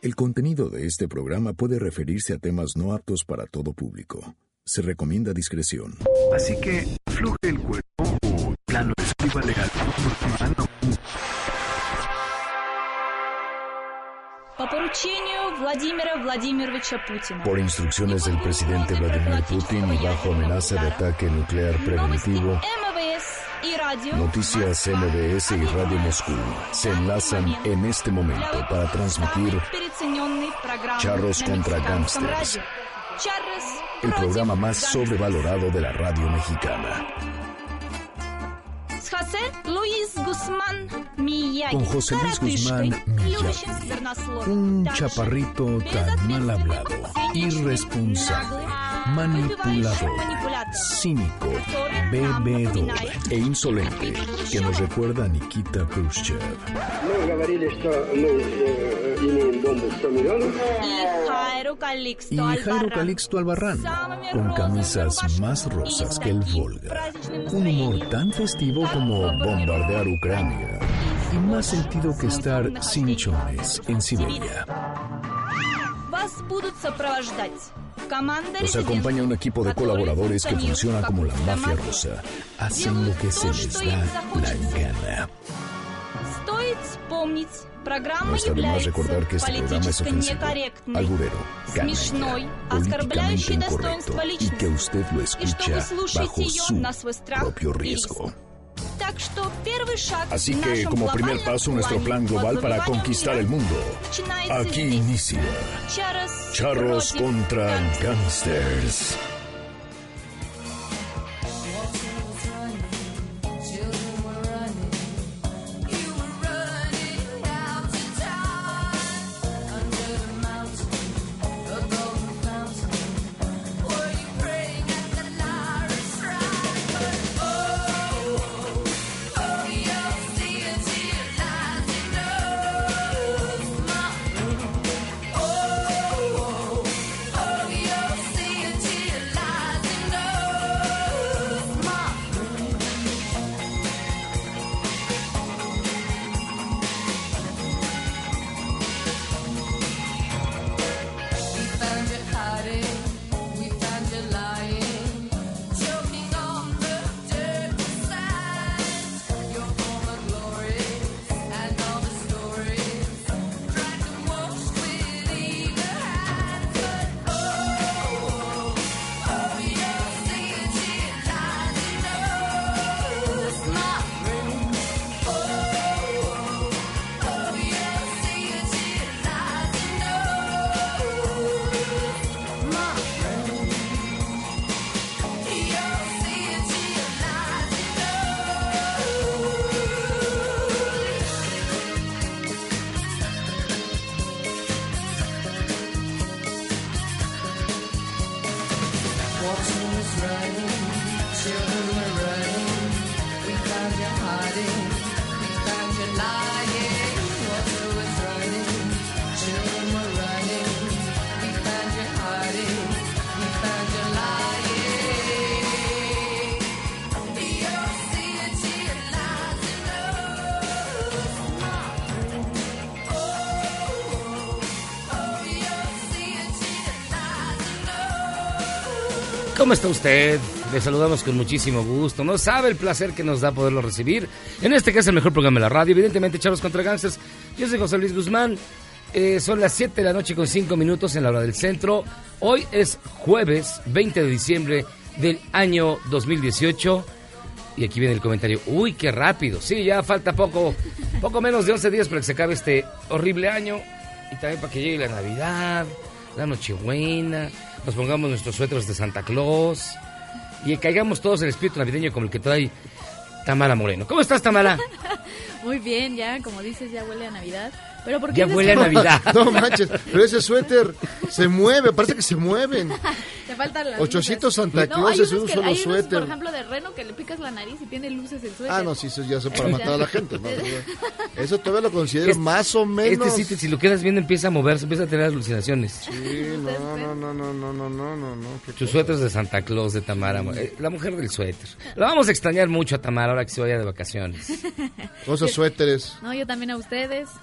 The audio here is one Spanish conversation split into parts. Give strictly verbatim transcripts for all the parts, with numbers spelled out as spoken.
El contenido de este programa puede referirse a temas no aptos para todo público. Se recomienda discreción. Así que afloje el cuerpo o plano escriba legal. По поручению Владимира Владимировича Путина. Por instrucciones del presidente Vladimir Putin y bajo amenaza de ataque nuclear preventivo, Noticias M B S y Radio Moscú se enlazan en este momento para transmitir Charros contra Gangsters, el programa más sobrevalorado de la radio mexicana. Con José Luis Guzmán Miyagi, un chaparrito tan mal hablado, irresponsable, manipulador, cínico, bebedor e insolente, que nos recuerda a Nikita Khrushchev. Y Jairo Calixto Albarrán, con camisas más rosas que el Volga, un humor tan festivo como bombardear Ucrania y más sentido que estar sin chones en Siberia. Los acompaña un equipo de colaboradores que funciona como la mafia rusa. Hacen lo que se les da la gana. No está de más recordar que este programa es ofensivo, alburero, canalla, políticamente incorrecto y que usted lo escucha bajo su propio riesgo. Así que, como primer paso, nuestro plan global para conquistar el mundo. Aquí inicia Charros contra Gangsters. ¿Cómo está usted? Le saludamos con muchísimo gusto. No sabe el placer que nos da poderlo recibir en este que es el mejor programa de la radio. Evidentemente, Charros contra Gangsters. Yo soy José Luis Guzmán. Eh, son las siete de la noche con cinco minutos en la hora del centro. Hoy es jueves veinte de diciembre del año dos mil dieciocho. Y aquí viene el comentario. Uy, qué rápido. Sí, ya falta poco, poco menos de once días para que se acabe este horrible año. Y también para que llegue la Navidad, la Nochebuena, nos pongamos nuestros suéteres de Santa Claus y caigamos todos en el espíritu navideño como el que trae Tamara Moreno. ¿Cómo estás, Tamara? Muy bien, ya, como dices, ya huele a Navidad. ¿Pero por qué ya huele a Navidad. No manches, pero ese suéter se mueve, parece que se mueven. Te faltan las ochocientos luces. Santa Claus es no, un que, solo hay suéter. Unos, por ejemplo, de reno que le picas la nariz y tiene luces el suéter. Ah, no, sí, eso ya es para matar a la gente. ¿No? Eso todavía lo considero este, más o menos. Este sitio, si lo quedas viendo, empieza a moverse, empieza a tener alucinaciones. Sí, no, no, no, no, no, no, no, no. no Tus suéteres de Santa Claus, de Tamara, la mujer del suéter. La vamos a extrañar mucho a Tamara ahora que se vaya de vacaciones. Esos suéteres. No, yo también a ustedes.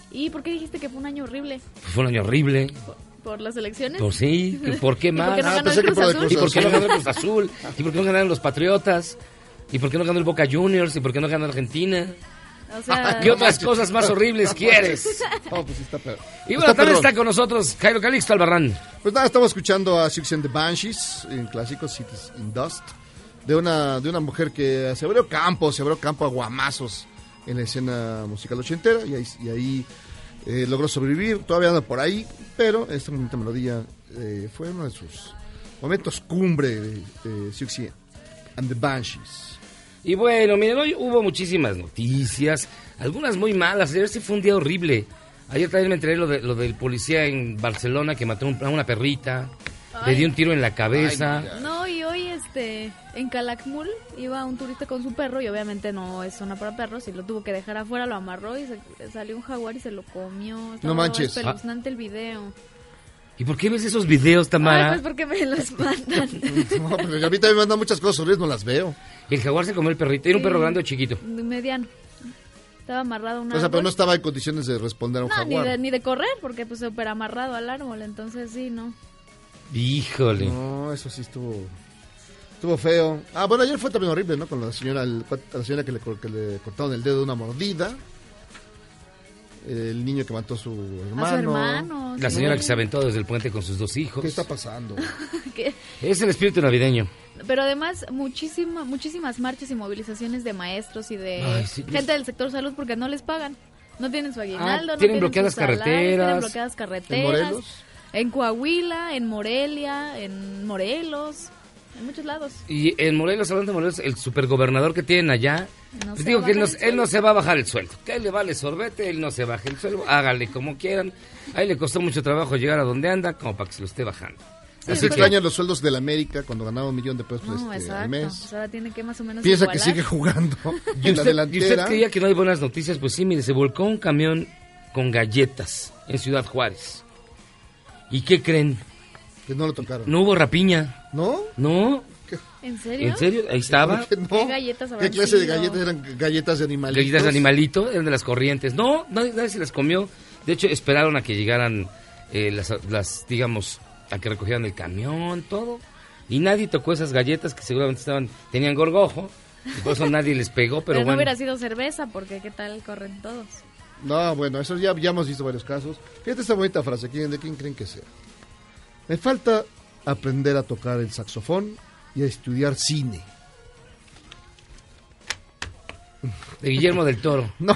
¿Y por qué dijiste que fue un año horrible? Pues fue un año horrible. ¿Por, por las elecciones? Pues sí, ¿por qué más? ¿Y por qué no Ah, ganó pensé el que Cruz por el Azul? Cruz ¿Y por qué no Azul. ganó el Cruz Azul? ¿Y por qué no ganaron los Patriotas? ¿Y por qué no ganó el Boca Juniors? ¿Y por qué no ganó Argentina? O sea, ¿Qué otras cosas más horribles quieres? No, pues sí está peor. Y bueno, Está también perrón. está con nosotros Jairo Calixto Albarrán. Pues nada, estamos escuchando a Siouxsie and the Banshees en clásico Cities in Dust, de una, de una mujer que se abrió campo, se abrió campo a guamazos en la escena musical ochentera y ahí, y ahí eh, logró sobrevivir, todavía anda por ahí, pero esta bonita melodía eh, fue uno de sus momentos cumbre de, de Siouxsie and the Banshees. Y bueno, miren, hoy hubo muchísimas noticias, algunas muy malas. Ayer sí fue un día horrible. Ayer también me enteré lo, de, lo del policía en Barcelona que mató a una perrita, Ay. le dio un tiro en la cabeza. Ay, no, y hoy este en Calakmul iba un turista con su perro y obviamente no es zona para perros y lo tuvo que dejar afuera, lo amarró y se, salió un jaguar y se lo comió. Estaba No manches. espeluznante el video. ¿Y por qué ves esos videos, Tamara? Ay, pues porque me los mandan. No, pero a mí también me mandan muchas cosas horribles, no las veo. El jaguar se comió el perrito. ¿Era un Sí. perro grande o chiquito? Mediano. Estaba amarrado a un O sea, árbol. pero no estaba en condiciones de responder a un No, ni jaguar. de, ni de correr, porque pues súper amarrado al árbol, entonces sí, ¿no? Híjole. No, eso sí estuvo estuvo feo. Ah, bueno, ayer fue también horrible, ¿no? Con la señora, el- la señora que le, cor- que le cortaron el dedo de una mordida. El niño que mató a su hermano. A su hermano. La sí. señora que se aventó desde el puente con sus dos hijos. ¿Qué está pasando? Que- Es el espíritu navideño. Pero además, muchísima, muchísimas marchas y movilizaciones de maestros y de Ay, sí. gente del sector salud porque no les pagan. No tienen su aguinaldo, Ah, no tienen tienen bloqueadas sus salarios, carreteras. Tienen bloqueadas carreteras. ¿En Morelos? En Coahuila, en Morelia, en Morelos, en muchos lados. Y en Morelos, hablando de Morelos, el supergobernador que tienen allá, No les se digo va que a él no, bajar el él no sueldo. se va a bajar el sueldo. Que a él le vale sorbete, él no se baja el sueldo, hágale como quieran. A él le costó mucho trabajo llegar a donde anda, como para que se lo esté bajando. Así pero- extrañan los sueldos de la América cuando ganaba un millón de pesos No, este, exacto. al O mes. sea, tiene que más o menos Piensa que igualar. sigue jugando ¿Y en la usted, ¿Y usted delantera. creía que no hay buenas noticias? Pues sí, mire, se volcó un camión con galletas en Ciudad Juárez. ¿Y qué creen? Que no lo tocaron. No hubo rapiña. ¿No? No, ¿En serio? ¿en serio? Ahí estaba. ¿Por qué no? ¿Qué galletas habrán ¿Qué clase de sido? galletas eran? Galletas de animalitos. Galletas de animalito, eran de las corrientes. No, nadie, nadie se las comió. De hecho, esperaron a que llegaran eh, las, las, digamos, a que recogieran el camión, todo. Y nadie tocó esas galletas que seguramente estaban, tenían gorgojo. Y por eso nadie les pegó, pero, Pero no bueno. hubiera sido cerveza, porque ¿qué tal corren todos? No, bueno, eso ya, ya hemos visto varios casos. Fíjate esta bonita frase, ¿quién, ¿de quién creen que sea? Me falta aprender a tocar el saxofón y a estudiar cine. De Guillermo del Toro. No,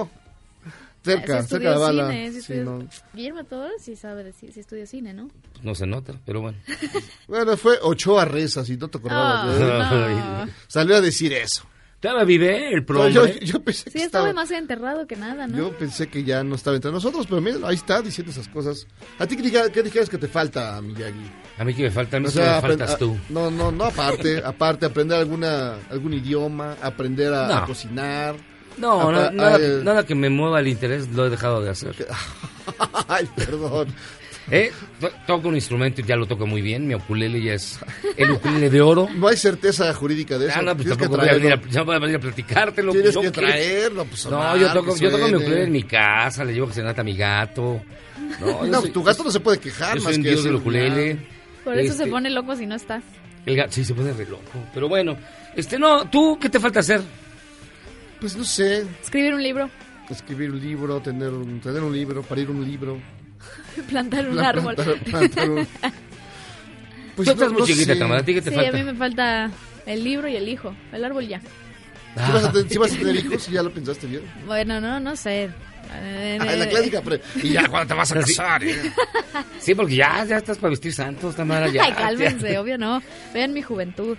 cerca, Sí cerca estudió de bala. cine, sí Sí, estudió- no. Guillermo Toro sí sabe decir, sí estudia cine, ¿no? No se nota, pero bueno. Bueno, fue Ochoa Reza, si no te acordabas. de él. no. Salió a decir eso. Todavía vive el No, pro. yo, yo pensé que Sí, estaba estaba... más enterrado que nada, ¿no? Yo pensé que ya no estaba entre nosotros, pero mira, ahí está diciendo esas cosas. ¿A ti qué, diga- qué dijeras que te falta, Miyagi? A mí que me falta, a mí O solo sea, me apren- faltas a- tú. No, no, no, aparte, aparte, aprender alguna, algún idioma, aprender a, No. a cocinar. No, Apa- no, nada, eh, nada que me mueva el interés lo he dejado de hacer. Ay, perdón. ¿Eh? To- Toco un instrumento y ya lo toco muy bien. Mi ukulele ya es el ukulele de oro. No hay certeza jurídica de eso. Ah, no, pues Tienes que tampoco voy a, venir traerlo. a, ya voy a venir a platicártelo. Tienes ¿Yo que qué? traerlo, pues. No, Omar, yo toco, que yo toco mi suene. ukulele en mi casa, le llevo serenata a mi gato. No, yo No, soy- tu gato no se puede quejar yo más soy un que dios eso. del ukulele. Por eso Este, se pone loco si no está. El gato, sí, se pone re loco. Pero bueno, este, no, ¿tú qué te falta hacer? Pues no sé, Escribir un libro, escribir un libro, tener un, tener un libro, parir un libro. plantar un Plantar- árbol. plantar un- Pues Tú estás no- muy no chiquita, sé. Tamara, ¿a ti qué te Sí, falta? a mí me falta el libro y el hijo. El árbol ya. ¿Sí vas, a tener, sí vas a tener hijos? ¿Ya lo pensaste bien? Bueno, no, no sé. Eh, Ah, en la clásica, pre- y ya cuando te vas a Sí. casar, ¿eh? Sí, porque ya, ya estás para vestir santos, Tamara. Ya, Ay, cálmense, obvio no. Vean mi juventud.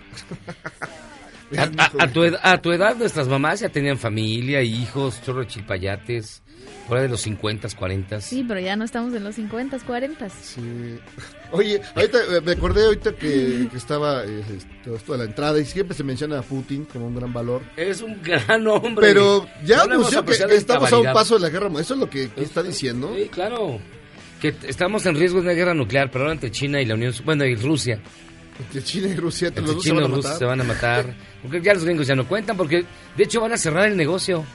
A, a- a tu ed- a tu edad, nuestras mamás ya tenían familia, hijos, chorro de chilpayates, por ahí de los cincuenta, cuarenta. Sí, pero ya no estamos en los cincuenta, cuarenta. Sí. Oye, ahorita eh, me acordé ahorita que, que estaba eh, esto, esto de la entrada y siempre se menciona a Putin como un gran valor. Es un gran hombre. Pero ya No lo hemos anunció que, apreciado que en estamos a un cabalidad. paso de la guerra. Eso es lo que, que está diciendo. Sí, claro. Que t- estamos en riesgo de una guerra nuclear, pero ahora entre China y la Unión... Bueno, y Rusia. Entre China y Rusia, los Entre dos se China van y a Rusia matar. se van a matar. Porque ya los gringos ya no cuentan, porque de hecho van a cerrar el negocio.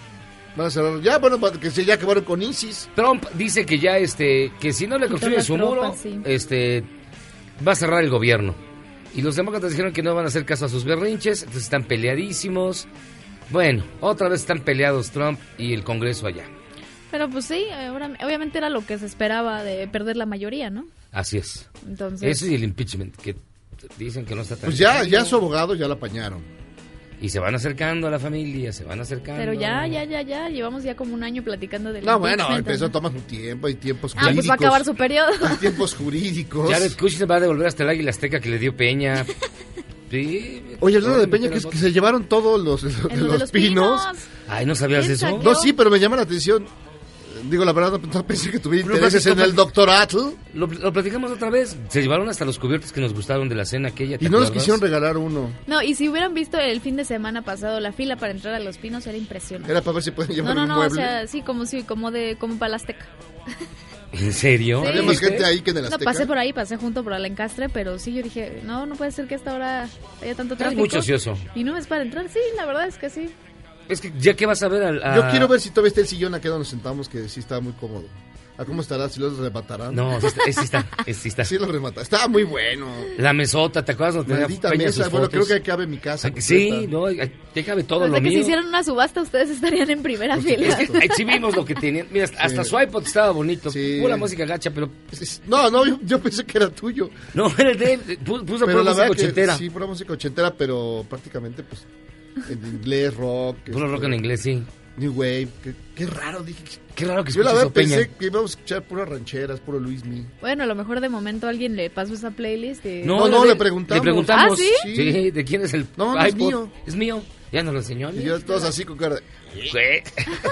Van a cerrar. Ya, bueno, que se ya acabaron con ISIS. Trump dice que ya, este, que si no le construye su tropas, muro, sí. este, va a cerrar el gobierno. Y los demócratas dijeron que no van a hacer caso a sus berrinches, entonces están peleadísimos. Bueno, otra vez están peleados Trump y el Congreso allá. Pero pues sí, ahora, obviamente era lo que se esperaba de perder la mayoría, ¿no? Así es. Entonces... Eso y el impeachment, que dicen que no está tan... Pues ya, ya su abogado ya la apañaron. Y se van acercando a la familia, se van acercando. Pero ya, ya, ya, ya, llevamos ya como un año platicando del No, bueno, impeachment, empezó, ¿no? toma su tiempo, hay tiempos Ah, jurídicos. pues va a acabar su periodo. Hay tiempos jurídicos. Jared Kushner va a devolver hasta el águila azteca que le dio Peña. Sí. Oye, hablando de Peña, que, que se llevaron todos los, los, En de lo de los pinos. Ay, ¿no sabías ¿Quién eso? saqueó? No, sí, pero me llama la atención. Digo, la verdad, no, no pensé que tuviera Pero intereses platicó- en el doctorato. Lo, lo platicamos otra vez. Se llevaron hasta los cubiertos que nos gustaron de la cena aquella. ¿te Y no les acuerdas? quisieron regalar uno. No, y si hubieran visto el fin de semana pasado la fila para entrar a Los Pinos, era impresionante. Era para ver si pueden llevar No, no, un no, o mueble. sea, sí, como si, como de, como para la Azteca. ¿En serio? Sí. Había más ¿Viste? gente ahí que en el No, Azteca. pasé por ahí, pasé junto por la Encastre, pero sí, yo dije, no, no puede ser que a esta hora haya tanto Es tráfico. mucho ocioso. Y no es para entrar, sí, la verdad es que sí. Es que ya que vas a ver al... a- Yo quiero ver si todavía está el sillón aquí donde nos sentamos, que sí estaba muy cómodo. ¿A cómo estará? ¿Si los rematarán? No, sí está, sí está, sí está. Sí los remata. Estaba muy bueno. La mesota, ¿te acuerdas? Donde tenía Maldita Peña mesa. sus Bueno, fotos? creo que cabe mi casa. Ah, Sí, completa. no, ahí- ya cabe todo Hasta lo que mío. si hicieran una subasta, ustedes estarían en primera fila. Es que ahí sí vimos lo que tenían. Mira, hasta, hasta su iPod estaba bonito. Sí. Pura música gacha, pero... No, no, yo, yo pensé que era tuyo. No, era el de él. Puso puso Pero pura la música verdad que ochentera. sí, pura música ochentera, pero prácticamente pues en inglés, rock. Puro este, rock en inglés, sí. New Wave. Qué, qué raro, dije. Qué raro que Yo la escuches verdad eso, Peña. pensé que íbamos a escuchar puras rancheras, puro Luismi. Bueno, a lo mejor de momento alguien le pasó esa playlist y... No, no, de- le preguntamos. Le preguntamos. ¿Ah, sí? Sí, ¿de quién es el No, no es iPod? mío. Es mío. Ya nos lo enseñó. Y yo todos así con cara de... ¿Qué?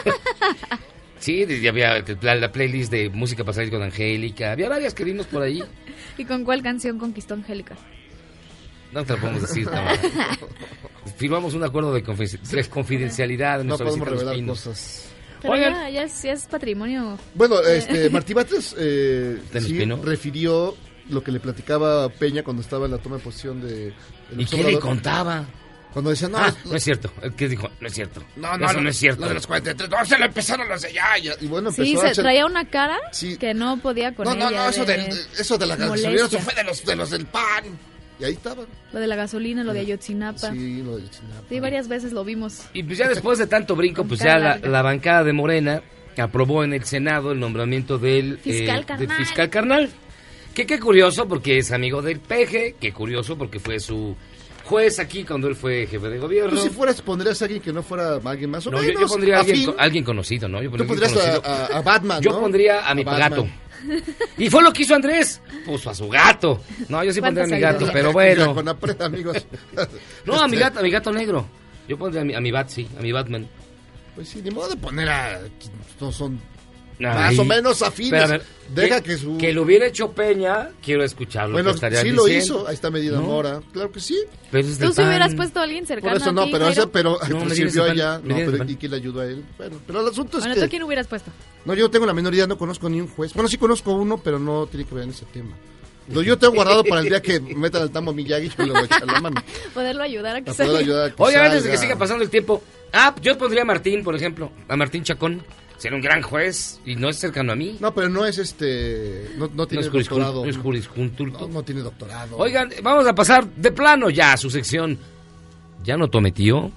Sí, de- ya había la, la playlist de música para salir con Angélica. Había varias que vimos por ahí. ¿Y con cuál canción conquistó Angélica? No te lo podemos decir, Tamara. Firmamos un acuerdo de, confi- de confidencialidad. en No nuestra podemos visita a Los revelar Pinos. cosas. Pero Oigan. ya, ya, es, ya es patrimonio. Bueno, este, Martí Batres eh, ¿Está en sí, Espino? refirió lo que le platicaba Peña cuando estaba en la toma de posición de... de ¿Y López qué le Obrador. contaba? Cuando decía, no, Ah, los- no es cierto. ¿Qué dijo? No es cierto. no, no, Eso lo- no es cierto. Lo de los cuarenta y tres, no, se lo empezaron los de ya, ya. Y bueno, empezó Sí, a se hacer- traía una cara Sí. que no podía con No, no, ella. no, eso, de- del, eso de la gasolina, molestia. eso fue de los, de los del P A N. Y ahí estaban. Lo de la gasolina, lo de Ayotzinapa. Sí, Sí, lo de Ayotzinapa. varias veces lo vimos. Y pues ya después de tanto brinco, Con pues cara ya la, larga. la bancada de Morena aprobó en el Senado el nombramiento del Fiscal eh, carnal. del fiscal carnal. Que qué curioso porque es amigo del Peje, qué curioso porque fue su juez aquí cuando él fue jefe de gobierno. Tú si fueras, pondrías a alguien que no fuera alguien más o No, yo, menos yo pondría a alguien, afín. co- alguien conocido, ¿no? Yo Tú pondría pondrías alguien a, conocido. a- a Batman, Yo ¿no? pondría a mi Batman. gato. Y fue lo que hizo Andrés. Puso a su gato. No, yo sí pondría a mi ¿Cuántas gato, ayudas? pero Ya, bueno. Con apret, amigos. No, a mi Este, gato, a mi gato negro. Yo pondría a mi, a mi bat, sí, a mi Batman. Pues sí, ni modo de poner a... No son Ay. más o menos afines. Pero, a ver, Deja que, que su... que lo hubiera hecho Peña, quiero escucharlo. Bueno, que estaría sí lo diciendo. hizo. Ahí está Medina No. Mora. Claro que sí. Pero es del Tú si P A N. hubieras puesto a alguien cercano Por eso no, a ti, pero, Jairo. ese, pero No, pues, Medina sirvió es del P A N. allá. No, Medina es del pero P A N. ¿y quién le ayudó a él? Bueno, pero el asunto es Bueno, que... ¿tú a quién hubieras puesto? No, yo tengo la menor idea, no conozco ni un juez. Bueno, sí conozco uno, pero no tiene que ver en ese tema. Lo yo tengo guardado para el día que metan al Tambo Miyagi y le voy a echar la mano. Poderlo ayudar a que Para salga. poder ayudar a que Oigan, antes de que salga. siga pasando el tiempo. Ah, yo pondría a Martín, por ejemplo. A Martín Chacón. Ser un gran juez y no es cercano a mí. No, pero no es este... No, no No tiene es juriscun- doctorado. no es jurisconsulto. No, no tiene doctorado. Oigan, vamos a pasar de plano ya a su sección. Ya no tome tío.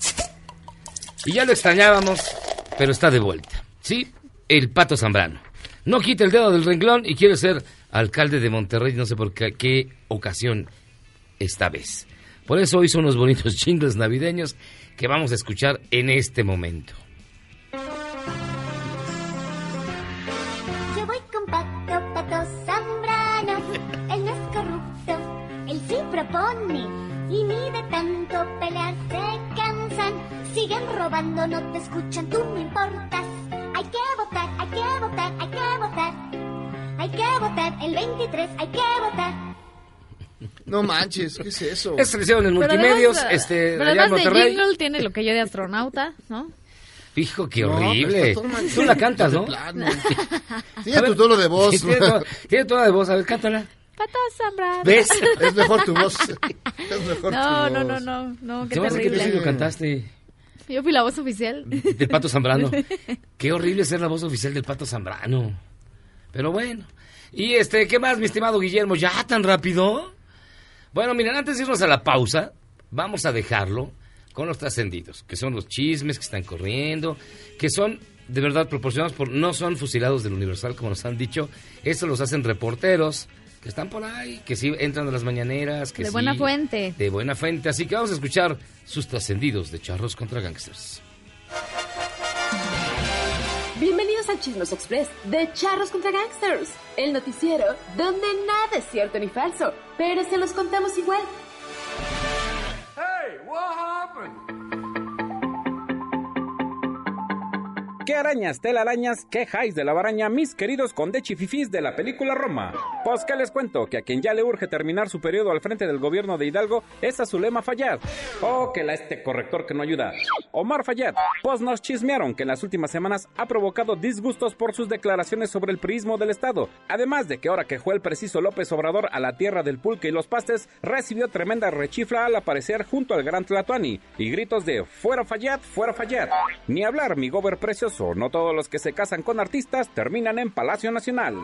Y ya lo extrañábamos, pero está de vuelta. Sí, el Pato Zambrano. No quita el dedo del renglón y quiere ser alcalde de Monterrey, no sé por qué, qué ocasión esta vez. Por eso hizo unos bonitos jingles navideños que vamos a escuchar en este momento. Yo voy con Pato, Pato Zambrano. Él no es corrupto, él sí propone. Y ni de tanto pelear se cansan. Siguen robando, no te escuchan, tú no importas. Hay que votar, hay que votar, hay que votar. Hay que votar, el veintitrés hay que votar. No manches, ¿qué es eso? Esto lo hicieron en Pero multimedios, además, este, pero allá en además de Monterrey. jingle tiene lo que yo de astronauta, ¿no? Hijo, qué No, horrible. pero está todo mal. Tú la cantas, De ¿no? plano. A Tiene ver, tu tono de voz. sí, tiene, toda, tiene toda de voz, a ver, cántala. Pato Zambrano. ¿Ves? Es mejor tu voz. Es mejor No, tu no, voz. no, no, no, qué Se me hace que terrible. tú sí lo cantaste. Yo fui la voz oficial. Del Pato Zambrano. Qué horrible ser la voz oficial del Pato Zambrano. Pero bueno. Y este, ¿qué más, mi estimado Guillermo? ¿Ya tan rápido? Bueno, miren, antes de irnos a la pausa, vamos a dejarlo con los trascendidos, que son los chismes que están corriendo, que son de verdad proporcionados por, no son fusilados del Universal, como nos han dicho, estos los hacen reporteros, que están por ahí, que sí entran a las mañaneras, que de sí, buena fuente. De buena fuente, así que vamos a escuchar sus trascendidos de Charros contra Gangsters. Bienvenidos al Chismos Express de Charros contra Gangsters, el noticiero donde nada es cierto ni falso, pero se los contamos igual. Hey, what happened? ¿Qué arañas, telarañas, qué jais de la baraña, mis queridos condechififís de la película Roma? Pues que les cuento que a quien ya le urge terminar su periodo al frente del gobierno de Hidalgo es a Zulema Fayad. Oh, que la este corrector que no ayuda. Omar Fayad, pues nos chismearon que en las últimas semanas ha provocado disgustos por sus declaraciones sobre el priismo del Estado. Además de que ahora que fue el preciso López Obrador a la tierra del pulque y los pastes, recibió tremenda rechifla al aparecer junto al gran Tlatuani y gritos de fuera Fayad, fuera Fayad. Ni hablar, mi gober precioso. No todos los que se casan con artistas terminan en Palacio Nacional.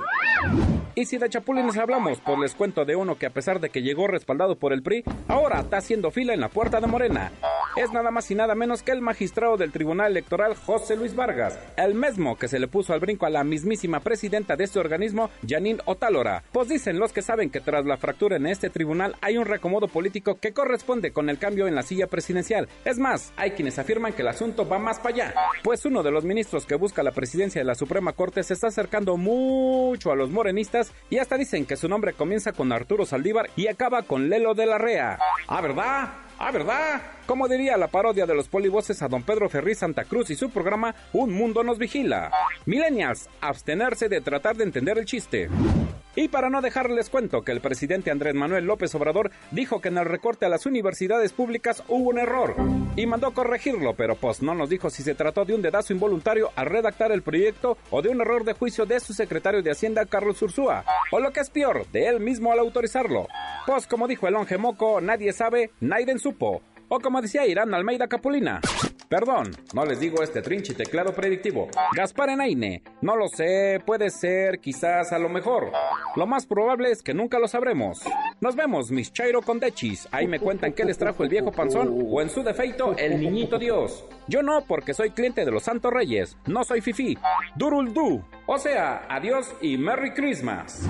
Y si de chapulines hablamos, pues les cuento de uno que a pesar de que llegó respaldado por el P R I, ahora está haciendo fila en la puerta de Morena. Es nada más y nada menos que el magistrado del Tribunal Electoral, José Luis Vargas, el mismo que se le puso al brinco a la mismísima presidenta de este organismo, Janine Otálora. Pues dicen los que saben que tras la fractura en este tribunal hay un reacomodo político que corresponde con el cambio en la silla presidencial. Es más, hay quienes afirman que el asunto va más para allá, pues uno de los ministros que busca la presidencia de la Suprema Corte se está acercando mucho a los morenistas y hasta dicen que su nombre comienza con Arturo Saldívar y acaba con Lelo de la Rea. ¿Ah, verdad? ¿Ah, verdad? Como diría la parodia de los polivoces a don Pedro Ferriz Santa Cruz y su programa Un Mundo Nos Vigila. Millennials, abstenerse de tratar de entender el chiste. Y para no dejarles cuento que el presidente Andrés Manuel López Obrador dijo que en el recorte a las universidades públicas hubo un error y mandó corregirlo, pero pues no nos dijo si se trató de un dedazo involuntario al redactar el proyecto o de un error de juicio de su secretario de Hacienda Carlos Ursúa, o lo que es peor, de él mismo al autorizarlo. Pues como dijo el onge moco, nadie sabe, nadie supo. O como decía Irán Almeida Capulina. Perdón, no les digo este trinche teclado predictivo. Gaspar Enaine, no lo sé, puede ser, quizás, a lo mejor. Lo más probable es que nunca lo sabremos. Nos vemos, mis chairo condechis. Ahí me cuentan qué les trajo el viejo panzón o en su defecto el niñito Dios. Yo no, porque soy cliente de los Santos Reyes. No soy fifí. Durul du. O sea, adiós y Merry Christmas.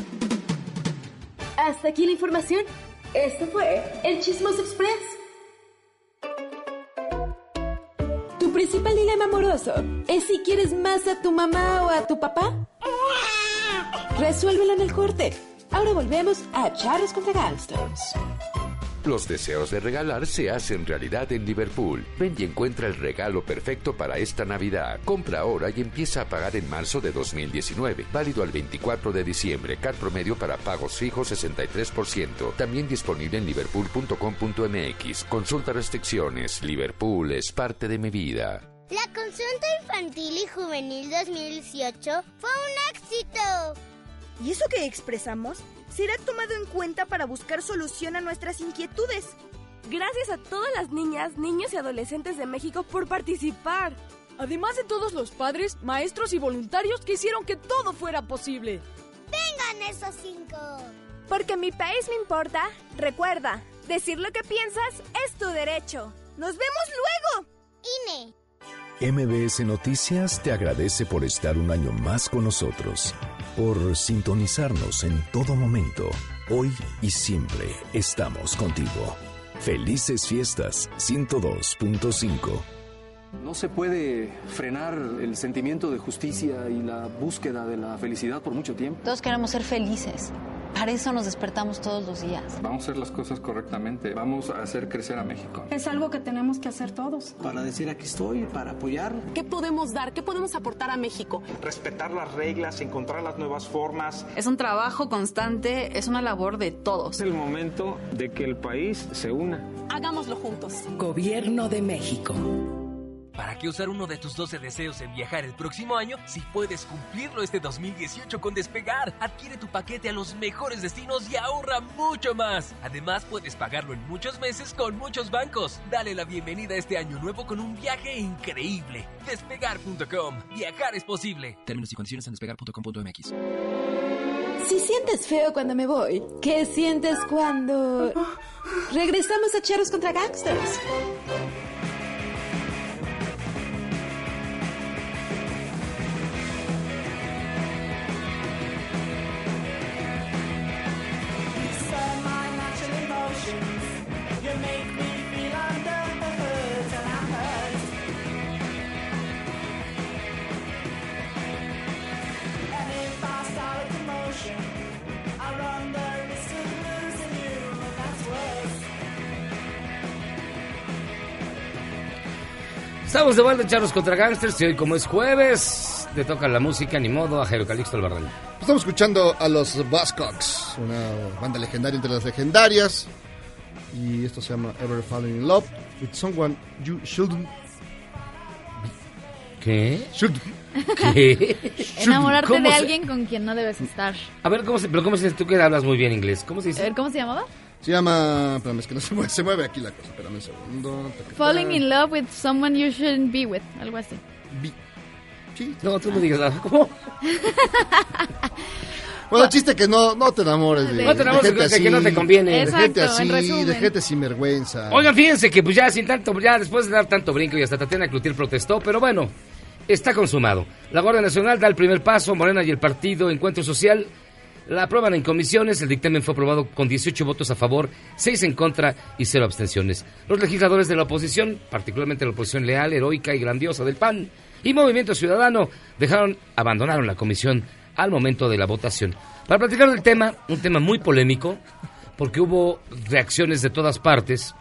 Hasta aquí la información. Esto fue el Chismos Express. ¿Tu principal dilema amoroso es si quieres más a tu mamá o a tu papá? Resuélvelo en el corte. Ahora volvemos a Charros contra Gangsters. Los deseos de regalar se hacen realidad en Liverpool. Ven y encuentra el regalo perfecto para esta Navidad. Compra ahora y empieza a pagar en marzo de dos mil diecinueve. Válido al veinticuatro de diciembre. C A T promedio para pagos fijos sesenta y tres por ciento. También disponible en liverpool punto com punto m x. Consulta restricciones. Liverpool es parte de mi vida. La consulta infantil y juvenil dos mil dieciocho fue un éxito. ¿Y eso que expresamos será tomado en cuenta para buscar solución a nuestras inquietudes? Gracias a todas las niñas, niños y adolescentes de México por participar. Además de todos los padres, maestros y voluntarios que hicieron que todo fuera posible. ¡Vengan esos cinco! Porque mi país me importa, recuerda, decir lo que piensas es tu derecho. ¡Nos vemos luego! I N E. M B S Noticias te agradece por estar un año más con nosotros, por sintonizarnos en todo momento. Hoy y siempre estamos contigo. Felices fiestas ciento dos punto cinco. No se puede frenar el sentimiento de justicia y la búsqueda de la felicidad por mucho tiempo. Todos queremos ser felices. Para eso nos despertamos todos los días. Vamos a hacer las cosas correctamente. Vamos a hacer crecer a México. Es algo que tenemos que hacer todos. Para decir aquí estoy, para apoyar. ¿Qué podemos dar? ¿Qué podemos aportar a México? Respetar las reglas, encontrar las nuevas formas. Es un trabajo constante, es una labor de todos. Es el momento de que el país se una. Hagámoslo juntos. Gobierno de México. ¿Para qué usar uno de tus doce deseos en viajar el próximo año si puedes cumplirlo este dos mil dieciocho con Despegar? Adquiere tu paquete a los mejores destinos y ahorra mucho más. Además, puedes pagarlo en muchos meses con muchos bancos. Dale la bienvenida a este año nuevo con un viaje increíble. Despegar punto com. Viajar es posible. Términos y condiciones en despegar punto com punto m x. Si sientes feo cuando me voy, ¿qué sientes cuando regresamos a Charros contra Gangsters? Estamos de vuelta en Charros contra Gangsters y hoy, como es jueves, te toca la música, ni modo, a Jairo Calixto Albarrán. Estamos escuchando a los Buzzcocks, una banda legendaria entre las legendarias, y esto se llama Ever Falling in Love with Someone You Shouldn't Be. ¿Qué? Should. ¿Qué? Enamorarte de se... alguien con quien no debes estar. A ver, ¿cómo se, pero cómo se dice? Tú que hablas muy bien inglés, ¿cómo se dice? A ver, ¿cómo se llamaba? Se llama... Espérame, es que no se mueve, se mueve aquí la cosa. Espérame un segundo. Falling in love with someone you shouldn't be with. Algo así. Be. Sí. No, tú no digas nada. ¿Cómo? Bueno, el chiste que no, no te enamores de, no te enamores de gente así, que no te conviene. Exacto, de gente así, de gente sin vergüenza. Oigan, fíjense que pues ya sin tanto, ya después de dar tanto brinco y hasta Tatiana Cloutier protestó, pero bueno, está consumado. La Guardia Nacional da el primer paso, Morena y el partido Encuentro Social la aprueban en comisiones. El dictamen fue aprobado con dieciocho votos a favor, seis en contra y cero abstenciones. Los legisladores de la oposición, particularmente la oposición leal, heroica y grandiosa del P A N y Movimiento Ciudadano, dejaron, abandonaron la comisión al momento de la votación. Para platicar del tema, un tema muy polémico, porque hubo reacciones de todas partes.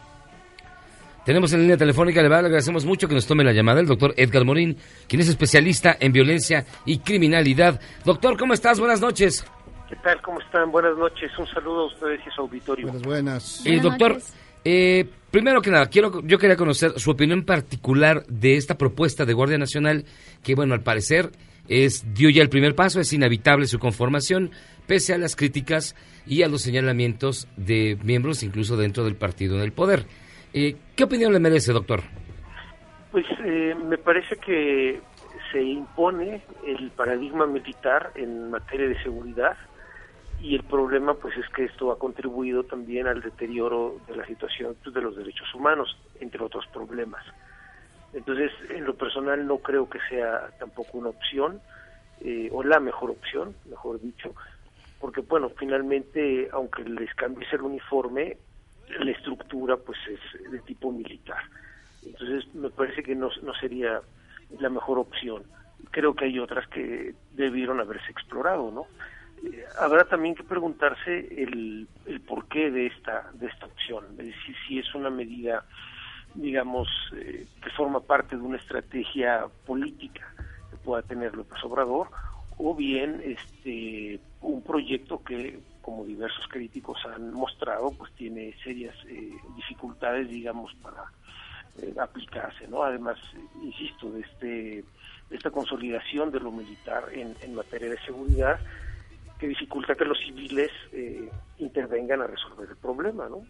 Tenemos en línea telefónica, le agradecemos mucho que nos tome la llamada el doctor Edgar Morín, quien es especialista en violencia y criminalidad. Doctor, ¿cómo estás? Buenas noches. ¿Qué tal? ¿Cómo están? Buenas noches. Un saludo a ustedes y a su auditorio. Buenas, buenas. Eh, doctor, eh, primero que nada, quiero, yo quería conocer su opinión particular de esta propuesta de Guardia Nacional, que bueno, al parecer es dio ya el primer paso, es inevitable su conformación, pese a las críticas y a los señalamientos de miembros, incluso dentro del partido en el poder. Eh, ¿Qué opinión le merece, doctor? Pues eh, me parece que se impone el paradigma militar en materia de seguridad, y el problema pues es que esto ha contribuido también al deterioro de la situación pues, de los derechos humanos, entre otros problemas. Entonces, en lo personal no creo que sea tampoco una opción, eh, o la mejor opción, mejor dicho, porque bueno, finalmente, aunque les cambies el uniforme, la estructura pues es de tipo militar. Entonces, me parece que no, no sería la mejor opción. Creo que hay otras que debieron haberse explorado, ¿no? Eh, habrá también que preguntarse el, el porqué de esta de esta opción, es decir, si es una medida, digamos, eh, que forma parte de una estrategia política que pueda tener López Obrador, o bien este un proyecto que, como diversos críticos han mostrado, pues tiene serias eh, dificultades, digamos, para eh, aplicarse, ¿no? Además, insisto, de este de esta consolidación de lo militar en, en materia de seguridad, que dificulta que los civiles eh, intervengan a resolver el problema, ¿no?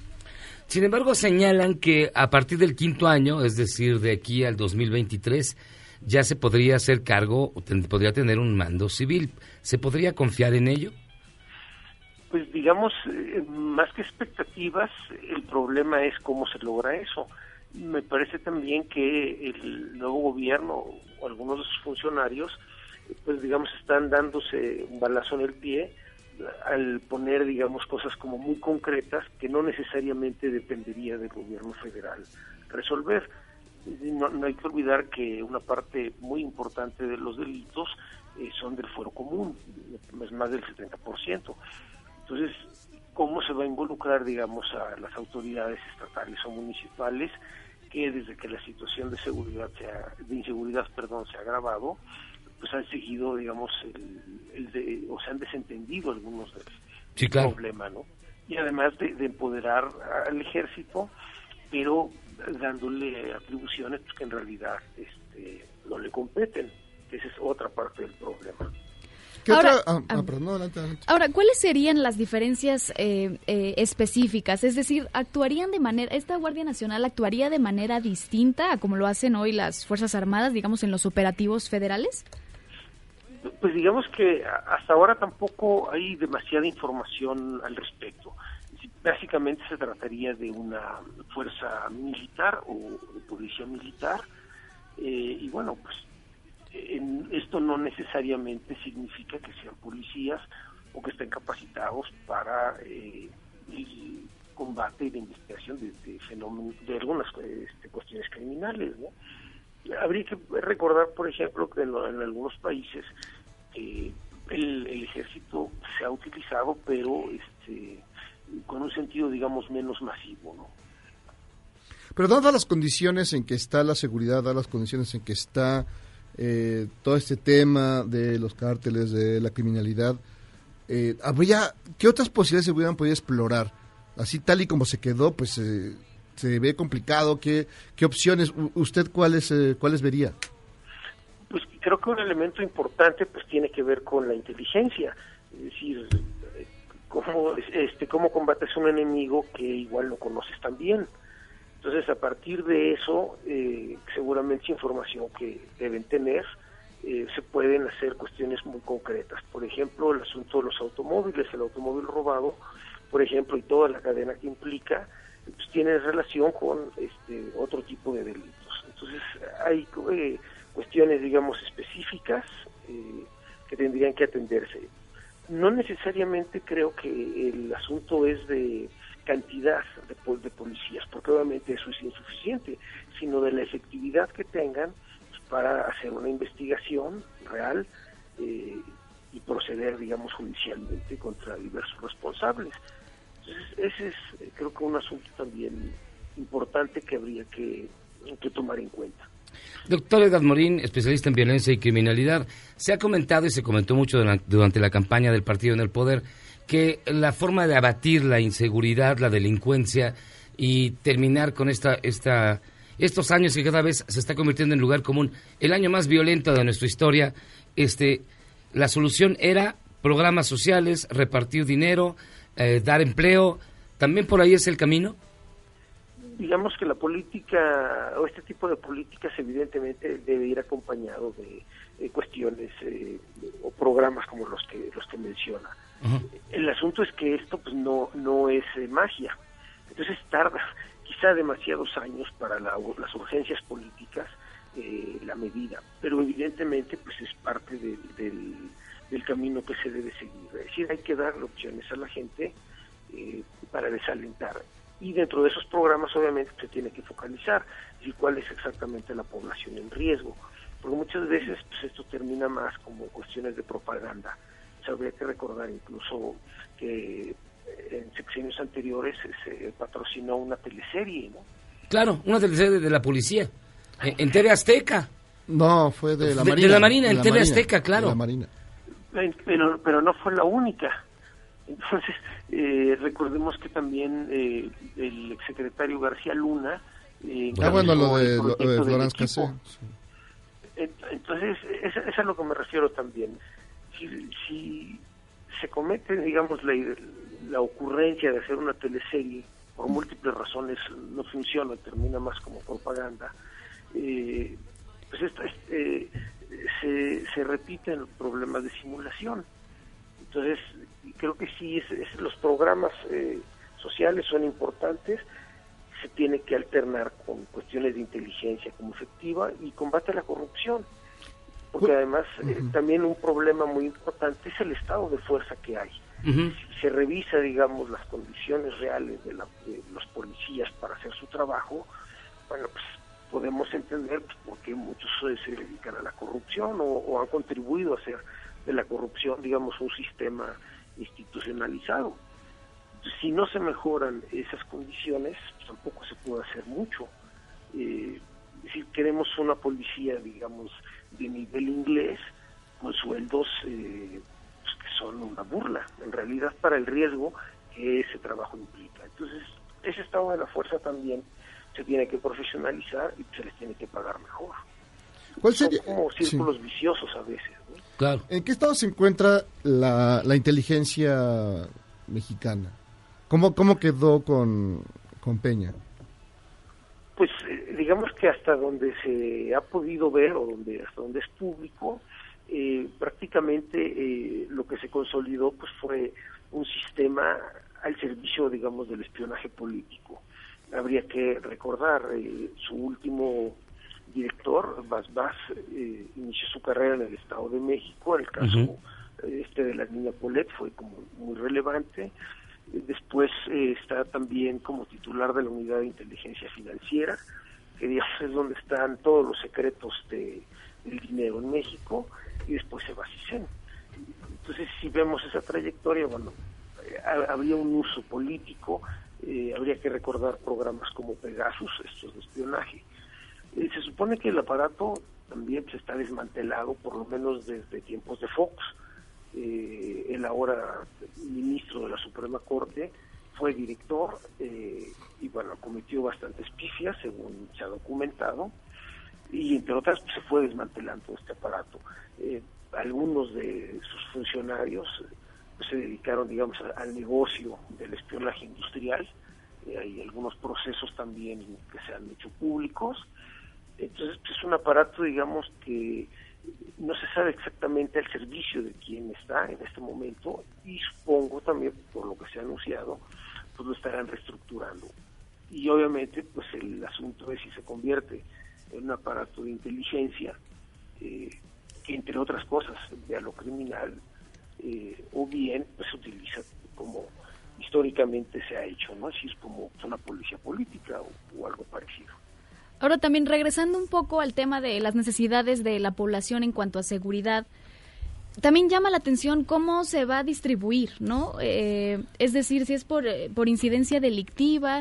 Sin embargo, señalan que a partir del quinto año, es decir, de aquí al dos mil veintitrés, ya se podría hacer cargo, o ten, podría tener un mando civil. ¿Se podría confiar en ello? Pues digamos, eh, más que expectativas, el problema es cómo se logra eso. Me parece también que el nuevo gobierno o algunos de sus funcionarios, pues digamos, están dándose un balazo en el pie al poner, digamos, cosas como muy concretas que no necesariamente dependería del gobierno federal resolver. No, no hay que olvidar que una parte muy importante de los delitos eh, son del fuero común, es más del setenta por ciento. Entonces, ¿cómo se va a involucrar, digamos, a las autoridades estatales o municipales que desde que la situación de seguridad se ha, de inseguridad, perdón, se ha agravado, pues han seguido, digamos, el, el de, o se han desentendido algunos del sí, claro. problema, ¿no? Y además de, de empoderar al ejército, pero dándole atribuciones pues, que en realidad este, no le competen. Esa es otra parte del problema. ¿Qué Ahora, otra? Ah, ah, perdón, no, adelante, adelante. Ahora, ¿cuáles serían las diferencias eh, eh, específicas? Es decir, ¿actuarían de manera, esta Guardia Nacional actuaría de manera distinta a como lo hacen hoy las Fuerzas Armadas, digamos, en los operativos federales? Pues digamos que hasta ahora tampoco hay demasiada información al respecto. Básicamente se trataría de una fuerza militar o de policía militar, eh, y bueno, pues en, esto no necesariamente significa que sean policías o que estén capacitados para eh, el combate y la investigación de, de fenómenos, de algunas este, cuestiones criminales, ¿no? Habría que recordar, por ejemplo, que en, en algunos países eh, el, el ejército se ha utilizado, pero este, con un sentido, digamos, menos masivo, ¿no? Pero dadas las condiciones en que está la seguridad, dadas las condiciones en que está eh, todo este tema de los cárteles, de la criminalidad, eh, habría, ¿qué otras posibilidades se hubieran podido explorar? Así tal y como se quedó, pues eh, se ve complicado. ¿Qué, qué opciones? ¿Usted cuáles eh, cuáles vería? Pues creo que un elemento importante pues tiene que ver con la inteligencia, es decir, cómo este cómo combates a un enemigo que igual no conoces tan bien. Entonces, a partir de eso, eh, seguramente es información que deben tener, eh, se pueden hacer cuestiones muy concretas. Por ejemplo, el asunto de los automóviles, el automóvil robado, por ejemplo, y toda la cadena que implica, pues tiene relación con este otro tipo de delitos. Entonces, hay eh, cuestiones, digamos, específicas eh, que tendrían que atenderse. No necesariamente creo que el asunto es de cantidad de, de policías, porque obviamente eso es insuficiente, sino de la efectividad que tengan pues, para hacer una investigación real eh, y proceder, digamos, judicialmente contra diversos responsables. Entonces, ese es, eh, creo que un asunto también importante que habría que, que tomar en cuenta. Doctor Edgar Morín, especialista en violencia y criminalidad, se ha comentado y se comentó mucho durante, durante la campaña del partido en el poder que la forma de abatir la inseguridad, la delincuencia y terminar con esta, esta, estos años que cada vez se está convirtiendo en lugar común, el año más violento de nuestra historia, este, la solución era programas sociales, repartir dinero, eh, dar empleo. ¿También por ahí es el camino? Digamos que la política, o este tipo de políticas evidentemente debe ir acompañado de eh, cuestiones eh, o programas como los que los que menciona. Uh-huh. El asunto es que esto pues no no es eh, magia, entonces tarda quizá demasiados años para la, las urgencias políticas eh, la medida, pero evidentemente pues es parte de, del, del camino que se debe seguir, es decir, hay que darle opciones a la gente eh, para desalentar. Y dentro de esos programas obviamente se tiene que focalizar y cuál es exactamente la población en riesgo, porque muchas veces pues, esto termina más como cuestiones de propaganda. O sea, habría que recordar incluso que en sexenios anteriores se patrocinó una teleserie, ¿no? Claro, una teleserie de la policía, en, en T V Azteca. No, fue de la de, Marina. De la Marina, en la T V Marina, Azteca, claro. De la Marina. Pero, pero no fue la única. Entonces, eh, recordemos que también eh, el exsecretario García Luna... Eh, ah, bueno, lo de, lo de Florence Cassé. Sí. Entonces, es, es a lo que me refiero también. Si, si se comete, digamos, la, la ocurrencia de hacer una teleserie, por múltiples razones no funciona, termina más como propaganda, eh, pues esta, este, se, se repiten los problemas de simulación. Entonces, creo que sí, es, es, los programas eh, sociales son importantes, se tiene que alternar con cuestiones de inteligencia como efectiva y combate a la corrupción, porque además uh-huh. eh, también un problema muy importante es el estado de fuerza que hay. Uh-huh. Si se revisa, digamos, las condiciones reales de, la, de los policías para hacer su trabajo, bueno, pues podemos entender pues, por qué muchos se dedican a la corrupción o, o han contribuido a hacer de la corrupción, digamos, un sistema institucionalizado. Si no se mejoran esas condiciones, pues, tampoco se puede hacer mucho. Eh, es decir, queremos una policía, digamos, de nivel inglés, con sueldos eh, pues, que son una burla, en realidad, para el riesgo que ese trabajo implica. Entonces, ese estado de la fuerza también se tiene que profesionalizar y se les tiene que pagar mejor. ¿Cuál sería? Son como círculos Sí. viciosos a veces, ¿no? Claro. ¿En qué estado se encuentra la, la inteligencia mexicana? ¿Cómo, cómo quedó con, con Peña? Pues eh, digamos que hasta donde se ha podido ver o donde hasta donde es público, eh, prácticamente eh, lo que se consolidó pues fue un sistema al servicio, digamos, del espionaje político. Habría que recordar eh, su último director, Bas Bas, eh, inició su carrera en el Estado de México. El caso Uh-huh. eh, este de la niña Polet fue como muy relevante. Después eh, está también como titular de la Unidad de Inteligencia Financiera, que digamos es donde están todos los secretos de, del dinero en México, y después se va a CISEN. Entonces, si vemos esa trayectoria, bueno, eh, habría un uso político, eh, habría que recordar programas como Pegasus, estos de espionaje. Eh, se supone que el aparato también se está desmantelado, por lo menos desde tiempos de Fox. Eh, el ahora ministro de la Suprema Corte fue director eh, y bueno, cometió bastantes pifias según se ha documentado, y entre otras pues, se fue desmantelando este aparato. Eh, algunos de sus funcionarios pues, se dedicaron, digamos, a, al negocio del espionaje industrial. Eh, hay algunos procesos también que se han hecho públicos. Entonces pues, es un aparato, digamos, que no se sabe exactamente al servicio de quién está en este momento, y supongo también, por lo que se ha anunciado, pues lo estarán reestructurando. Y obviamente pues el asunto es si se convierte en un aparato de inteligencia eh, que, entre otras cosas, vea lo criminal, eh, o bien pues se utiliza como históricamente se ha hecho, ¿no? Así es como una policía política o, o algo parecido. Ahora también regresando un poco al tema de las necesidades de la población en cuanto a seguridad, también llama la atención cómo se va a distribuir, ¿no? Eh, es decir, si es por, por incidencia delictiva,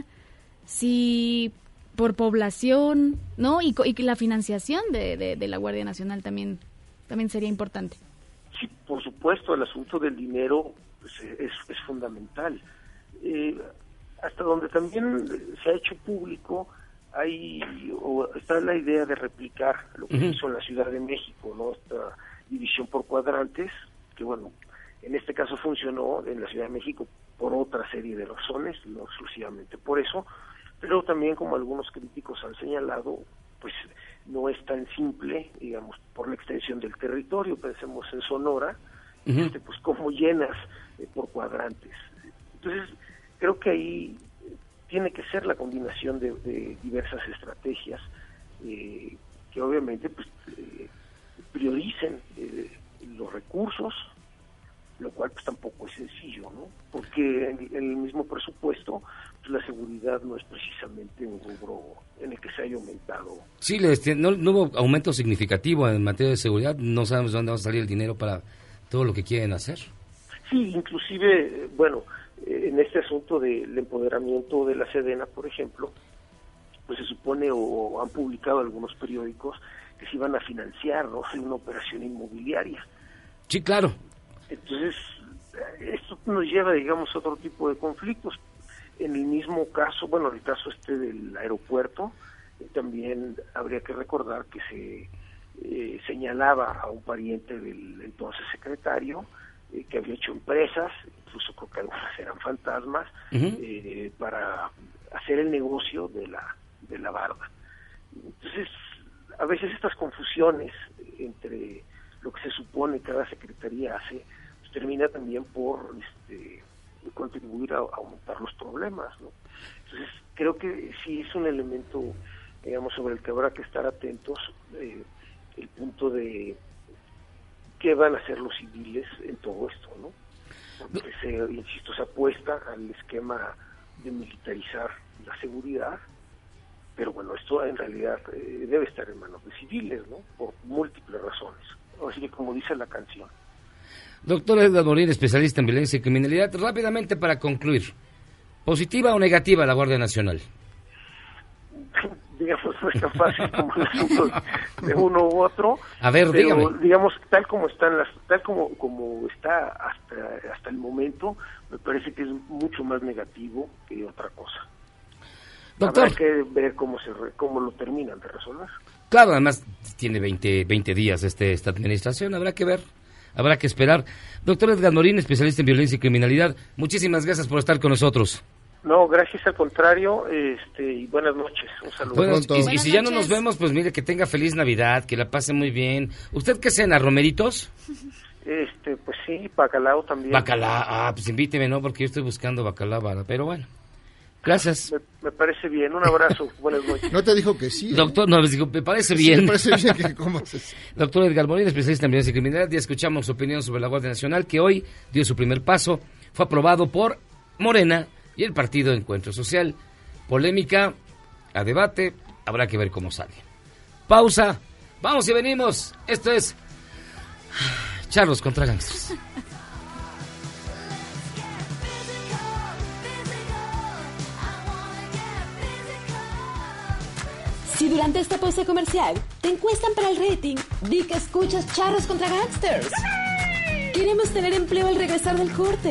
si por población, ¿no? Y, y la financiación de, de, de la Guardia Nacional también, también sería importante. Sí, por supuesto, el asunto del dinero pues, es, es fundamental. Eh, hasta donde también se ha hecho público, hay o está la idea de replicar lo que uh-huh. hizo en la Ciudad de México, ¿no? Esta división por cuadrantes, que bueno, en este caso funcionó en la Ciudad de México por otra serie de razones, no exclusivamente por eso, pero también, como algunos críticos han señalado, pues no es tan simple, digamos, por la extensión del territorio. Pensemos en Sonora, uh-huh. este, pues cómo llenas eh, por cuadrantes. Entonces, creo que ahí tiene que ser la combinación de, de diversas estrategias eh, que obviamente pues eh, prioricen eh, los recursos, lo cual pues tampoco es sencillo, ¿no? Porque en, en el mismo presupuesto pues, la seguridad no es precisamente un rubro en el que se haya aumentado. Sí, no, no hubo aumento significativo en materia de seguridad, no sabemos dónde va a salir el dinero para todo lo que quieren hacer. Sí, inclusive, bueno, en este asunto del empoderamiento de la Sedena, por ejemplo, pues se supone o han publicado algunos periódicos que se iban a financiar, ¿no? una operación inmobiliaria. Sí, claro. Entonces, esto nos lleva, digamos, a otro tipo de conflictos. En el mismo caso, bueno, el caso este del aeropuerto, eh, también habría que recordar que se eh, señalaba a un pariente del entonces secretario, Eh, que había hecho empresas, incluso creo que algunas eran fantasmas, uh-huh. eh, para hacer el negocio de la de la barda. Entonces, a veces estas confusiones entre lo que se supone cada secretaría hace, pues termina también por este, contribuir a, a aumentar los problemas, ¿no? Entonces, creo que sí es un elemento, digamos, sobre el que habrá que estar atentos, eh, el punto de qué van a hacer los civiles en todo esto, ¿no? Porque se, insisto, se apuesta al esquema de militarizar la seguridad, pero bueno, esto en realidad eh, debe estar en manos de civiles, ¿no? Por múltiples razones. Así que, como dice la canción. Doctor Edgar Morín, especialista en violencia y criminalidad, rápidamente para concluir, ¿positiva o negativa la Guardia Nacional? Digamos, no es tan fácil como el asunto de uno u otro. A ver, pero, dígame. digamos, tal como están las, tal como como está hasta hasta el momento, me parece que es mucho más negativo que otra cosa. Doctor. Habrá que ver cómo, se re, cómo lo terminan de resolver. Claro, además tiene veinte, veinte días este, esta administración, habrá que ver, habrá que esperar. Doctor Edgar Morín, especialista en violencia y criminalidad, muchísimas gracias por estar con nosotros. No, gracias al contrario, este, y buenas noches, un saludo. Bueno, y, y Buenas si ya no noches. nos vemos, pues mire, que tenga feliz Navidad, que la pase muy bien. ¿Usted qué cena, romeritos? Este, pues sí, bacalao también. Bacalao, ah, pues invíteme, ¿no? Porque yo estoy buscando bacalao, pero bueno. Gracias. Me, me parece bien, un abrazo, buenas noches. No te dijo que sí. ¿eh? Doctor, no, les digo, me parece Sí, bien. me parece bien que comas eso. Doctor Edgar Morín, especialista en violencia y criminalidad, ya escuchamos su opinión sobre la Guardia Nacional, que hoy dio su primer paso, fue aprobado por Morena y el Partido Encuentro Social. Polémica, a debate, habrá que ver cómo sale. Pausa, vamos y venimos. Esto es Charros contra Gangsters. Si durante esta pausa comercial te encuestan para el rating, di que escuchas Charros contra Gangsters. Queremos tener empleo al regresar del corte.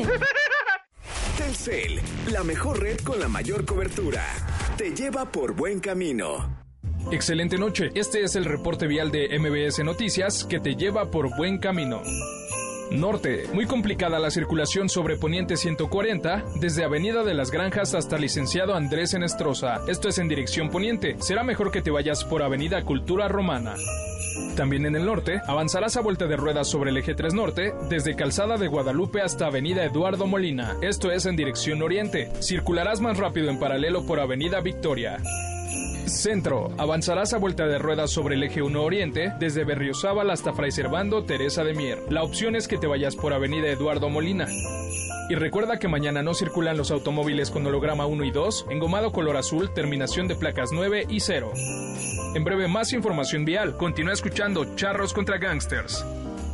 Telcel, la mejor red con la mayor cobertura. Te lleva por buen camino. Excelente noche. Este es el reporte vial de M B S Noticias que te lleva por buen camino. Norte, muy complicada la circulación sobre Poniente ciento cuarenta, desde Avenida de las Granjas hasta Licenciado Andrés Enestrosa. Esto es en dirección poniente. Será mejor que te vayas por Avenida Cultura Romana. También en el norte, avanzarás a vuelta de ruedas sobre el eje tres Norte, desde Calzada de Guadalupe hasta Avenida Eduardo Molina. Esto es en dirección oriente. Circularás más rápido en paralelo por Avenida Victoria. Centro, avanzarás a vuelta de ruedas sobre el eje uno Oriente, desde Berriozábal hasta Fray Servando Teresa de Mier. La opción es que te vayas por Avenida Eduardo Molina. Y recuerda que mañana no circulan los automóviles con holograma uno y dos, engomado color azul, terminación de placas nueve y cero. En breve, más información vial. Continúa escuchando Charros contra Gangsters.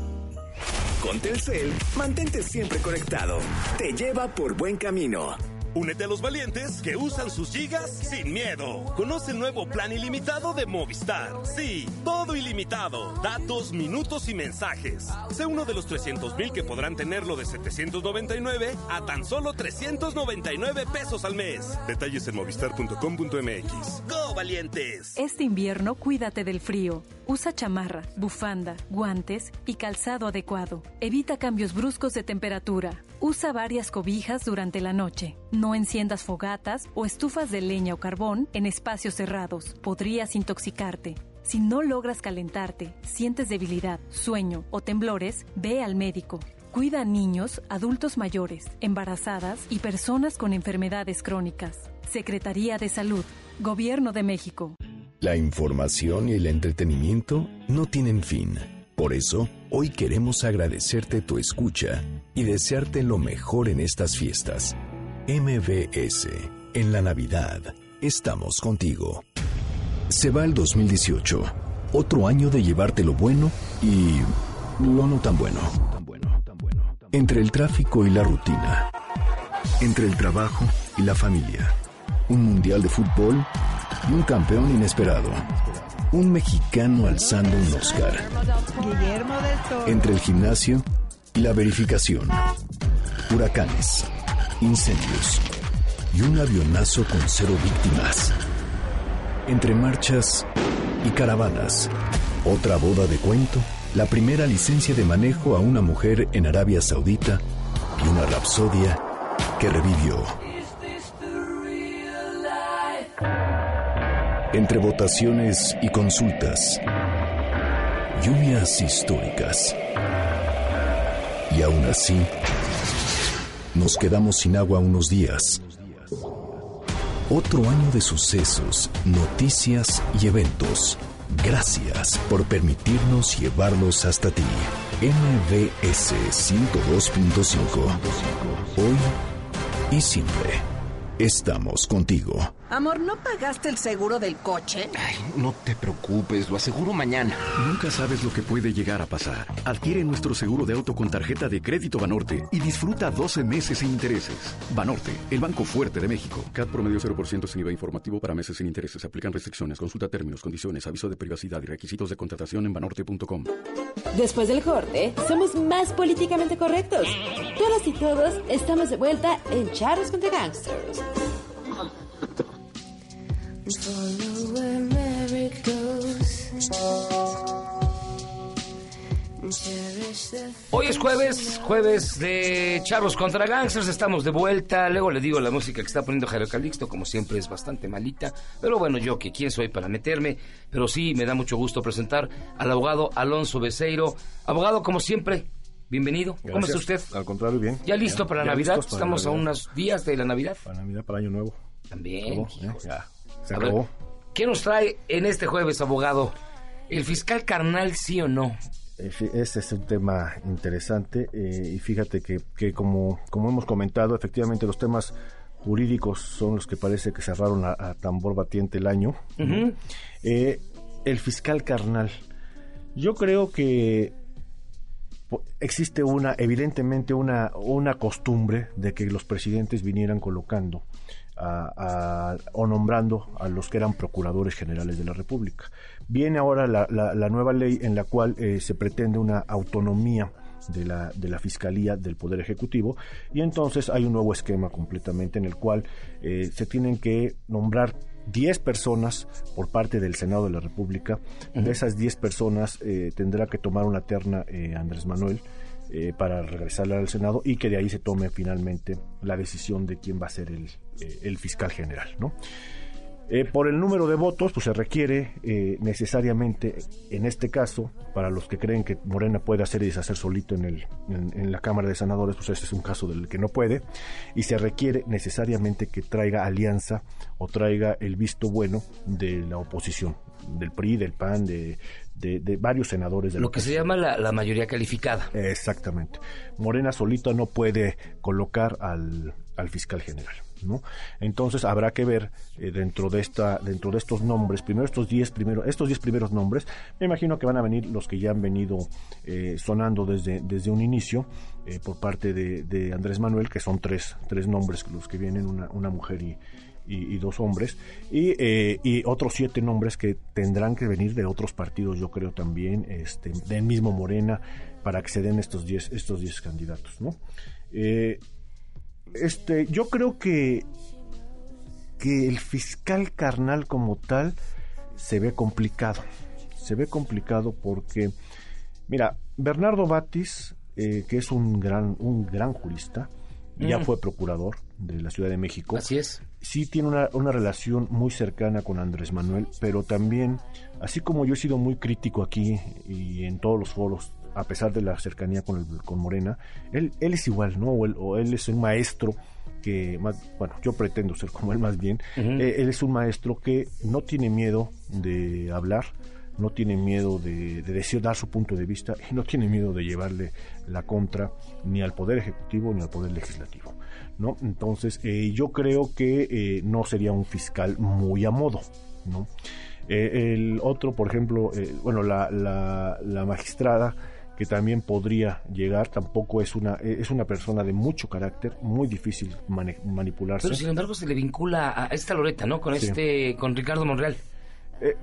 Con Telcel, mantente siempre conectado. Te lleva por buen camino. Únete a los valientes que usan sus gigas sin miedo. Conoce el nuevo plan ilimitado de Movistar. Sí, todo ilimitado. Datos, minutos y mensajes. Sé uno de los trescientos mil que podrán tenerlo de setecientos noventa y nueve a tan solo trescientos noventa y nueve pesos al mes. Detalles en movistar punto com punto m x. ¡Go, valientes! Este invierno cuídate del frío. Usa chamarra, bufanda, guantes y calzado adecuado. Evita cambios bruscos de temperatura. Usa varias cobijas durante la noche. No enciendas fogatas o estufas de leña o carbón en espacios cerrados. Podrías intoxicarte. Si no logras calentarte, sientes debilidad, sueño o temblores, ve al médico. Cuida a niños, adultos mayores, embarazadas y personas con enfermedades crónicas. Secretaría de Salud, Gobierno de México. La información y el entretenimiento no tienen fin. Por eso, hoy queremos agradecerte tu escucha y desearte lo mejor en estas fiestas. M B S, en la Navidad, estamos contigo. Se va el dos mil dieciocho, otro año de llevarte lo bueno y lo no tan bueno. Entre el tráfico y la rutina, entre el trabajo y la familia, un mundial de fútbol y un campeón inesperado, un mexicano alzando un Oscar. Guillermo del Toro. Entre el gimnasio y la verificación, huracanes, incendios y un avionazo con cero víctimas. Entre marchas y caravanas, otra boda de cuento, la primera licencia de manejo a una mujer en Arabia Saudita y una rapsodia que revivió. Entre votaciones y consultas, lluvias históricas. Y aún así, nos quedamos sin agua unos días. Otro año de sucesos, noticias y eventos. Gracias por permitirnos llevarlos hasta ti. M B S ciento dos punto cinco. Hoy y siempre estamos contigo. Amor, ¿no pagaste el seguro del coche? Ay, no te preocupes, lo aseguro mañana. Nunca sabes lo que puede llegar a pasar. Adquiere nuestro seguro de auto con tarjeta de crédito Banorte y disfruta doce meses sin intereses. Banorte, el banco fuerte de México. C A T promedio cero por ciento sin I V A informativo para meses sin intereses. Aplican restricciones. Consulta términos, condiciones, aviso de privacidad y requisitos de contratación en banorte punto com. Después del corte, somos más políticamente correctos. Todas y todos estamos de vuelta en Charros contra Gangsters. follow where merit goes. Hoy es jueves, jueves de Charros contra Gangsters, estamos de vuelta. Luego le digo la música que está poniendo Jairo Calixto, como siempre es bastante malita, pero bueno, yo que quién soy para meterme, pero sí me da mucho gusto presentar al abogado Alonso Beceiro. Abogado, como siempre, bienvenido. Gracias. ¿Cómo está usted? Al contrario, bien. ¿Ya listo ya, para ya Navidad? Para Estamos Navidad. a unos días de la Navidad. Para Navidad, para Año Nuevo. También. Ya, ya, se A acabó. ver, ¿qué nos trae en este jueves, abogado? ¿El fiscal carnal sí o no? Este es un tema interesante eh, y fíjate que, que como, como hemos comentado, efectivamente los temas jurídicos son los que parece que cerraron a, a tambor batiente el año. Uh-huh. eh, el fiscal carnal. Yo creo que existe una, evidentemente una, una costumbre de que los presidentes vinieran colocando A, a, o nombrando a los que eran procuradores generales de la República. Viene ahora la, la, la nueva ley en la cual eh, se pretende una autonomía de la, de la Fiscalía del Poder Ejecutivo, y entonces hay un nuevo esquema completamente en el cual eh, se tienen que nombrar diez personas por parte del Senado de la República. Uh-huh. De esas diez personas eh, tendrá que tomar una terna eh, Andrés Manuel Eh, para regresarla al Senado y que de ahí se tome finalmente la decisión de quién va a ser el, eh, el fiscal general, ¿no? Eh, por el número de votos, pues se requiere eh, necesariamente, en este caso, para los que creen que Morena puede hacer y deshacer solito en, el, en, en la Cámara de Senadores, pues ese es un caso del que no puede, y se requiere necesariamente que traiga alianza o traiga el visto bueno de la oposición, del P R I, del P A N, de, de, de varios senadores. De Lo que se llama la, la mayoría calificada. Exactamente. Morena solita no puede colocar al, al fiscal general, ¿no? Entonces habrá que ver eh, dentro de esta dentro de estos nombres, primero estos diez primeros estos diez primeros nombres, me imagino que van a venir los que ya han venido eh, sonando desde desde un inicio eh, por parte de, de Andrés Manuel, que son tres tres nombres los que vienen, una una mujer y Y, y dos hombres, y, eh, y otros siete nombres que tendrán que venir de otros partidos, yo creo también, este, del mismo Morena, para que se den estos diez estos diez candidatos, ¿no? Eh, este, yo creo que que el fiscal carnal como tal se ve complicado, se ve complicado porque, mira, Bernardo Batis, eh, que es un gran un gran jurista, ya mm. fue procurador de la Ciudad de México. Así es. Sí tiene una, una relación muy cercana con Andrés Manuel, pero también, así como yo he sido muy crítico aquí y en todos los foros, a pesar de la cercanía con, el, con Morena, él, él es igual, ¿no? O él, o él es un maestro que, más, bueno, yo pretendo ser como él más bien, uh-huh. eh, él es un maestro que no tiene miedo de hablar, no tiene miedo de, de decir, dar su punto de vista, y no tiene miedo de llevarle la contra ni al Poder Ejecutivo ni al Poder Legislativo, ¿no? Entonces, eh, yo creo que eh, no sería un fiscal muy a modo, ¿no? Eh, el otro, por ejemplo, eh, bueno, la, la, la magistrada que también podría llegar, tampoco es una es una persona de mucho carácter, muy difícil mani- manipularse. Pero sin embargo se le vincula a esta Loreta, ¿no? Con sí. este, con Ricardo Monreal. Eh,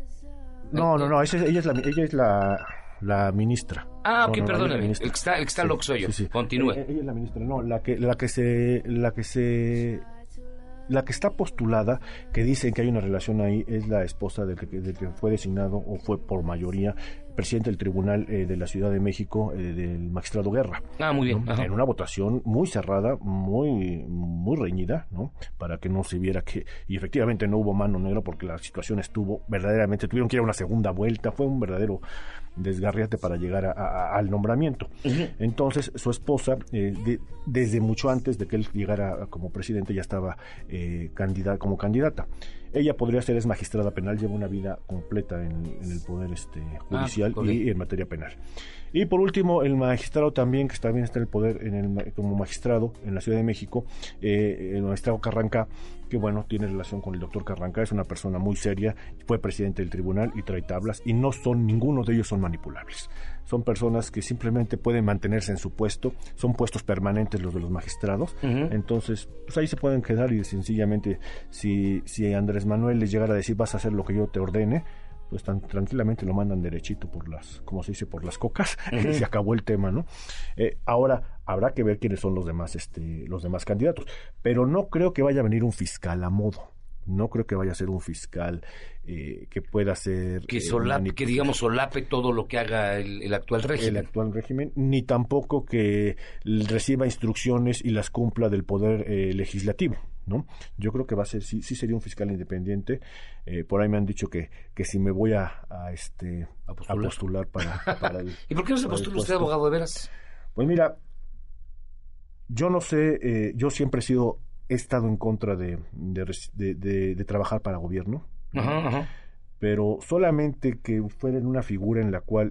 No, no, no, ella, ella es la ella es la, la ministra. Ah, ok, no, no, perdóname. El que está, el que está sí, loco soy yo. Sí, sí. Continúe. Ella, ella es la ministra. No, la que la que se la que se la que está postulada, que dicen que hay una relación ahí, es la esposa del que, del que fue designado o fue por mayoría presidente del Tribunal eh, de la Ciudad de México, eh, del magistrado Guerra. Ah, muy bien. ¿no? En una votación muy cerrada, muy muy reñida, ¿no? Para que no se viera que... Y efectivamente no hubo mano negra porque la situación estuvo verdaderamente... Tuvieron que ir a una segunda vuelta, fue un verdadero desgarriate para llegar a, a, al nombramiento. Uh-huh. Entonces, su esposa, eh, de, desde mucho antes de que él llegara como presidente, ya estaba eh, candidata, como candidata. Ella podría ser, es magistrada penal, lleva una vida completa en, en el poder este judicial ah, y en materia penal. Y por último, el magistrado también, que también está en el poder en el, como magistrado en la Ciudad de México, eh, el magistrado Carranca, que bueno, tiene relación con el doctor Carranca, es una persona muy seria, fue presidente del tribunal y trae tablas, y no son, ninguno de ellos son manipulables. Son personas que simplemente pueden mantenerse en su puesto, son puestos permanentes los de los magistrados, uh-huh. Entonces, pues ahí se pueden quedar y sencillamente, si, si Andrés Manuel les llegara a decir vas a hacer lo que yo te ordene, pues tan tranquilamente lo mandan derechito por las, como se dice, por las cocas, uh-huh. Se acabó el tema, ¿no? Eh, ahora habrá que ver quiénes son los demás, este, los demás candidatos, pero no creo que vaya a venir un fiscal a modo. No creo que vaya a ser un fiscal eh, que pueda ser... Que, eh, solape, que digamos solape todo lo que haga el, el actual régimen. El actual régimen, ni tampoco que reciba instrucciones y las cumpla del poder eh, legislativo, ¿no? Yo creo que va a ser, sí, sí sería un fiscal independiente. Eh, por ahí me han dicho que, que si me voy a, a este a postular, a postular para, para el, ¿Y por qué no se postula usted, abogado, de veras? Pues mira, yo no sé, eh, yo siempre he sido... He estado en contra de, de, de, de, de trabajar para gobierno, ajá, ajá. pero solamente que fuera en una figura en la cual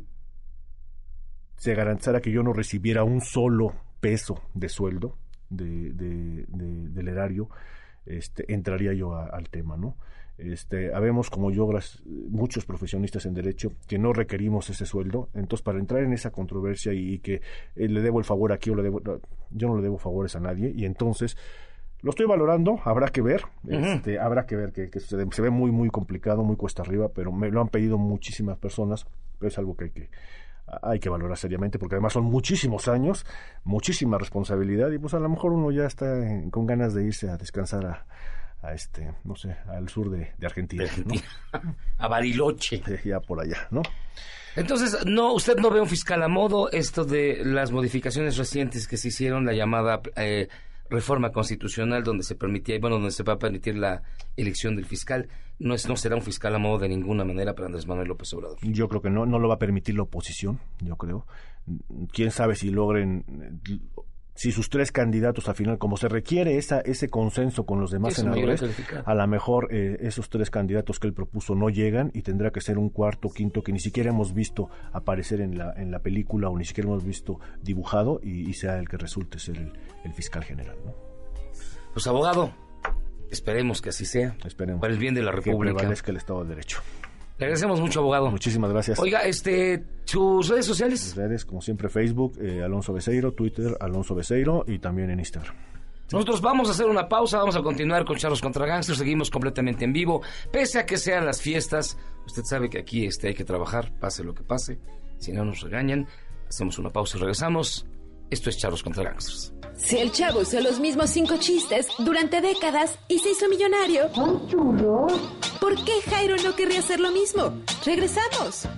se garantizara que yo no recibiera un solo peso de sueldo de, de, de, del erario, este, entraría yo a, al tema, ¿no? Este, habemos como yo muchos profesionistas en derecho que no requerimos ese sueldo, entonces para entrar en esa controversia y, y que eh, le debo el favor aquí o le debo, yo no le debo favores a nadie, y entonces lo estoy valorando, habrá que ver, uh-huh. este, habrá que ver que, que sucede. Se ve muy muy complicado, muy cuesta arriba, pero me lo han pedido muchísimas personas, pero es algo que hay que hay que valorar seriamente, porque además son muchísimos años, muchísima responsabilidad, y pues a lo mejor uno ya está en, con ganas de irse a descansar a, a este, no sé, al sur de, de Argentina, de Argentina. ¿no? A Bariloche. Ya por allá, ¿no? Entonces, no, usted no ve un fiscal a modo, esto de las modificaciones recientes que se hicieron, la llamada eh, reforma constitucional, donde se permitía, bueno, donde se va a permitir la elección del fiscal, no es, no será un fiscal a modo de ninguna manera para Andrés Manuel López Obrador. Yo creo que no, no lo va a permitir la oposición, yo creo. Quién sabe si logren, si sus tres candidatos al final, como se requiere esa, ese consenso con los demás senadores, a lo mejor eh, esos tres candidatos que él propuso no llegan y tendrá que ser un cuarto, quinto, que ni siquiera hemos visto aparecer en la, en la película o ni siquiera hemos visto dibujado y, y sea el que resulte ser el, el fiscal general, ¿no? Pues abogado, esperemos que así sea. Esperemos. Para el bien de la República. Que prevalezca el Estado de Derecho. Le agradecemos mucho, abogado. Muchísimas gracias. Oiga, este, sus redes sociales. Mis redes, como siempre, Facebook, eh, Alonso Beceiro, Twitter, Alonso Beceiro y también en Instagram. Nosotros vamos a hacer una pausa, vamos a continuar con Charros contra Gangsters, seguimos completamente en vivo, pese a que sean las fiestas. Usted sabe que aquí este, hay que trabajar, pase lo que pase, si no nos regañan. Hacemos una pausa y regresamos. Esto es Charros contra Gangsters. Si el Chavo usó los mismos cinco chistes durante décadas y se hizo millonario, ¿por qué Jairo no querría hacer lo mismo? ¡Regresamos!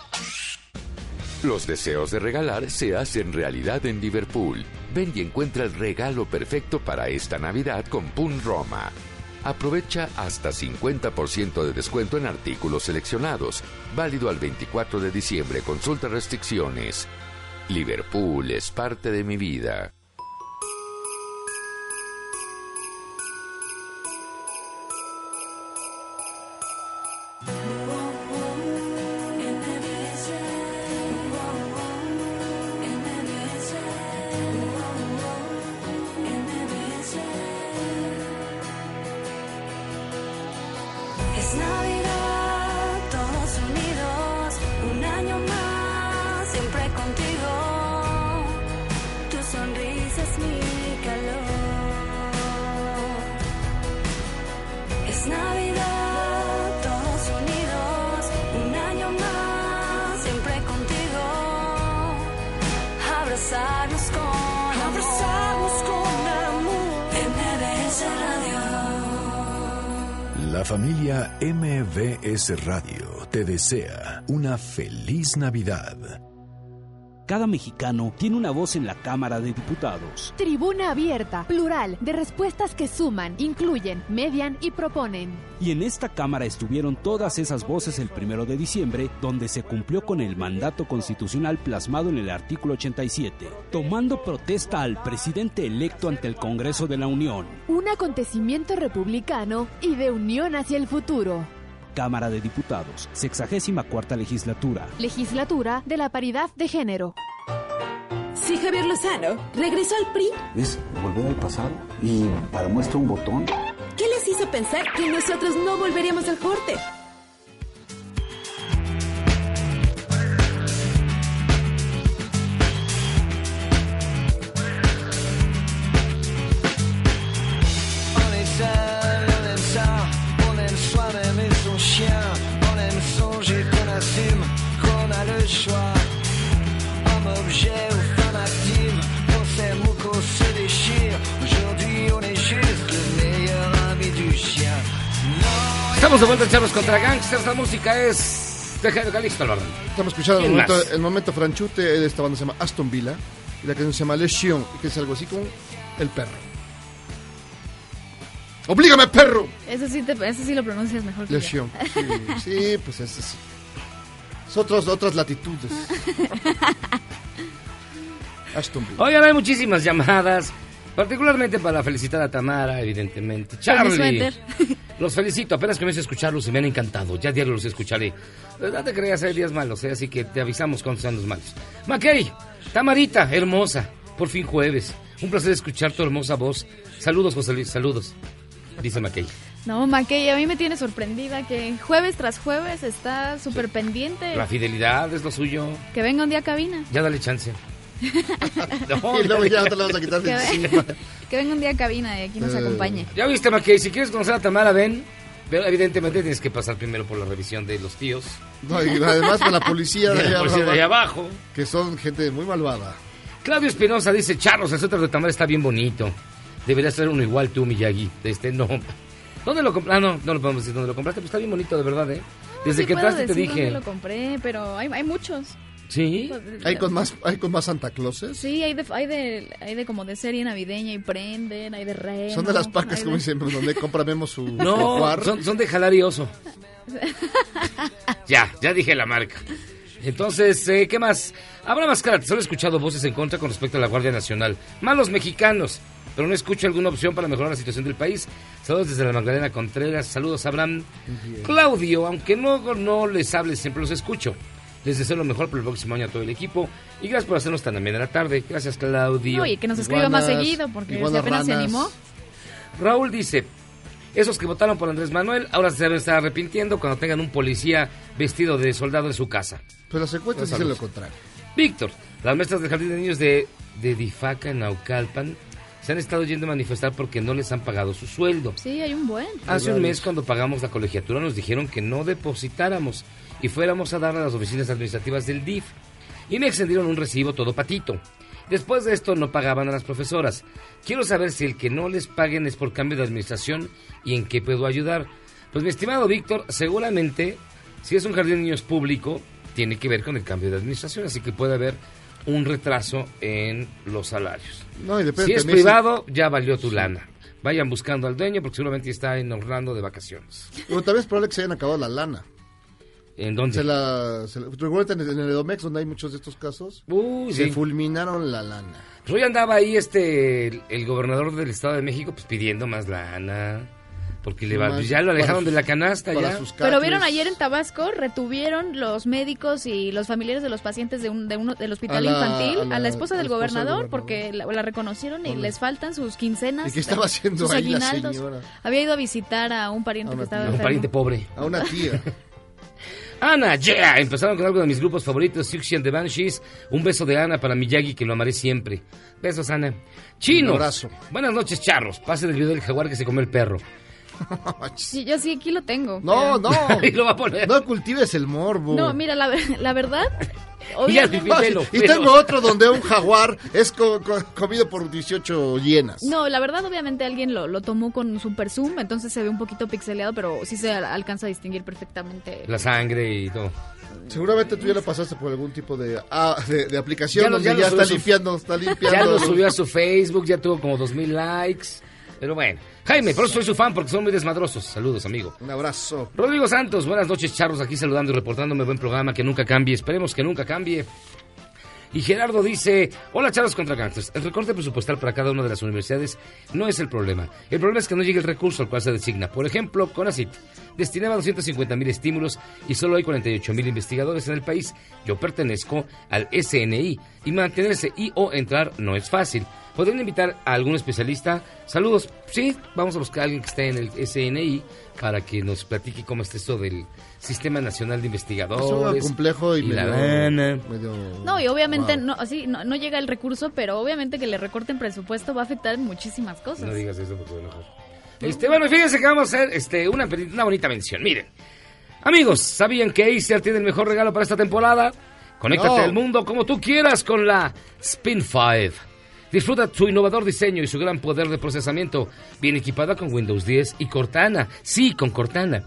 Los deseos de regalar se hacen realidad en Liverpool. Ven y encuentra el regalo perfecto para esta Navidad con Pun Roma. Aprovecha hasta cincuenta por ciento de descuento en artículos seleccionados. Válido al veinticuatro de diciembre. Consulta restricciones. Liverpool es parte de mi vida. Es Navidad, todos unidos, un año más, siempre contigo. Tu sonrisa es mi calor. Es Navidad, todos unidos, un año más, siempre contigo. Abrazarnos con amor. Abrazarnos con amor. M B S Radio. La familia M V S Radio te desea una feliz Navidad. Cada mexicano tiene una voz en la Cámara de Diputados. Tribuna abierta, plural, de respuestas que suman, incluyen, median y proponen. Y en esta Cámara estuvieron todas esas voces el primero de diciembre, donde se cumplió con el mandato constitucional plasmado en el artículo ochenta y siete, tomando protesta al presidente electo ante el Congreso de la Unión. Un acontecimiento republicano y de unión hacia el futuro. Cámara de Diputados, sexagésima cuarta legislatura. Legislatura de la paridad de género. Si Javier Lozano regresó al P R I, es volver al pasado y para muestra un botón. ¿Qué les hizo pensar que nosotros no volveríamos al corte? On aime songer qu'on assume, qu'on a le choix. Homme, objet ou femme active, qu'on s'aime ou qu'on se déchire. Aujourd'hui on est juste le meilleur ami du chien. Estamos de vuelta a Charros contra Gangsters. La música es de Jairo Calixto Albarrán. Estamos escuchando el momento, el momento franchute de esta banda, se llama Aston Villa. Y la canción se llama Le Chien, que es algo así como el perro. ¡Oblígame, perro! Eso sí, te, eso sí lo pronuncias mejor que Le yo. Chien. Sí, sí, pues es así. Es otros, otras latitudes. Aston Villa. Oigan, hay muchísimas llamadas. Particularmente para felicitar a Tamara, evidentemente. Charlie, los felicito, apenas comienzo a escucharlos y me han encantado. Ya diario los escucharé. No te creas, hay días malos, ¿eh? Así que te avisamos cuando sean los malos. Mackay, Tamarita, hermosa, por fin jueves. Un placer escuchar tu hermosa voz. Saludos, José Luis, saludos, dice Mackay. No, Mackay, a mí me tiene sorprendida que jueves tras jueves está súper pendiente. La fidelidad es lo suyo. Que venga un día a cabina. Ya dale chance. No, y luego ya no te la vas a quitar de encima. Que venga un día a cabina y aquí nos uh, acompañe. Ya viste, Mackay, si quieres conocer a Tamara, ven. Pero evidentemente tienes que pasar primero por la revisión de los tíos. No, y además con la policía de, de, allá, la policía abajo, de allá abajo. Que son gente muy malvada. Claudio Espinosa dice, Charros, el suéter de Tamara está bien bonito. Deberías ser uno igual tú, Miyagi. Este, no. ¿Dónde lo compraste? Ah, no, no lo podemos decir dónde lo compraste, pero está bien bonito, de verdad, ¿eh? Desde sí que entraste te dije. Dónde lo compré, pero hay, hay muchos. ¿Sí? ¿Hay con más, hay con más Santa Clauses? Sí, hay de, hay de, hay de como de serie navideña y prenden, hay de reno. Son de las pacas, como de... dicen, donde compramos su... No, su son, son de jalar y oso. Ya, ya dije la marca. Entonces, eh, ¿qué más? Habrá más caras, solo he escuchado voces en contra con respecto a la Guardia Nacional. Malos mexicanos, pero no escucho alguna opción para mejorar la situación del país. Saludos desde la Magdalena Contreras, saludos Abraham. Bien. Claudio, aunque no, no les hable, siempre los escucho. Les deseo lo mejor para el próximo año a todo el equipo. Y gracias por hacernos tan amena la tarde. Gracias, Claudio. Oye, que nos escriba más seguido, porque si apenas ranas. se animó. Raúl dice, esos que votaron por Andrés Manuel, ahora se deben estar arrepintiendo cuando tengan un policía vestido de soldado en su casa. Pero las encuestas dicen lo contrario. Víctor, las maestras del Jardín de Niños de, de Difaca, en Naucalpan, se han estado yendo a manifestar porque no les han pagado su sueldo. Sí, hay un buen. Hace un mes, cuando pagamos la colegiatura, nos dijeron que no depositáramos y fuéramos a dar a las oficinas administrativas del D I F. Y me extendieron un recibo todo patito. Después de esto no pagaban a las profesoras. Quiero saber si el que no les paguen es por cambio de administración y en qué puedo ayudar. Pues mi estimado Víctor, seguramente si es un jardín de niños público, tiene que ver con el cambio de administración, así que puede haber un retraso en los salarios. No, y depende, si es privado, se... ya valió tu lana. Vayan buscando al dueño porque seguramente está en Orlando de vacaciones. Pero también es probable que se hayan acabado la lana. ¿En dónde? Se la, se la, ¿recuerdan en el Edomex, donde hay muchos de estos casos? Uy, se sí. fulminaron la lana. Pues hoy andaba ahí este el, el gobernador del Estado de México pues pidiendo más lana. Porque le va, más, ya lo alejaron sus, de la canasta ya. Pero vieron ayer en Tabasco, retuvieron los médicos y los familiares de los pacientes de un, de uno, del hospital a la, infantil a la, a la esposa, del, esposa gobernador, del gobernador porque la, la reconocieron y Hola. les faltan sus quincenas. ¿Y qué estaba haciendo ahí la señora? Había ido a visitar a un pariente a que estaba enfermo. Un pariente pobre. A una tía. Ana, yeah, empezaron con algo de mis grupos favoritos, Siouxsie and the Banshees. Un beso de Ana para Miyagi, que lo amaré siempre. Besos, Ana. Chino. Un abrazo. Buenas noches, charros. Pase del video del jaguar que se comió el perro. Sí, yo sí aquí lo tengo. No, pero... no. Y lo va a poner. No cultives el morbo. No, mira, la, la verdad. Obviamente... No, pelo, y tengo otro donde un jaguar es co co comido por dieciocho hienas. No, la verdad, obviamente alguien lo, lo tomó con super zoom, entonces se ve un poquito pixeleado, pero sí se alcanza a distinguir perfectamente. La sangre y todo. Seguramente tú ya lo pasaste por algún tipo de, ah, de, de aplicación ya lo, donde ya, ya está, limpiando, está limpiando. Ya lo subió a su Facebook, ya tuvo como dos mil likes. Pero bueno, Jaime, por eso soy su fan, porque son muy desmadrosos. Saludos, amigo. Un abrazo. Rodrigo Santos, buenas noches, charros, aquí saludando y reportándome. Buen programa, que nunca cambie. Esperemos que nunca cambie. Y Gerardo dice, hola, charros contra gangsters. El recorte presupuestal para cada una de las universidades no es el problema. El problema es que no llegue el recurso al cual se designa. Por ejemplo, CONACYT destinaba doscientos cincuenta mil estímulos y solo hay cuarenta y ocho mil investigadores en el país. Yo pertenezco al S N I y mantenerse y o entrar no es fácil. ¿Podrían invitar a algún especialista? Saludos. Sí, vamos a buscar a alguien que esté en el S N I para que nos platique cómo está esto del Sistema Nacional de Investigadores. Es complejo y, y medio, la lana. Medio... No, y obviamente wow. no, así, no, no llega el recurso, pero obviamente que le recorten presupuesto va a afectar en muchísimas cosas. No digas eso porque voy a enojar. Este, bueno, fíjense que vamos a hacer este, una, una bonita mención. Miren, amigos, ¿sabían que Acer tiene el mejor regalo para esta temporada? Conéctate no. al mundo como tú quieras con la Spin cinco. Disfruta su innovador diseño y su gran poder de procesamiento, bien equipada con Windows diez y Cortana. Sí, con Cortana.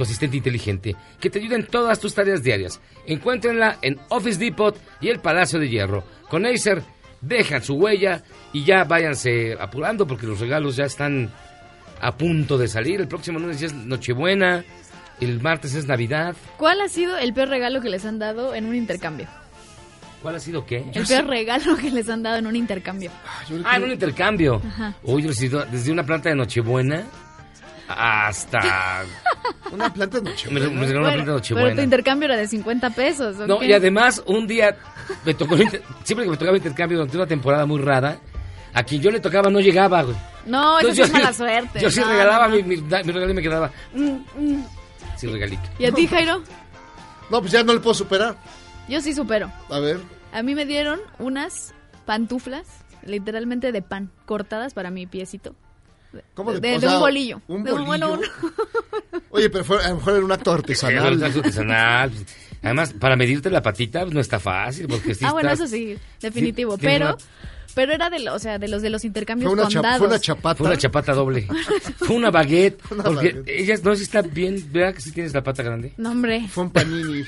tu asistente inteligente, que te ayuda en todas tus tareas diarias. Encuéntrenla en Office Depot y el Palacio de Hierro. Con Acer, dejan su huella y ya váyanse apurando porque los regalos ya están a punto de salir. El próximo lunes ya es Nochebuena, el martes es Navidad. ¿Cuál ha sido el peor regalo que les han dado en un intercambio? ¿Cuál ha sido qué? El peor regalo que les han dado en un intercambio. Ah, en un intercambio. Ajá. Uy, yo les he ido desde una planta de Nochebuena hasta... Una planta de Nochebuena. Me, me regaló una planta de Nochebuena. Pero tu intercambio era de cincuenta pesos. ¿o No, qué? y además un día me tocó, siempre que me tocaba intercambio durante una temporada muy rara, a quien yo le tocaba no llegaba, güey. No, eso Entonces, sí es yo- mala suerte. Yo sí No, regalaba no, no. Mi, mi, mi regalo y me quedaba mm, mm, sin regalito. ¿Y a ti, Jairo? No, pues ya no le puedo superar. Yo sí supero. A ver. A mí me dieron unas pantuflas, literalmente de pan, cortadas para mi piecito. ¿Cómo de, de- de, o de sea, un bolillo. un De un- bueno, un- Oye, pero fue, a lo mejor era un acto artesanal. Sí, un acto artesanal. Además, para medirte la patita pues, no está fácil, porque sí ah, bueno, estás- eso sí, definitivo. Sí, tienes pero, una- pero era de, lo- o sea, de los de los intercambios Fue una con cha- dados. fue una chapata. Fue una chapata doble. Fue una baguette. Una porque baguette. ella no sé si está bien. ¿Verdad que sí tienes la pata grande? No, hombre. Fue un panini.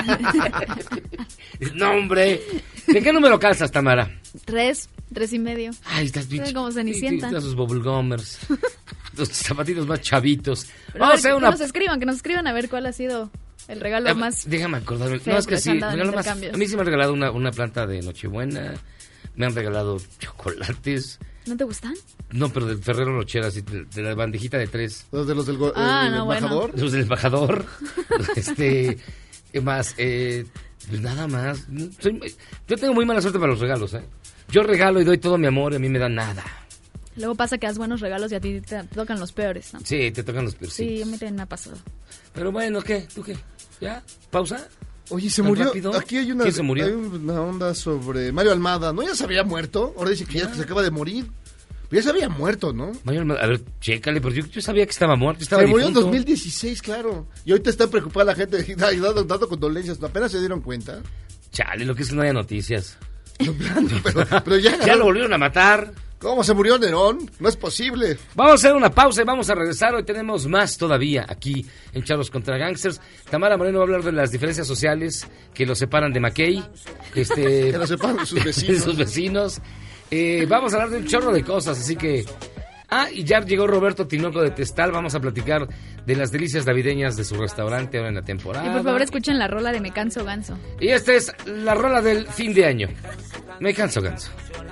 No, hombre. ¿De qué número calzas, Tamara? Tres, tres y medio. Ay, estás bien. Soy como ch- Cenicienta. sí, sí, Sus bubblegumers. Los zapatitos más chavitos. Pero Vamos a a ver, hacer que una... nos escriban, que nos escriban a ver cuál ha sido el regalo Eh, más... Déjame acordarme. feo No, es que que les sí. han dado en regalo más- intercambios. a mí sí me han regalado una, una planta de Nochebuena. Me han regalado chocolates. ¿No te gustan? No, pero del Ferrero Rocher, así, de, de la bandejita de tres. Los de los del, go- Ah, el no, bueno. embajador. Los del embajador. este, ¿qué más? Eh, pues nada más. Soy- yo tengo muy mala suerte para los regalos, ¿eh? Yo regalo y doy todo mi amor y a mí me dan nada. Luego pasa que das buenos regalos y a ti te tocan los peores, ¿no? Sí, te tocan los Sí, piercings. a mí también me ha pasado. Pero bueno, ¿qué? ¿Tú qué? ¿Ya? ¿Pausa? Oye, se ¿Tan murió. rápido? Aquí hay una, ¿Quién se murió? hay una onda sobre Mario Almada. ¿No ya se había muerto? Ahora dice que ya se acaba de morir. Pero ya se había muerto, ¿no? Mayor, a ver, chécale, pero yo, yo sabía que estaba muerto. Estaba Se murió en difunto. dos mil dieciséis, claro. Y ahorita está preocupada la gente y dando, dando condolencias. Apenas se dieron cuenta. Chale, lo que es que no haya noticias. Pero, pero ya, Ya lo volvieron a matar. ¿Cómo se murió Nerón? No es posible. Vamos a hacer una pausa y vamos a regresar. Hoy tenemos más todavía aquí en Charlos contra Gangsters. Tamara Moreno va a hablar de las diferencias sociales que los separan de McKay. Este, Que lo separan de sus de vecinos. sus vecinos. Eh, vamos a hablar de un chorro de cosas, así que... Ah, y ya llegó Roberto Tinoco de Testal. Vamos a platicar de las delicias navideñas de su restaurante ahora en la temporada. Y por favor escuchen la rola de Me Canso Ganso. Y esta es la rola del fin de año. Me canso, ganso.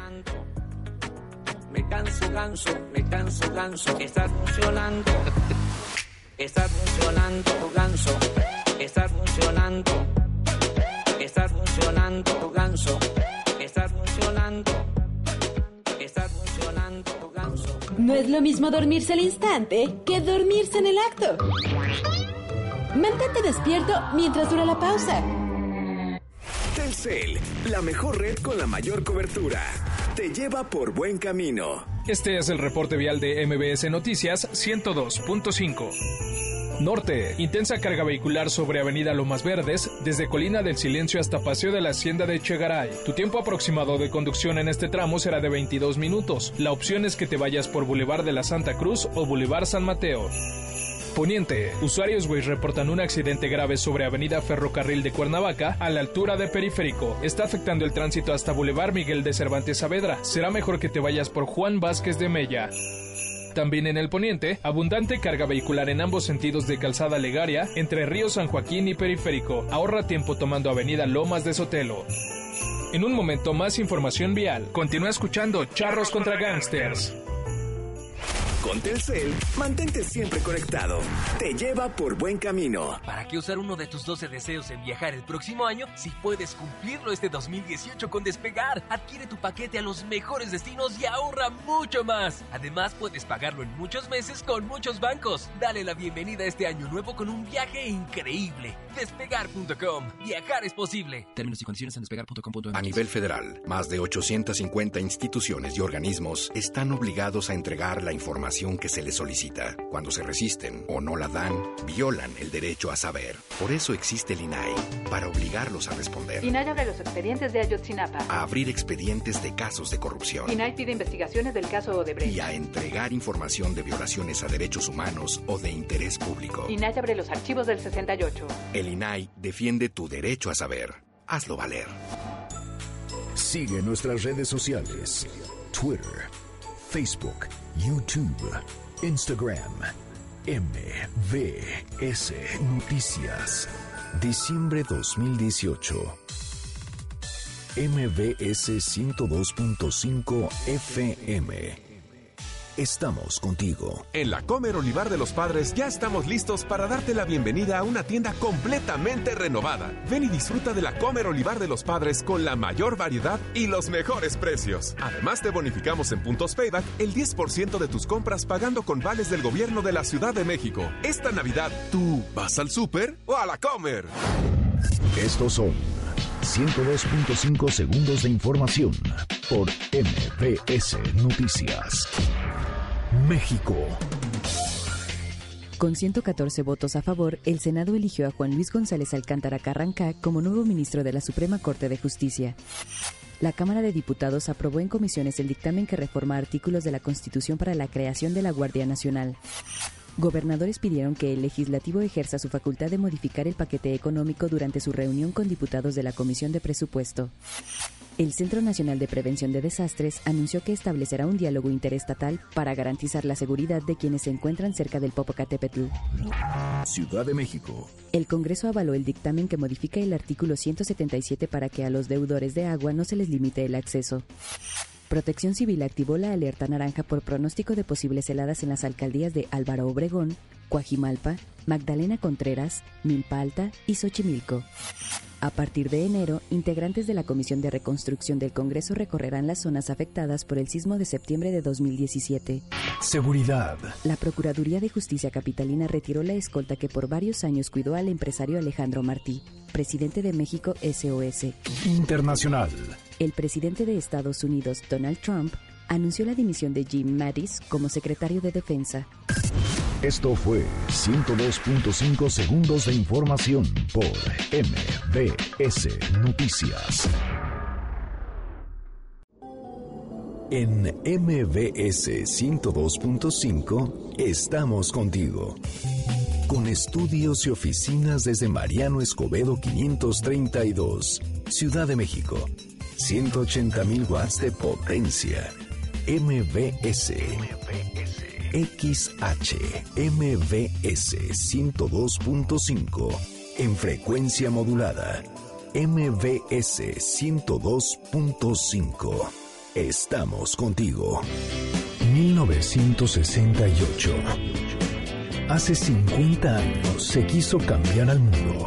Me canso, ganso, me canso, ganso. Estás funcionando. Estás funcionando, ganso. Estás funcionando. Estás funcionando, ganso. Estás funcionando. Estás funcionando, ganso. No es lo mismo dormirse al instante que dormirse en el acto. Mantente despierto mientras dura la pausa. Telcel, la mejor red con la mayor cobertura. Te lleva por buen camino. Este es el reporte vial de M B S Noticias ciento dos punto cinco. Norte, intensa carga vehicular sobre Avenida Lomas Verdes, desde Colina del Silencio hasta Paseo de la Hacienda de Chegaray. Tu tiempo aproximado de conducción en este tramo será de veintidós minutos. La opción es que te vayas por Boulevard de la Santa Cruz o Boulevard San Mateo. Poniente, usuarios Waze reportan un accidente grave sobre Avenida Ferrocarril de Cuernavaca a la altura de Periférico. Está afectando el tránsito hasta Boulevard Miguel de Cervantes Saavedra. Será mejor que te vayas por Juan Vázquez de Mella. También en el poniente, abundante carga vehicular en ambos sentidos de Calzada Legaria, entre Río San Joaquín y Periférico. Ahorra tiempo tomando Avenida Lomas de Sotelo. En un momento más información vial. Continúa escuchando Charros contra Gangsters. Con Telcel, mantente siempre conectado. Te lleva por buen camino. ¿Para qué usar uno de tus doce deseos en viajar el próximo año si puedes cumplirlo este dos mil dieciocho con Despegar? Adquiere tu paquete a los mejores destinos y ahorra mucho más. Además, puedes pagarlo en muchos meses con muchos bancos. Dale la bienvenida a este año nuevo con un viaje increíble. Despegar punto com. Viajar es posible. Términos y condiciones en despegar punto com punto m x. A nivel federal, más de ochocientas cincuenta instituciones y organismos están obligados a entregar la información información que se les solicita. Cuando se resisten o no la dan, violan el derecho a saber. Por eso existe el I N A I, para obligarlos a responder. I N A I abre los expedientes de Ayotzinapa. A abrir expedientes de casos de corrupción. I N A I pide investigaciones del caso Odebrecht. Y a entregar información de violaciones a derechos humanos o de interés público. I N A I abre los archivos del sesenta y ocho. El I N A I defiende tu derecho a saber. Hazlo valer. Sigue nuestras redes sociales: Twitter, Facebook, YouTube, Instagram. M V S Noticias. Diciembre dos mil dieciocho. M V S ciento dos punto cinco F M. Estamos contigo. En la Comer Olivar de los Padres ya estamos listos para darte la bienvenida a una tienda completamente renovada. Ven y disfruta de la Comer Olivar de los Padres con la mayor variedad y los mejores precios. Además te bonificamos en puntos Payback el diez por ciento de tus compras pagando con vales del gobierno de la Ciudad de México. Esta Navidad, ¿tú vas al súper o a la Comer? Estos son ciento dos punto cinco segundos de información por M V S Noticias. México. Con ciento catorce votos a favor, el Senado eligió a Juan Luis González Alcántara Carrancá como nuevo ministro de la Suprema Corte de Justicia. La Cámara de Diputados aprobó en comisiones el dictamen que reforma artículos de la Constitución para la creación de la Guardia Nacional. Gobernadores pidieron que el legislativo ejerza su facultad de modificar el paquete económico durante su reunión con diputados de la Comisión de Presupuesto. El Centro Nacional de Prevención de Desastres anunció que establecerá un diálogo interestatal para garantizar la seguridad de quienes se encuentran cerca del Popocatépetl. Ciudad de México. El Congreso avaló el dictamen que modifica el artículo ciento setenta y siete para que a los deudores de agua no se les limite el acceso. Protección Civil activó la alerta naranja por pronóstico de posibles heladas en las alcaldías de Álvaro Obregón, Coajimalpa, Magdalena Contreras, Milpa Alta y Xochimilco. A partir de enero, integrantes de la Comisión de Reconstrucción del Congreso recorrerán las zonas afectadas por el sismo de septiembre de dos mil diecisiete. Seguridad. La Procuraduría de Justicia Capitalina retiró la escolta que por varios años cuidó al empresario Alejandro Martí, presidente de México S O S. Internacional. El presidente de Estados Unidos, Donald Trump, anunció la dimisión de Jim Mattis como secretario de Defensa. Esto fue ciento dos punto cinco segundos de información por M V S Noticias. En M V S ciento dos punto cinco estamos contigo. Con estudios y oficinas desde Mariano Escobedo quinientos treinta y dos, Ciudad de México. ciento ochenta mil watts de potencia. M V S. X H M V S ciento dos punto cinco en frecuencia modulada. M V S ciento dos punto cinco. Estamos contigo. mil novecientos sesenta y ocho. Hace cincuenta años se quiso cambiar al mundo.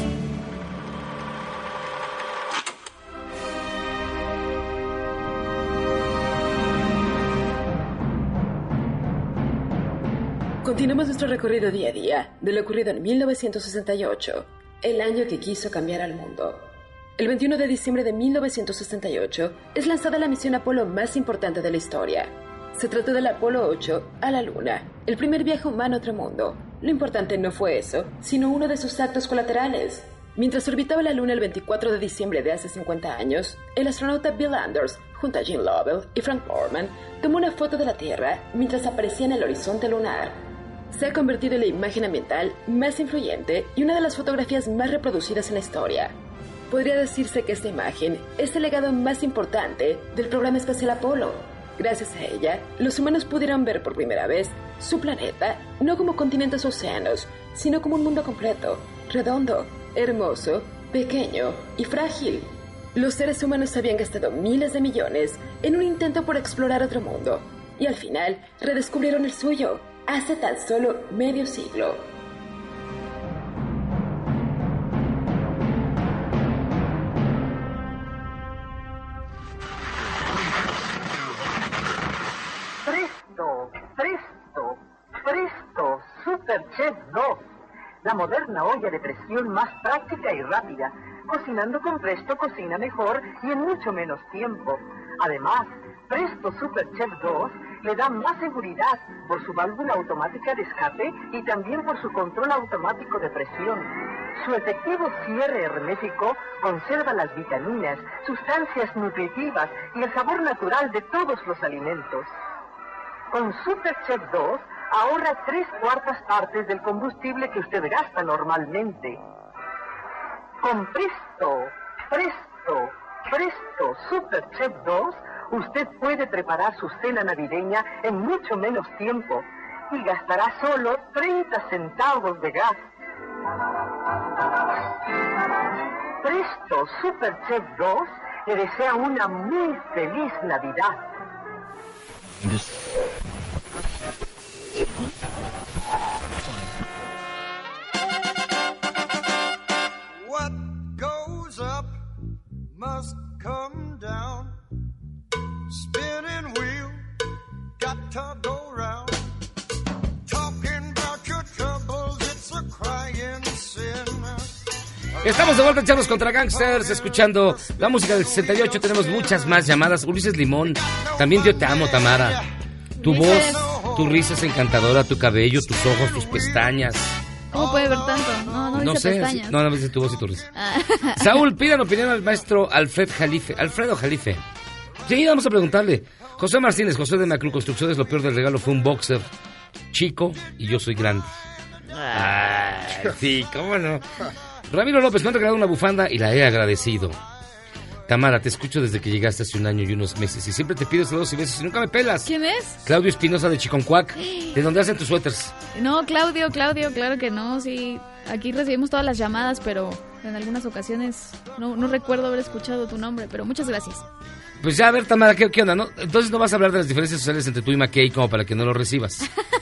Continuamos nuestro recorrido día a día de lo ocurrido en mil novecientos sesenta y ocho, el año que quiso cambiar al mundo. El veintiuno de diciembre de mil novecientos sesenta y ocho es lanzada la misión Apolo más importante de la historia. Se trató del Apolo ocho a la Luna, el primer viaje humano a otro mundo. Lo importante no fue eso, sino uno de sus actos colaterales. Mientras orbitaba la Luna el veinticuatro de diciembre de hace cincuenta años, el astronauta Bill Anders, junto a Gene Lovell y Frank Borman, tomó una foto de la Tierra mientras aparecía en el horizonte lunar. Se ha convertido en la imagen ambiental más influyente y una de las fotografías más reproducidas en la historia. Podría decirse que esta imagen es el legado más importante del programa espacial Apolo. Gracias a ella, los humanos pudieron ver por primera vez su planeta no como continentes o océanos, sino como un mundo completo, redondo, hermoso, pequeño y frágil. Los seres humanos habían gastado miles de millones en un intento por explorar otro mundo, y al final redescubrieron el suyo, hace tan solo medio siglo. Presto, presto, presto, Superchef dos. La moderna olla de presión más práctica y rápida. Cocinando con Presto cocina mejor y en mucho menos tiempo. Además, Presto Superchef dos le da más seguridad por su válvula automática de escape y también por su control automático de presión. Su efectivo cierre hermético conserva las vitaminas, sustancias nutritivas y el sabor natural de todos los alimentos. Con SuperChef dos ahorra tres cuartas partes del combustible que usted gasta normalmente. Con Presto, Presto, Presto SuperChef dos, usted puede preparar su cena navideña en mucho menos tiempo y gastará solo treinta centavos de gas. Presto SuperChef dos le desea una muy feliz Navidad. What goes up must come down. Spinning wheel got to go round. Talking about your troubles, it's a crying sin. Estamos de vuelta en Charlos contra Gangsters, escuchando la música del sesenta y ocho. Tenemos muchas más llamadas. Ulises Limón, también yo te amo, Tamara. Tu voz, tu risa es encantadora, tu cabello, tus ojos, tus pestañas. ¿Cómo puede ver tanto? No, no dice No sé, pestañas. sí, no, no dice tu voz y tu risa. Saúl, pidan opinión al maestro Alfred Jalife. Alfredo Jalife. Sí, vamos a preguntarle. José Martínez, José de Macru Construcciones, lo peor del regalo fue un boxer chico y yo soy grande. Ah, sí, cómo no. Ramiro López, me han regalado una bufanda y la he agradecido. Tamara, te escucho desde que llegaste hace un año y unos meses y siempre te pido saludos y besos y nunca me pelas. ¿Quién es? Claudio Espinosa de Chiconcuac, de donde hacen tus suéteres. No, Claudio, Claudio, claro que no, sí. Aquí recibimos todas las llamadas, pero en algunas ocasiones no, no recuerdo haber escuchado tu nombre, pero muchas gracias. Pues ya, a ver, Tamara, ¿qué, qué onda? ¿No? Entonces no vas a hablar de las diferencias sociales entre tú y McKay como para que no lo recibas.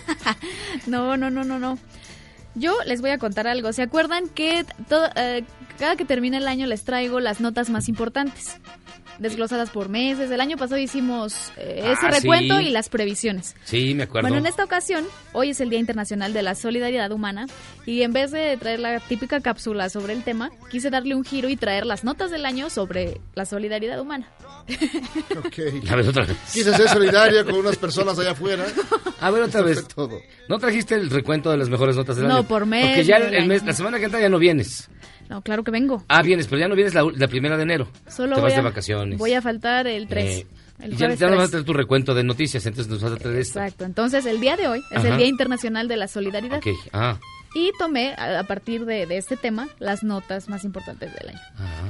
No, no, no, no, no. Yo les voy a contar algo. ¿Se acuerdan que todo, eh, cada que termina el año les traigo las notas más importantes? Desglosadas por meses. El año pasado hicimos eh, ese Ah, recuento sí. y las previsiones. Sí, me acuerdo. Bueno, en esta ocasión, hoy es el Día Internacional de la Solidaridad Humana y en vez de traer la típica cápsula sobre el tema, quise darle un giro y traer las notas del año sobre la solidaridad humana. Ok. A ver, otra vez. Quise ser solidaria con unas personas allá afuera. A ver, otra Eso vez. fue todo. ¿No trajiste el recuento de las mejores notas del No, año? por mes, Porque ya el, del el mes, año. la semana que entra ya no vienes. No, claro que vengo. Ah, vienes, pero ya no vienes la, la primera de enero. Solo Te voy vas de a, vacaciones. Voy a faltar el tres. Eh, el y ya, jueves ya no vas a tres. tener tu recuento de noticias, entonces nos vas a traer esto. Exacto. Entonces, el día de hoy es Ajá. el Día Internacional de la Solidaridad. Ok, ah. Y tomé, a, a partir de, de este tema, las notas más importantes del año.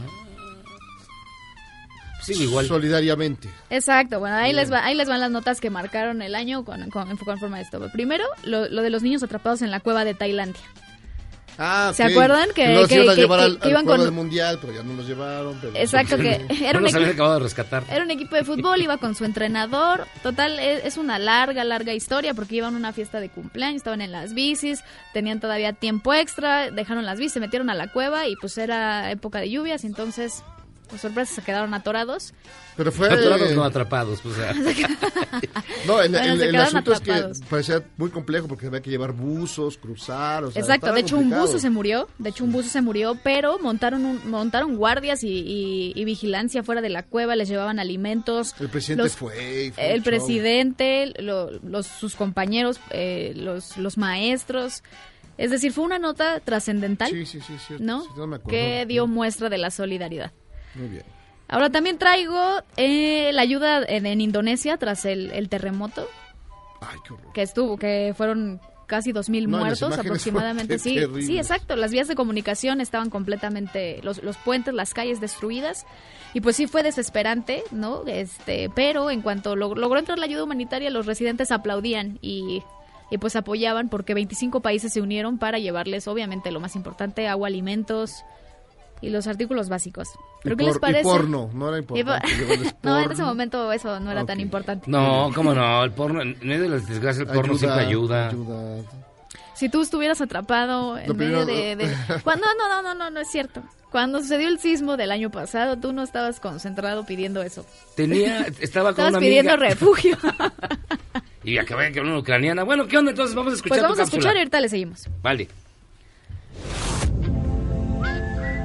Sí, igual. Solidariamente. Exacto, bueno, ahí Bien. les va, ahí les van las notas que marcaron el año con, con, en forma de esto. Primero, lo, lo de los niños atrapados en la cueva de Tailandia. Ah, ¿Se ok. acuerdan que- los que- iban a que- llevar que- al, que al iban juego con- del mundial, pero ya no los llevaron. Pero... Exacto, que era no un los habían equipo... acabado de rescatar. Era un equipo de fútbol, iba con su entrenador. Total, es, es una larga, larga historia porque iban a una fiesta de cumpleaños, estaban en las bicis, tenían todavía tiempo extra, dejaron las bicis, se metieron a la cueva y pues era época de lluvias, entonces, por sorpresa, se quedaron atorados. Pero fue... Atorados, no atrapados, pues, o sea. No, el, Bueno, el- se el quedaron asunto atrapados. es que parecía muy complejo porque había que llevar buzos, cruzar, o sea, Exacto, estaba de hecho un complicado. buzo se murió, de hecho un buzo se murió, pero montaron un, montaron guardias y, y- y vigilancia fuera de la cueva, les llevaban alimentos. El presidente los- fue, y fue El un show. presidente, lo- los, sus compañeros, eh, los, los maestros. Es decir, fue una nota trascendental, Sí, sí, sí, cierto, ¿no? sí, no me acuerdo. Que dio muestra de la solidaridad. Muy bien. Ahora también traigo eh, la ayuda en, en Indonesia tras el, el terremoto. Ay, qué horror. Que estuvo, que fueron casi dos mil No, las muertos imágenes aproximadamente. fueron Sí, terribles. sí, exacto. Las vías de comunicación estaban completamente, los, los puentes, las calles destruidas. Y pues sí fue desesperante, ¿no? Este, pero en cuanto log- logró entrar la ayuda humanitaria, los residentes aplaudían y, y pues apoyaban porque veinticinco países se unieron para llevarles, obviamente, lo más importante, agua, alimentos y los artículos básicos. ¿Pero Y qué les por- parece? Y porno, no era Y importante. por- llevarles No, en porno. ese momento eso no era tan Ok. importante. No, cómo no, el porno, en medio de las desgracias, el porno Ayuda, siempre ayuda. ayuda. Si tú estuvieras atrapado en Lo medio primero- de... de- Cuando, no, no, no, no, no es cierto. Cuando sucedió el sismo del año pasado, tú no estabas concentrado pidiendo eso. Tenía, estaba con Estabas una pidiendo amiga. refugio. Y acabé con una ucraniana. Bueno, ¿qué onda? Entonces vamos a escuchar Pues vamos tu a cápsula. escuchar y ahorita le seguimos. Vale.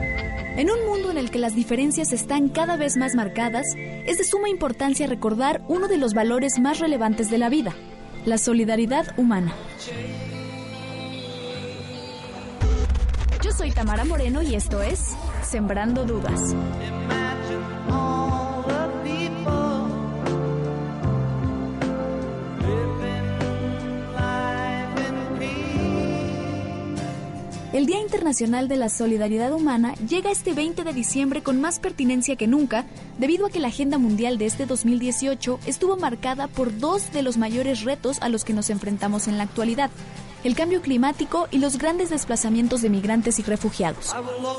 En un mundo en el que las diferencias están cada vez más marcadas, es de suma importancia recordar uno de los valores más relevantes de la vida, la solidaridad humana. Yo soy Tamara Moreno y esto es Sembrando Dudas. El Día Internacional de la Solidaridad Humana llega este veinte de diciembre con más pertinencia que nunca, debido a que la agenda mundial de este dos mil dieciocho estuvo marcada por dos de los mayores retos a los que nos enfrentamos en la actualidad: el cambio climático y los grandes desplazamientos de migrantes y refugiados.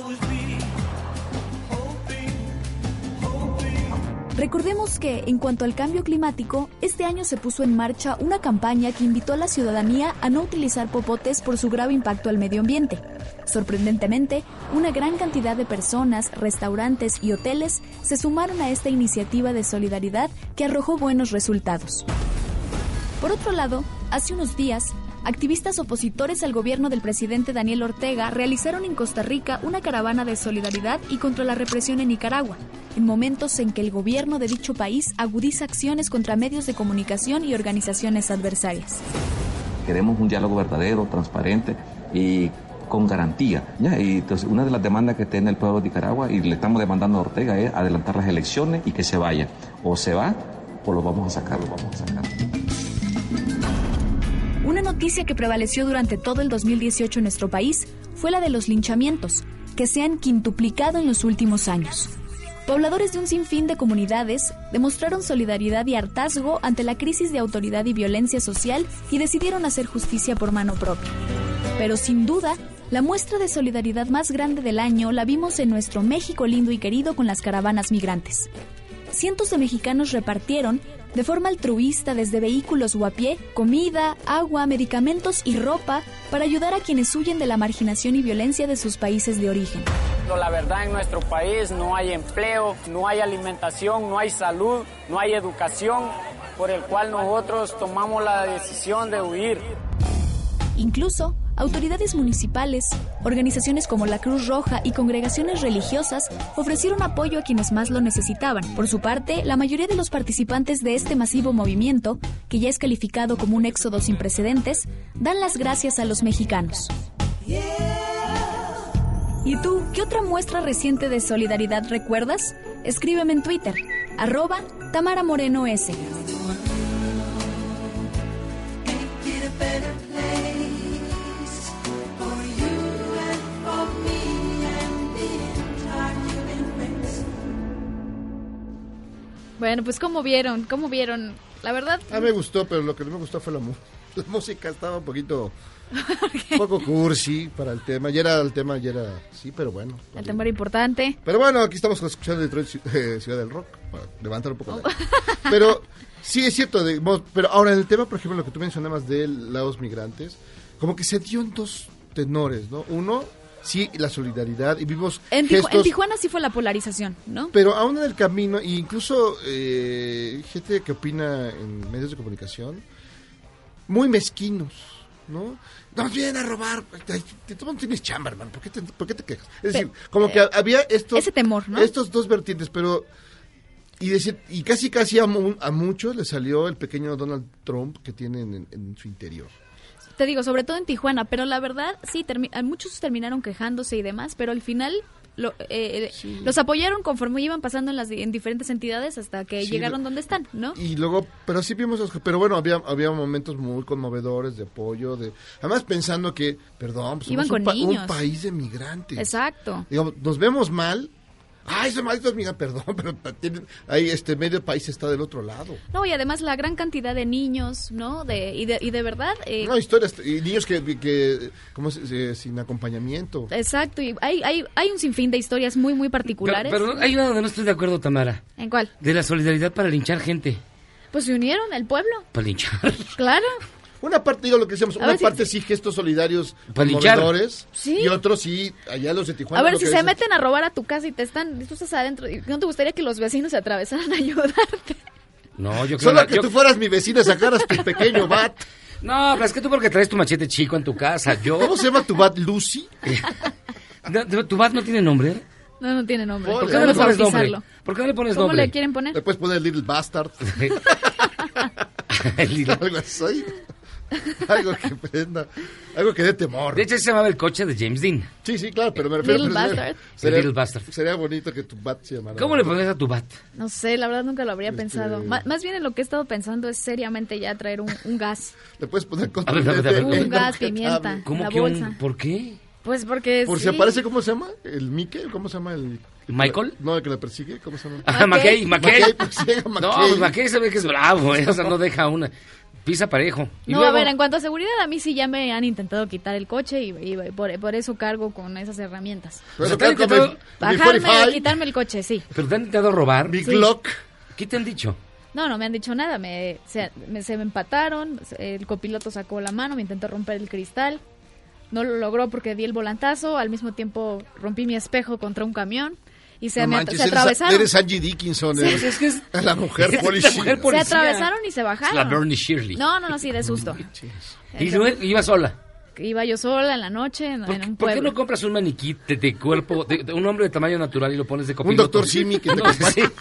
Recordemos que, en cuanto al cambio climático, este año se puso en marcha una campaña que invitó a la ciudadanía a no utilizar popotes por su grave impacto al medio ambiente. Sorprendentemente, una gran cantidad de personas, restaurantes y hoteles se sumaron a esta iniciativa de solidaridad que arrojó buenos resultados. Por otro lado, hace unos días, activistas opositores al gobierno del presidente Daniel Ortega realizaron en Costa Rica una caravana de solidaridad y contra la represión en Nicaragua, en momentos en que el gobierno de dicho país agudiza acciones contra medios de comunicación y organizaciones adversarias. Queremos un diálogo verdadero, transparente y con garantía. ¿ya? Y entonces, una de las demandas que tiene el pueblo de Nicaragua, y le estamos demandando a Ortega, es adelantar las elecciones y que se vaya. O se va, o lo vamos a sacar, lo vamos a sacar. Una noticia que prevaleció durante todo el dos mil dieciocho en nuestro país fue la de los linchamientos, que se han quintuplicado en los últimos años. Pobladores de un sinfín de comunidades demostraron solidaridad y hartazgo ante la crisis de autoridad y violencia social y decidieron hacer justicia por mano propia. Pero sin duda, la muestra de solidaridad más grande del año la vimos en nuestro México lindo y querido con las caravanas migrantes. Cientos de mexicanos repartieron, de forma altruista desde vehículos o a pie, comida, agua, medicamentos y ropa para ayudar a quienes huyen de la marginación y violencia de sus países de origen. La verdad, en nuestro país no hay empleo, no hay alimentación, no hay salud, no hay educación, por el cual nosotros tomamos la decisión de huir. Incluso, autoridades municipales, organizaciones como la Cruz Roja y congregaciones religiosas ofrecieron apoyo a quienes más lo necesitaban. Por su parte, la mayoría de los participantes de este masivo movimiento, que ya es calificado como un éxodo sin precedentes, dan las gracias a los mexicanos. ¿Y tú, qué otra muestra reciente de solidaridad recuerdas? Escríbeme en Twitter, arroba Tamara Moreno S. Bueno, pues ¿cómo vieron? ¿Cómo vieron? La verdad... A mí me gustó, pero lo que no me gustó fue la, mu- la música. Estaba un poquito... un poco cursi para el tema. Ya era el tema, ya era... Sí, pero bueno. El tema era importante. Pero bueno, aquí estamos escuchando Detroit, eh, Ciudad del Rock, para levantar un poco la... Pero sí, es cierto. De, pero ahora, el tema, por ejemplo, lo que tú mencionabas de los migrantes, como que se dio en dos tenores, ¿no? Uno... Sí, la solidaridad, y vimos en, gestos, Tijuana, en Tijuana sí fue la polarización, ¿no? Pero aún en el camino, e incluso eh, gente que opina en medios de comunicación, muy mezquinos, ¿no? Nos vienen a robar, tú no tienes chamba, hermano, ¿por qué te, por qué te quejas? Es decir, pero, como eh, que había estos, ese temor, ¿no? Estos dos vertientes, pero... Y, decir, y casi casi a, a muchos le salió el pequeño Donald Trump que tienen en, en su interior. Te digo, sobre todo en Tijuana, pero la verdad, sí, termi- muchos terminaron quejándose y demás, pero al final lo, eh, sí. los apoyaron conforme iban pasando en las en diferentes entidades hasta que sí, llegaron lo, donde están, ¿no? Y luego, pero sí vimos, pero bueno, había había momentos muy conmovedores de apoyo, de además pensando que, perdón, pues iban somos con un, pa- niños. un país de migrantes. Exacto. Digamos, nos vemos mal. Ay, esos malditos migrantes, perdón, pero tienen, ahí este medio país está del otro lado. No, y además la gran cantidad de niños, ¿no? De y de, y de verdad... Eh, no, historias, y niños que, que como se, sin acompañamiento. Exacto, y hay, hay, hay un sinfín de historias muy, muy particulares. Pero, pero hay una donde no estoy de acuerdo, Tamara. ¿En cuál? De la solidaridad para linchar gente. Pues se unieron, el pueblo. Para linchar. Claro. Una parte, digo lo que decíamos, a una parte si, sí gestos solidarios conmovedores, ¿sí? Y otros sí, allá los de Tijuana. A ver, lo si que se dices, meten a robar a tu casa y te están, y tú estás adentro, ¿no te gustaría que los vecinos se atravesaran a ayudarte? No, yo creo Solo la, que yo... tú fueras mi vecina, sacaras tu pequeño bat. No, pero es que tú porque traes tu machete chico en tu casa, yo... ¿Cómo se llama tu bat, Lucy? ¿Tu bat no tiene nombre? No, no tiene nombre. ¿Por qué no le pones nombre? ¿Por qué no le pones ¿Cómo nombre? le quieren poner? Le puedes poner Little Bastard. Algo así. Algo que prenda. Algo que dé temor. De hecho, se llamaba el coche de James Dean. Sí, sí, claro, pero me refiero Little a... Bastard. Sería, Little Bastard. Sería bonito que tu bat se llamara. ¿Cómo le pones a tu bat? No sé, la verdad nunca lo habría Este- pensado. Ma- más bien en lo que he estado pensando es seriamente ya traer un, un gas. Le puedes poner con A ver, a ver, a ver. Un gas, pimienta, ¿Cómo la que bolsa. un...? ¿Por qué? Pues porque Por sí. si aparece, ¿cómo se llama? ¿El Mickey? ¿Cómo se llama el...? ¿Michael? No, el que le persigue, ¿cómo se llama? Ah, McKay, McKay. McKay, persigue a McKay. No, pues McKay se ve que es bravo, ¿eh? O sea, no deja una... Pisa parejo. Y No, luego- a ver, en cuanto a seguridad, a mí sí ya me han intentado quitar el coche y, y por, por eso cargo con esas herramientas. O sea, te han intentado- Bajarme, quitarme el coche, sí. ¿Pero te han intentado robar? Big Sí. Glock. ¿Qué te han dicho? No, no me han dicho nada. Me, se, me, se me empataron, el copiloto sacó la mano, me intentó romper el cristal. No lo logró porque di el volantazo, al mismo tiempo rompí mi espejo contra un camión y se, No me, manches, se eres- atravesaron. Eres Angie Dickinson. Sí, eres- es que es- la mujer es la policía. mujer Se policía. atravesaron y se bajaron. La Bernie Shirley. No, no, no, sí, de susto. Y luego iba sola. Iba yo sola en la noche en, ¿Por, en un por qué pueblo. no compras un maniquí de, de cuerpo, de, de un hombre de tamaño natural y lo pones de Un copiloto? doctor Simi que te No, acompañe. sí.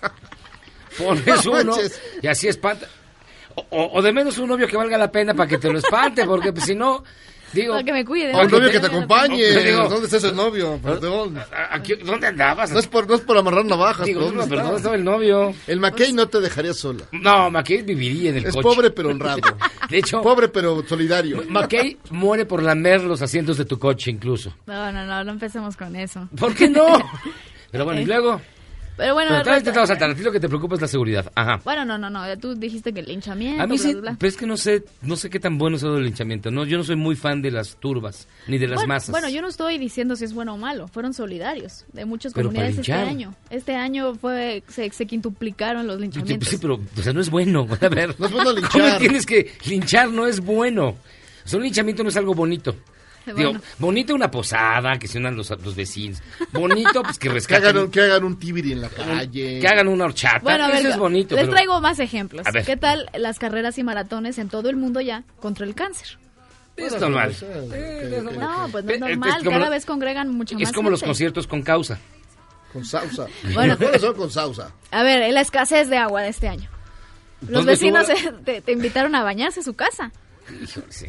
Pones No uno manches. y así espanta. O, o- o de menos un novio que valga la pena para que te lo espante, porque pues, si no, digo... Para que me cuide. O un novio que te acompañe. No, digo- ¿Dónde está ese novio? Perdón. Aquí- ¿Dónde andabas? No es por, no es por amarrar navajas. Digo, pero no, ¿dónde pero está? ¿dónde estaba el novio? El McKay no te dejaría sola. No, McKay viviría en el Es coche. pobre pero honrado. De hecho, Pobre pero solidario. McKay muere por lamer los asientos de tu coche incluso. No, no, no, no empecemos con eso. ¿Por qué no? Pero bueno, y luego... Pero bueno, Pero tú has re- intentado saltar, a ti lo que te preocupa es la seguridad. Ajá. bueno, no, no, no, tú dijiste que el linchamiento, A mí bla, sí, bla, bla. pero es que no sé, no sé qué tan bueno es eso del linchamiento. No, yo no soy muy fan de las turbas, ni de las bueno, masas. bueno, yo no estoy diciendo si es bueno o malo, fueron solidarios de muchas Pero para comunidades este linchar. año. Este año fue se, se quintuplicaron los linchamientos. Sí, pero, o sea, no es bueno. A ver, No es bueno ¿cómo linchar. entiendes que linchar no es bueno? O sea, un linchamiento no es algo bonito. Bueno. Digo, bonito una posada, que se unan los, los vecinos. Bonito, pues que Que rescaten. hagan, un, que hagan un tibiri en la calle. Que hagan una horchata. Bueno, a ver, Eso es bonito. les pero- traigo más ejemplos. A ver. ¿Qué tal las carreras y maratones en todo el mundo ya contra el cáncer? Es normal. Pues, eh, que- que- No, pues no Eh, es eh, normal, es como cada lo- vez congregan mucho más Es como los gente. conciertos con causa. Con sausa. Bueno. Bueno, son con sausa. A ver, la escasez de agua de este año. Los ¿Dónde vecinos estuvo eh, te, te invitaron a bañarse a su casa. Híjole, sí.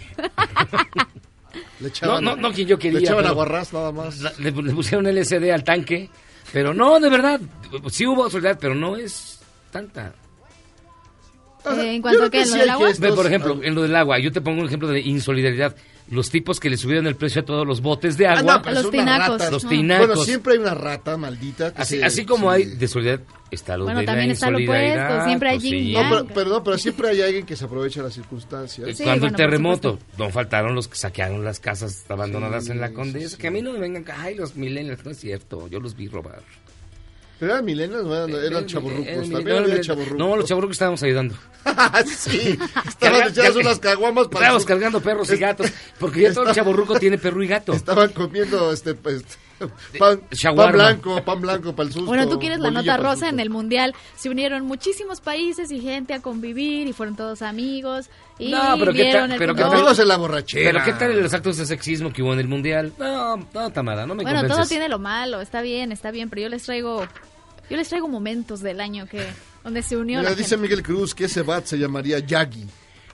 Le echaban, No, no, no quien yo quería. Le echaban pero- aguarrás nada más. La- Le, le pusieron L S D al tanque, pero no, de verdad, sí hubo solidaridad, pero no es tanta. Eh, en cuanto yo a creo que que lo sí del hay agua. gestos. Ve, por ejemplo, en lo del agua, yo te pongo un ejemplo de insolidaridad. Los tipos que le subieron el precio a todos los botes de Ah, agua, no, pero Los es una tinacos. rata. los no. tinacos. Bueno, siempre hay una rata maldita. que así, se- así como sí. hay de solidaridad, está lo Bueno, de también la está lo insolidaridad. opuesto, siempre hay pues, yin sí. yang. No, pero, pero no, pero siempre hay alguien que se aprovecha de las circunstancias. Sí, Cuando bueno, el por terremoto, supuesto. no faltaron los que saquearon las casas abandonadas Sí, en la sí, Condesa. sí. Que a mí no me vengan, ay, los millennials, no es cierto, yo los vi robar. Pero eran milenios, no eran, eran Eh, chavorrucos. eh, También no, había no, chavorrucos. No, los chavorrucos estábamos ayudando. Sí, estaban echadas unas caguamas para Estábamos su- cargando perros y gatos, porque ya todo el Está- chavorruco tiene perro y gato. Estaban comiendo este, pues, pan, shawarma. pan blanco, pan blanco para el susto. Bueno, tú quieres la bolillo nota para el rosa en susto. el mundial. Se unieron muchísimos países y gente a convivir y fueron todos amigos. Y No, pero ¿qué vieron tal- el pero qué fútbol. Amigos en la borrachera. Pero ¿qué tal los actos de sexismo que hubo en el Mundial? No, no, Tamara, no me Bueno, todo convences. tiene lo malo, está bien, está bien, pero yo les traigo yo les traigo momentos del año que donde se unió Mira, la dice gente. Miguel Cruz que ese bat se llamaría Yagi.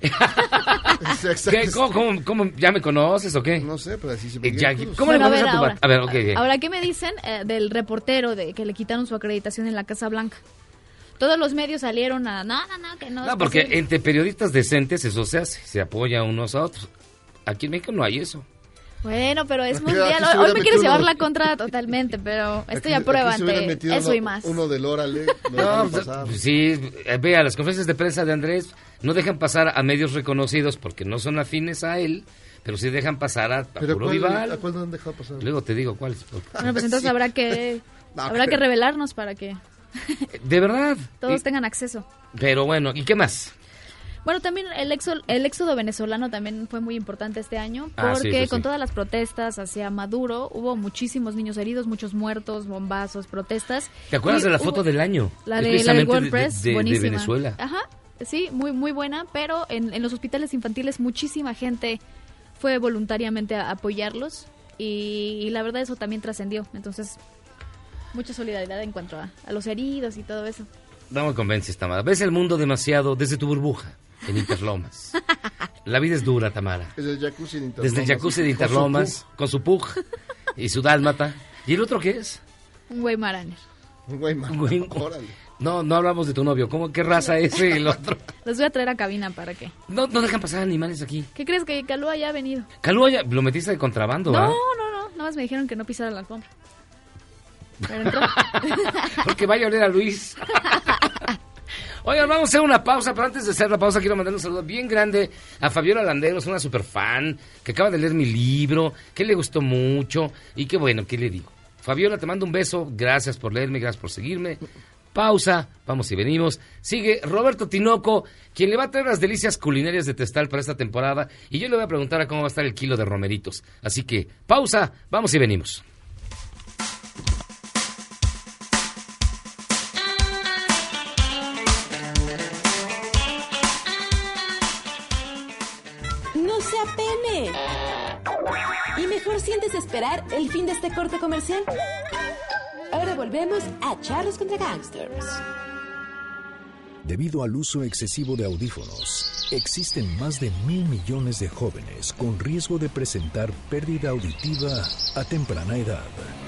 ¿Qué? ¿Cómo, cómo- cómo- ¿Ya me conoces o qué? No sé, pero así se Eh, Miguel Yagi. Cruz. ¿Cómo Bueno, le pones a, tu ahora, bat? A ver, ok, ok. Ahora, ¿qué me dicen eh, del reportero de que le quitaron su acreditación en la Casa Blanca? Todos los medios salieron a no, no, no, que no. No, es porque posible. entre periodistas decentes eso se hace, se apoya unos a otros. Aquí en México no hay eso. Bueno, pero es Aquí mundial. se Hoy, hubiera hoy me quieres metido llevar uno- la contra totalmente, pero estoy Aquí- a prueba aquí se hubiera ante metido eso uno, y más. Uno del Órale. No, No, pues, pues sí, eh, vea, las conferencias de prensa de Andrés no dejan pasar a medios reconocidos porque no son afines a él, pero sí dejan pasar a, a ¿Pero puro cuál, Vival. ¿a cuál no han dejado pasar? Luego te digo cuáles. Bueno, pues entonces Sí. habrá que No, habrá que pero- revelarnos para que De verdad. todos Y- tengan acceso. pero bueno, ¿y qué más? Bueno, también el éxodo, el éxodo venezolano también fue muy importante este año Ah, sí, porque eso con sí. todas las protestas hacia Maduro hubo muchísimos niños heridos, muchos muertos, bombazos, protestas. ¿Te acuerdas Y de la hubo- foto del año? La Es de la del precisamente WordPress, de, de- de buenísima. Venezuela. Ajá, sí, muy muy buena, pero en, en los hospitales infantiles muchísima gente fue voluntariamente a apoyarlos y, y la verdad eso también trascendió. Entonces, Mucha solidaridad en cuanto a, a los heridos y todo eso. No me convences, Tamara. Ves el mundo demasiado desde tu burbuja, en Interlomas. La vida es dura, Tamara. Desde el jacuzzi de Interlomas. Desde el jacuzzi de Interlomas, con su pug y su dálmata. ¿Y el otro qué es? Un güey maraner. Un güey maraner. Güey- No, no hablamos de tu novio. ¿Cómo, qué raza es ese y el otro? Los voy a traer a cabina para que... No, no dejan pasar animales aquí. ¿Qué crees que Calúa ya ha venido? Calúa, ya lo metiste de contrabando, No, ¿ah? no, no. Nada más me dijeron que no pisara la alfombra. Pero entró. Porque vaya a oler a Luis. Oigan, vamos a hacer una pausa, pero antes de hacer la pausa quiero mandar un saludo bien grande a Fabiola Landeros, una super fan, que acaba de leer mi libro, que le gustó mucho, y qué bueno, ¿qué le digo? Fabiola, te mando un beso, gracias por leerme, gracias por seguirme. Pausa, vamos y venimos. Sigue Roberto Tinoco, quien le va a traer las delicias culinarias de Testal para esta temporada, y yo le voy a preguntar a cómo va a estar el kilo de romeritos. Así que, pausa, vamos y venimos. No se apene. Y mejor sientes esperar el fin de este corte comercial. Ahora volvemos a Charlos contra Gangsters. Debido al uso excesivo de audífonos, existen más de mil millones de jóvenes con riesgo de presentar pérdida auditiva a temprana edad.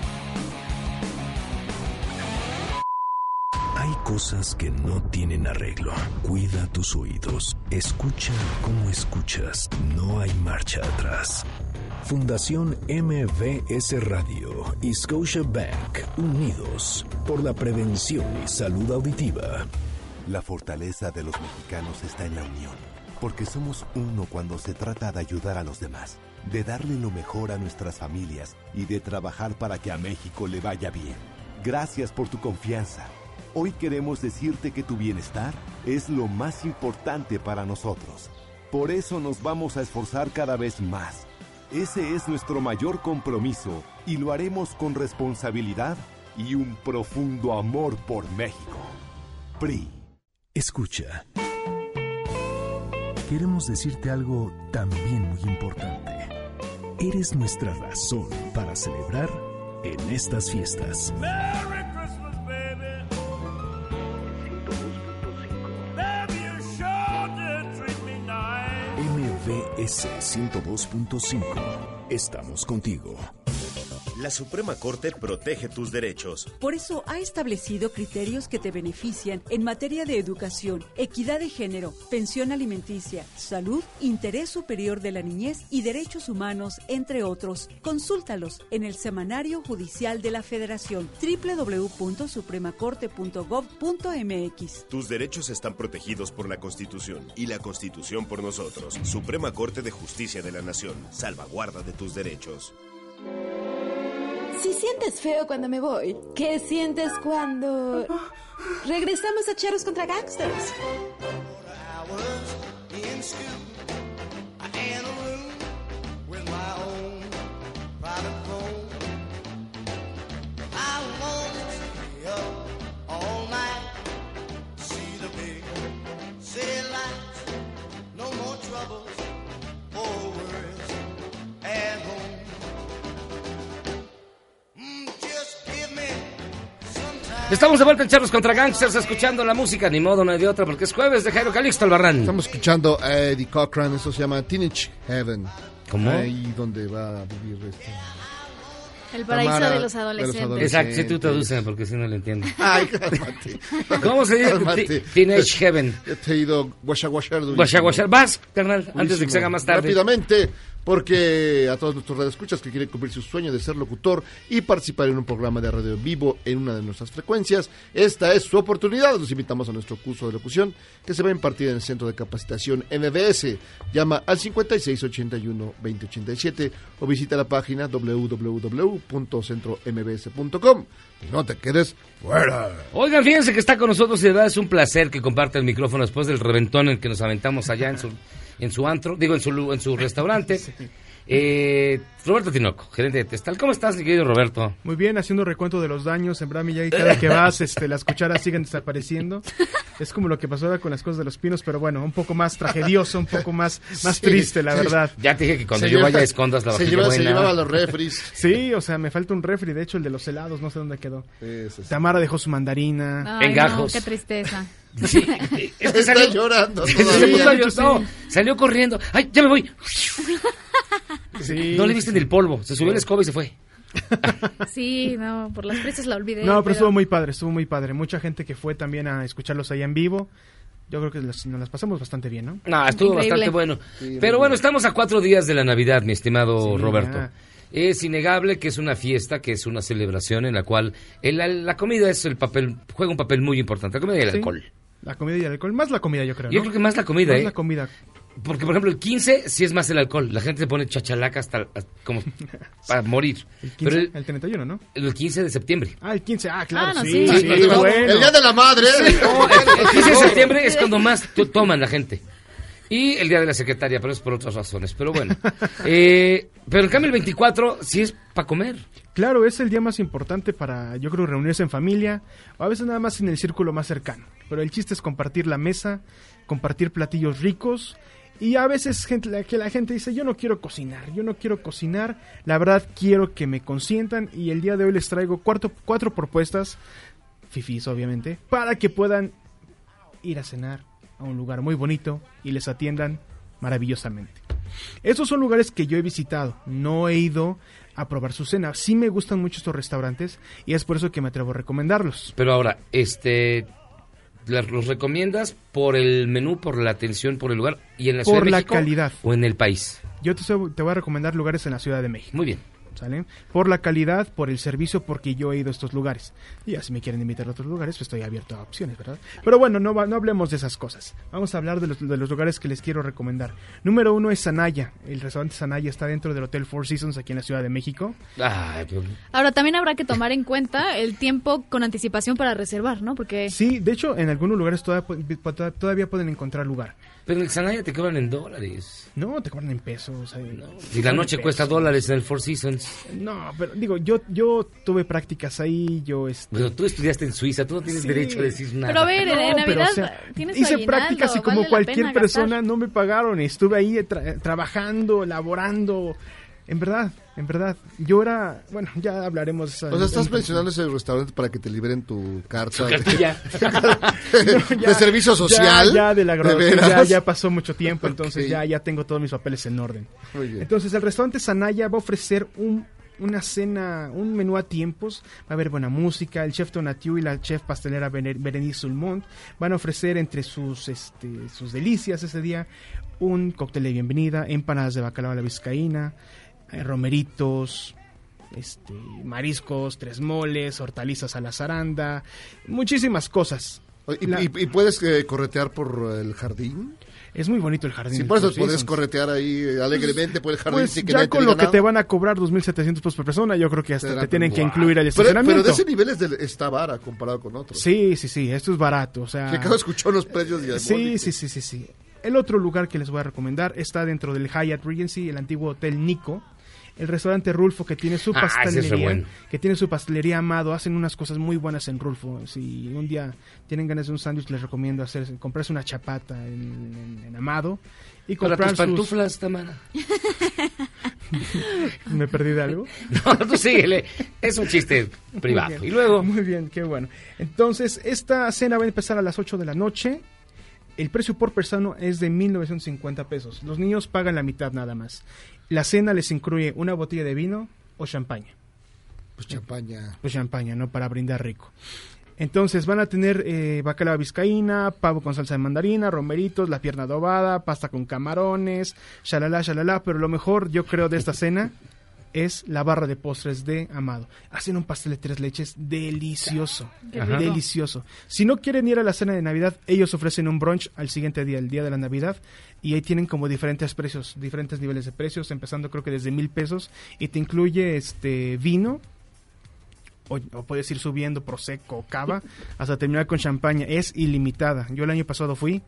Hay cosas que no tienen arreglo. Cuida tus oídos. Escucha como escuchas. No hay marcha atrás. Fundación M V S Radio y Scotiabank, unidos por la prevención y salud auditiva. La fortaleza de los mexicanos está en la unión, porque somos uno cuando se trata de ayudar a los demás, de darle lo mejor a nuestras familias y de trabajar para que a México le vaya bien. Gracias por tu confianza. Hoy queremos decirte que tu bienestar es lo más importante para nosotros. Por eso nos vamos a esforzar cada vez más. Ese es nuestro mayor compromiso y lo haremos con responsabilidad y un profundo amor por México. P R I. Escucha. Queremos decirte algo también muy importante. Eres nuestra razón para celebrar en estas fiestas. Merry Christmas, baby. Baby, you sure did treat me nice. M V S ciento dos punto cinco. Estamos contigo. La Suprema Corte protege tus derechos. Por eso ha establecido criterios que te benefician en materia de educación, equidad de género, pensión alimenticia, salud, interés superior de la niñez y derechos humanos, entre otros. Consúltalos en el Semanario Judicial de la Federación, doble u doble u doble u punto suprema corte punto gov punto m x. Tus derechos están protegidos por la Constitución y la Constitución por nosotros. Suprema Corte de Justicia de la Nación. Salvaguarda de tus derechos. Si sientes feo cuando me voy, ¿qué sientes cuando regresamos a Charros contra Gangsters? Estamos de vuelta en Charlos contra Gangsters, escuchando la música, ni modo, no hay de otra, porque es jueves de Jairo Calixto Albarrán. Estamos escuchando a Eddie Cochran, eso se llama Teenage Heaven. ¿Cómo? Ahí donde va a vivir este... El paraíso Tamara, de los adolescentes. de los adolescentes. Exacto, si tú traduces, porque si no lo entiendo. Ay, cálmate. ¿Cómo se dice? Cálmate. Teenage Heaven. Yo te he ido guachaguachar. Guachaguachar. Vas, carnal, antes de que se haga más tarde. Rápidamente, porque a todos nuestros radioescuchas que quieren cumplir su sueño de ser locutor y participar en un programa de radio en vivo en una de nuestras frecuencias, esta es su oportunidad. Los invitamos a nuestro curso de locución que se va a impartir en el Centro de Capacitación M B S. Llama al cincuenta y seis ochenta y uno veinte ochenta y siete o visita la página doble u doble u doble u punto centro m b s punto com. Y no te quedes fuera. Oigan, fíjense que está con nosotros y de verdad es un placer que comparte el micrófono después del reventón en el que nos aventamos allá en su, en su antro, digo, en su, en su restaurante. Sí. Eh, Roberto Tinoco, gerente de Testal. ¿Cómo estás, mi querido Roberto? Muy bien, haciendo recuento de los daños. En verdad, Miyagi, cada que vas, este, las cucharas siguen desapareciendo. Es como lo que pasó ahora con las cosas de los pinos, pero bueno, un poco más tragedioso, un poco más, más sí, triste, la verdad. Ya te dije que cuando se yo lleva, vaya escondas la vajilla se lleva, buena. Se llevaba los refris. Sí, o sea, me falta un refri, de hecho, el de los helados, no sé dónde quedó. Sí, sí, sí. Tamara dejó su mandarina. Ay, en gajos. No, qué tristeza. Sí, es que salió, está llorando. Se puso, no, salió corriendo. ¡Ay, ya me voy! Sí, no le viste sí. ni el polvo, se subió sí. el escoba y se fue. Sí, no, por las prisas la olvidé. No, pero, pero estuvo muy padre, estuvo muy padre. Mucha gente que fue también a escucharlos ahí en vivo. Yo creo que nos las pasamos bastante bien, ¿no? No, estuvo Increíble. bastante bueno. Sí, pero bueno, estamos a cuatro días de la Navidad, mi estimado sí, Roberto. Ya. Es innegable que es una fiesta, que es una celebración en la cual el, la, la comida es el papel, juega un papel muy importante, la comida y el sí. alcohol. La comida y el alcohol, más la comida yo creo, ¿no? Yo creo que más la comida, más ¿eh? la comida. Porque, por ejemplo, el quince sí es más el alcohol. La gente se pone chachalaca hasta, hasta como para morir. El quince, Pero el, el treinta y uno, ¿no? El quince de septiembre. Ah, el quince, ah, claro, ah, no, sí. sí. sí, sí bueno. El día de la madre. Sí, no, el, el quince de septiembre es cuando más t- toman la gente. Y el día de la secretaria, pero es por otras razones. Pero bueno. eh, pero en cambio el veinticuatro sí es para comer. Claro, es el día más importante para, yo creo, reunirse en familia, o a veces nada más en el círculo más cercano. Pero el chiste es compartir la mesa, compartir platillos ricos, y a veces gente, la, que la gente dice, yo no quiero cocinar, yo no quiero cocinar, la verdad quiero que me consientan, y el día de hoy les traigo cuatro, cuatro propuestas, fifís obviamente, para que puedan ir a cenar a un lugar muy bonito y les atiendan maravillosamente. Estos son lugares que yo he visitado, no he ido a probar su cena. Sí me gustan mucho estos restaurantes y es por eso que me atrevo a recomendarlos. Pero ahora, este, ¿los recomiendas por el menú, por la atención, por el lugar y en la Ciudad de México? Por la calidad. ¿O en el país? Yo te, te voy a recomendar lugares en la Ciudad de México. Muy bien. ¿Sale? Por la calidad, por el servicio, porque yo he ido a estos lugares. Y ya si me quieren invitar a otros lugares, pues estoy abierto a opciones, ¿verdad? Pero bueno, no, va, no hablemos de esas cosas. Vamos a hablar de los, de los lugares que les quiero recomendar. Número uno es Sanaya. El restaurante Sanaya está dentro del Hotel Four Seasons aquí en la Ciudad de México. Ay, pero... Ahora, también habrá que tomar en cuenta el tiempo con anticipación para reservar, ¿no? Porque... Sí, de hecho, en algunos lugares todavía, todavía pueden encontrar lugar. Pero en el Sanaya te cobran en dólares. No, te cobran en pesos. Ahí, no, y la noche cuesta dólares en el Four Seasons. No, pero digo, yo yo tuve prácticas ahí, yo... Este... Pero tú estudiaste en Suiza, tú no tienes sí. derecho a decir nada. Pero a ver, no, en Navidad pero, o sea, tienes hice aguinaldo, prácticas y como vale cualquier persona gastar. No me pagaron. Estuve ahí tra- trabajando, laborando... En verdad, en verdad, yo era... Bueno, ya hablaremos... O sea, estás mencionando ese restaurante para que te liberen tu carta de, ya. no, ya, de servicio social. Ya, ya de la graduación, ya, ya pasó mucho tiempo, entonces okay. ya, ya tengo todos mis papeles en orden. Muy bien. Entonces, el restaurante Sanaya va a ofrecer un... una cena, un menú a tiempos, va a haber buena música, el chef Tonatiu y la chef pastelera Berenice Sulmont van a ofrecer entre sus este, sus delicias ese día un cóctel de bienvenida, empanadas de bacalao a la vizcaína, eh, romeritos, este, mariscos, tres moles, hortalizas a la zaranda, muchísimas cosas. ¿Y, la, y, y puedes eh, corretear por el jardín? Es muy bonito el jardín. Sí, por eso puedes corretear ahí alegremente por el jardín. Pues sin que ya con lo nada. que te van a cobrar dos mil setecientos pesos por persona, yo creo que hasta te tienen wow. que incluir el estacionamiento. Pero, pero de ese nivel es de, está vara comparado con otros. Sí, sí, sí, esto es barato. O sea, que acabo de escuchar los precios. Y sí, sí, sí, sí, sí. El otro lugar que les voy a recomendar está dentro del Hyatt Regency, el antiguo Hotel Nico. El restaurante Rulfo, que tiene su ah, pastelería, bueno. que tiene su pastelería Amado, hacen unas cosas muy buenas en Rulfo. Si un día tienen ganas de un sándwich, les recomiendo hacer, comprarse una chapata en, en, en Amado y comprar ¿Para tus sus... pantuflas, Tamara? ¿Me perdí de algo? No, tú síguele. Es un chiste privado. Y luego... Muy bien, qué bueno. Entonces, esta cena va a empezar a las ocho de la noche. El precio por persona es de mil novecientos cincuenta pesos. Los niños pagan la mitad nada más. La cena les incluye una botella de vino o champaña. Pues champaña. Pues champaña, ¿no? Para brindar rico. Entonces van a tener eh, bacalao vizcaína, pavo con salsa de mandarina, romeritos, la pierna adobada, pasta con camarones, shalala, shalala. Pero lo mejor, yo creo, de esta cena es la barra de postres de Amado. Hacen un pastel de tres leches delicioso, Ajá. delicioso. Si no quieren ir a la cena de Navidad, ellos ofrecen un brunch al siguiente día, el día de la Navidad, y ahí tienen como diferentes precios, diferentes niveles de precios, empezando creo que desde mil pesos, y te incluye este vino, o, o puedes ir subiendo prosecco o cava, hasta terminar con champaña. Es ilimitada. Yo el año pasado fui,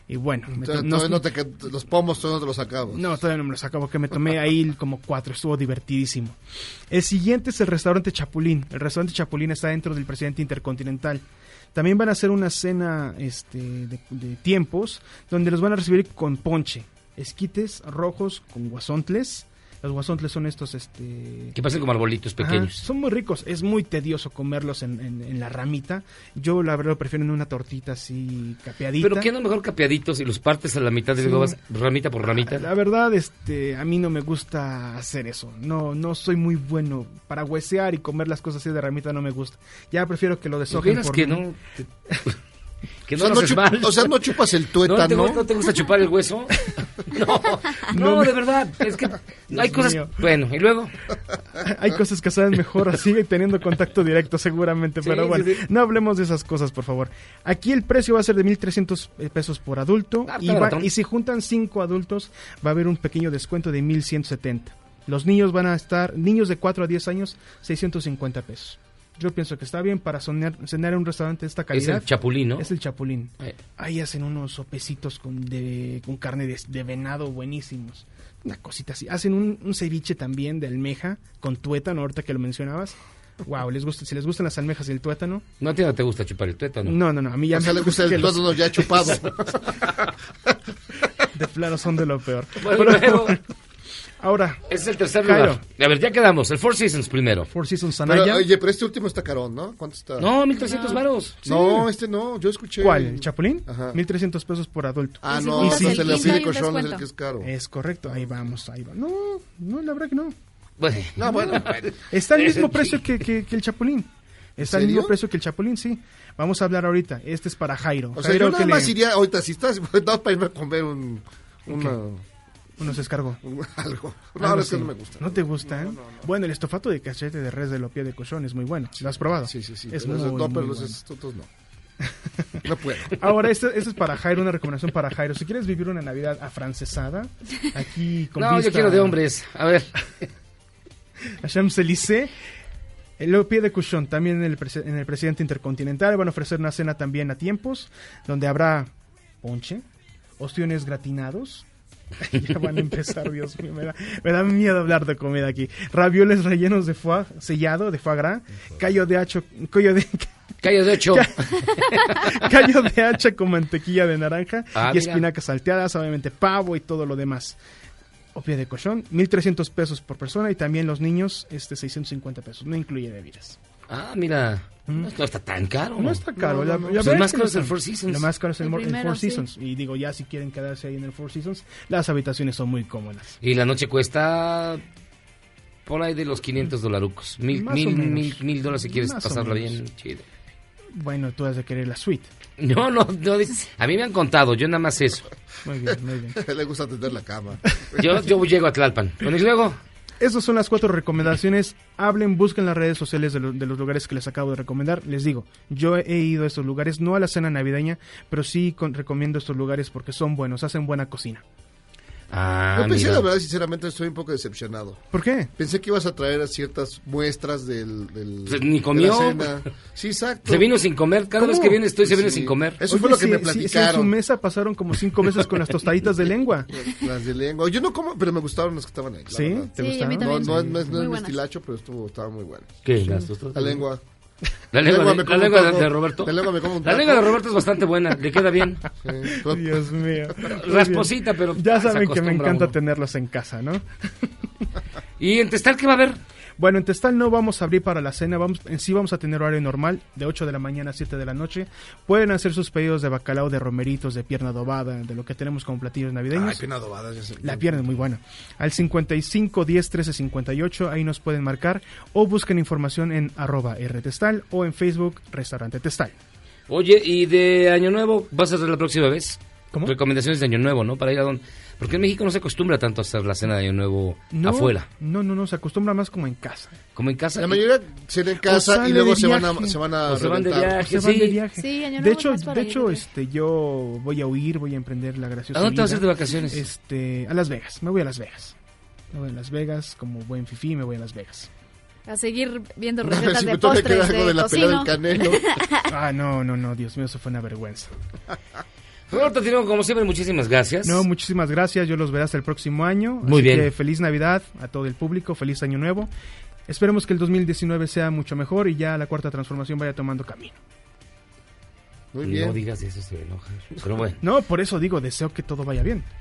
Y bueno, me to- Entonces, no- no, no te, los pomos todavía no te los acabas. No, todavía no me los acabo, que me tomé ahí como cuatro, estuvo divertidísimo. El siguiente es el restaurante Chapulín. El restaurante Chapulín está dentro del Presidente Intercontinental. También van a hacer una cena este, de, de tiempos, donde los van a recibir con ponche, esquites rojos con guasontles. Los guasontles son estos, este... Que parecen como arbolitos pequeños. Ajá, son muy ricos, es muy tedioso comerlos en, en, en la ramita. Yo la verdad lo prefiero en una tortita así capeadita. Pero ¿qué no mejor capeaditos y los partes a la mitad y Sí. luego vas ramita por ramita? La verdad, este, a mí no me gusta hacer eso. No, no soy muy bueno para huesear y comer las cosas así de ramita, no me gusta. Ya prefiero que lo deshojen ¿Vieras por que mí. no? Te- Que O sea, no, no haces chup- mal. o sea, no chupas el tuétano. ¿No te, gu- ¿no te gusta chupar el hueso? No, no, No me- de verdad. Es que hay Dios cosas... mío. Bueno, ¿y luego? Hay cosas que saben mejor así teniendo contacto directo seguramente, Sí, pero bueno, sí, sí. no hablemos de esas cosas, por favor. Aquí el precio va a ser de mil trescientos pesos por adulto Ah, y, está va- baratón. y si juntan cinco adultos va a haber un pequeño descuento de mil ciento setenta. Los niños van a estar, niños de cuatro a diez años, seiscientos cincuenta pesos. Yo pienso que está bien para sonar- cenar en un restaurante de esta calidad. Es el Chapulín, ¿no? Es el Chapulín. Eh. Ahí hacen unos sopecitos con, de, con carne de, de venado buenísimos. Una cosita así. Hacen un, un ceviche también de almeja con tuétano, ahorita que lo mencionabas. Wow, les gusta, si les gustan las almejas y el tuétano. ¿No a ti no te gusta chupar el tuétano? No, no, no, a mí ya O sea, me le gusta el que los- tuétano ya chupado. De plano son de lo peor. Bueno, Pero- luego- ahora, Es el tercer Jairo. lugar. A ver, ya quedamos. El Four Seasons primero. Four Seasons Pero, Anaya. oye, pero este último está carón, ¿no? ¿Cuánto está? No, mil trescientos varos. No, este no, yo escuché. ¿Cuál? ¿El Chapulín? Ajá. mil trescientos pesos por adulto. Ah, Y si no, juntas entonces el el quince Alfil hay un Cochón es el descuento. que es caro. Es correcto, ahí vamos, ahí va. No, no, la verdad que no. Bueno, No, bueno, bueno. Está al Es mismo el precio que, que, que el Chapulín. Está al serio? mismo precio que el Chapulín, sí. Vamos a hablar ahorita. Este es para Jairo. O sea, Jairo yo nada que más le- iría ahorita, si estás, no, para irme a comer un, una, Uno se escargó. un- algo. No, Algo no, es que así. no me gusta. ¿No te gusta, eh? Bueno, el estofato de cachete de res de lopia de cochón es muy bueno. ¿Lo has probado? Sí, sí, sí. Es pero muy, esos- no, muy pero los bueno. estos no. No puedo. Ahora, este, este es para Jairo, una recomendación para Jairo. Si quieres vivir una Navidad afrancesada, aquí con no, yo vista quiero de hombres. A ver. a Champs-Élysées, el Lopie de Cuchón, también en el, presi- en el Presidente Intercontinental, van a ofrecer una cena también a tiempos, donde habrá ponche, ostiones gratinados. Ya van a empezar, Dios mío, me da, me da miedo hablar de comida aquí. Ravioles rellenos de foie sellado, de foie gras, callo de hacho, callo de... Callo de ocho. callo de hacha con mantequilla de naranja Ah, y mira. espinacas salteadas, obviamente pavo y todo lo demás. Opia de cochón, mil trescientos pesos por persona y también los niños, este seiscientos cincuenta pesos, no incluye bebidas. Ah, mira. No, no está tan caro. No está caro. la- la Pues verdad el más que caro no es el está- Four Seasons. Lo más caro es el, El mo- el primero, Four sí. Seasons. Y digo, ya si quieren quedarse ahí en el Four Seasons, las habitaciones son muy cómodas. Y la noche cuesta por ahí de los quinientos dolarucos. Mil, Más o mil, menos. mil, mil dólares si quieres Más o pasarla menos. bien chido. Bueno, tú has de querer la suite. No, no, no. A mí me han contado, yo nada más eso. Muy bien, muy bien. Le gusta atender la cama. Yo, yo llego a Tlalpan. Bueno, y luego, Esas son las cuatro recomendaciones. Hablen, busquen las redes sociales de, lo- de los lugares que les acabo de recomendar. Les digo, yo he ido a estos lugares, no a la cena navideña, pero sí con- recomiendo estos lugares porque son buenos, hacen buena cocina. ah, Yo pensé, mira. la verdad, sinceramente, estoy un poco decepcionado. ¿Por qué? Pensé que ibas a traer ciertas muestras del... del Pues ni de comió. la cena. Sí, exacto. Se vino sin comer. Cada ¿Cómo? vez que viene estoy, se viene Sí. sin comer. Eso Oye, fue lo que si- me si- si en su platicaron. mesa pasaron como cinco veces con las tostaditas de lengua. Las de lengua. Yo no como, pero me gustaron las que estaban ahí. la ¿Sí? verdad. ¿Te Sí, gustaron? a mí No, también. no, es- no es, no Muy es mi buenas. estilacho, pero estuvo, estaba muy bueno. ¿Qué? Las tostadas? La lengua. La lengua, me de, como la lengua un de, taco. de Roberto. La lengua me como un La taco. lengua de Roberto es bastante buena, le queda bien. Sí, pero- Dios mío. Muy Rasposita, bien. pero Ya ah, se saben que me acostumbra encanta uno. tenerlos en casa, ¿no? ¿Y en Testal qué va a haber? Bueno, en Testal no vamos a abrir para la cena, vamos, en sí vamos a tener horario normal, de ocho de la mañana a siete de la noche. Pueden hacer sus pedidos de bacalao, de romeritos, de pierna adobada, de lo que tenemos como platillos navideños. Ay, pierna adobada, ya sé. La pierna es muy buena. Al cincuenta y cinco, diez, trece, cincuenta y ocho, ahí nos pueden marcar o busquen información en arroba rtestal o en Facebook Restaurante Testal. Oye, ¿y de Año Nuevo vas a hacer la próxima vez? ¿Cómo? Recomendaciones de Año Nuevo, ¿no? Para ir a donde... Porque en México no se acostumbra tanto a hacer la cena de Año Nuevo No, afuera. No, no, no, se acostumbra más como en casa. Como en casa. La mayoría se en casa sale y luego de se van, viaje. a, se van a O se van de reventar. viaje. Se van sí. de viaje. Sí, Año de Nuevo hecho, más para de ir hecho, de este, yo voy a huir, voy a emprender la graciosa ¿A dónde te vas a ir de vida. vacaciones? Este, a Las Vegas, me voy a Las Vegas. Me voy a Las Vegas, como buen fifí, me voy a Las Vegas. A seguir viendo A ver recetas si de me todavía queda postres algo de de la pelea del tocino. Canelo. Ah, no, no, no, Dios mío, eso fue una vergüenza. Roberto Tirón, como siempre, muchísimas gracias. No, muchísimas gracias. Yo los veré hasta el próximo año. Muy Así bien. que feliz Navidad a todo el público, feliz Año Nuevo. Esperemos que el dos mil diecinueve sea mucho mejor y ya la cuarta transformación vaya tomando camino. Muy bien. No digas eso, se enoja. Pero bueno. No, por eso digo, deseo que todo vaya bien.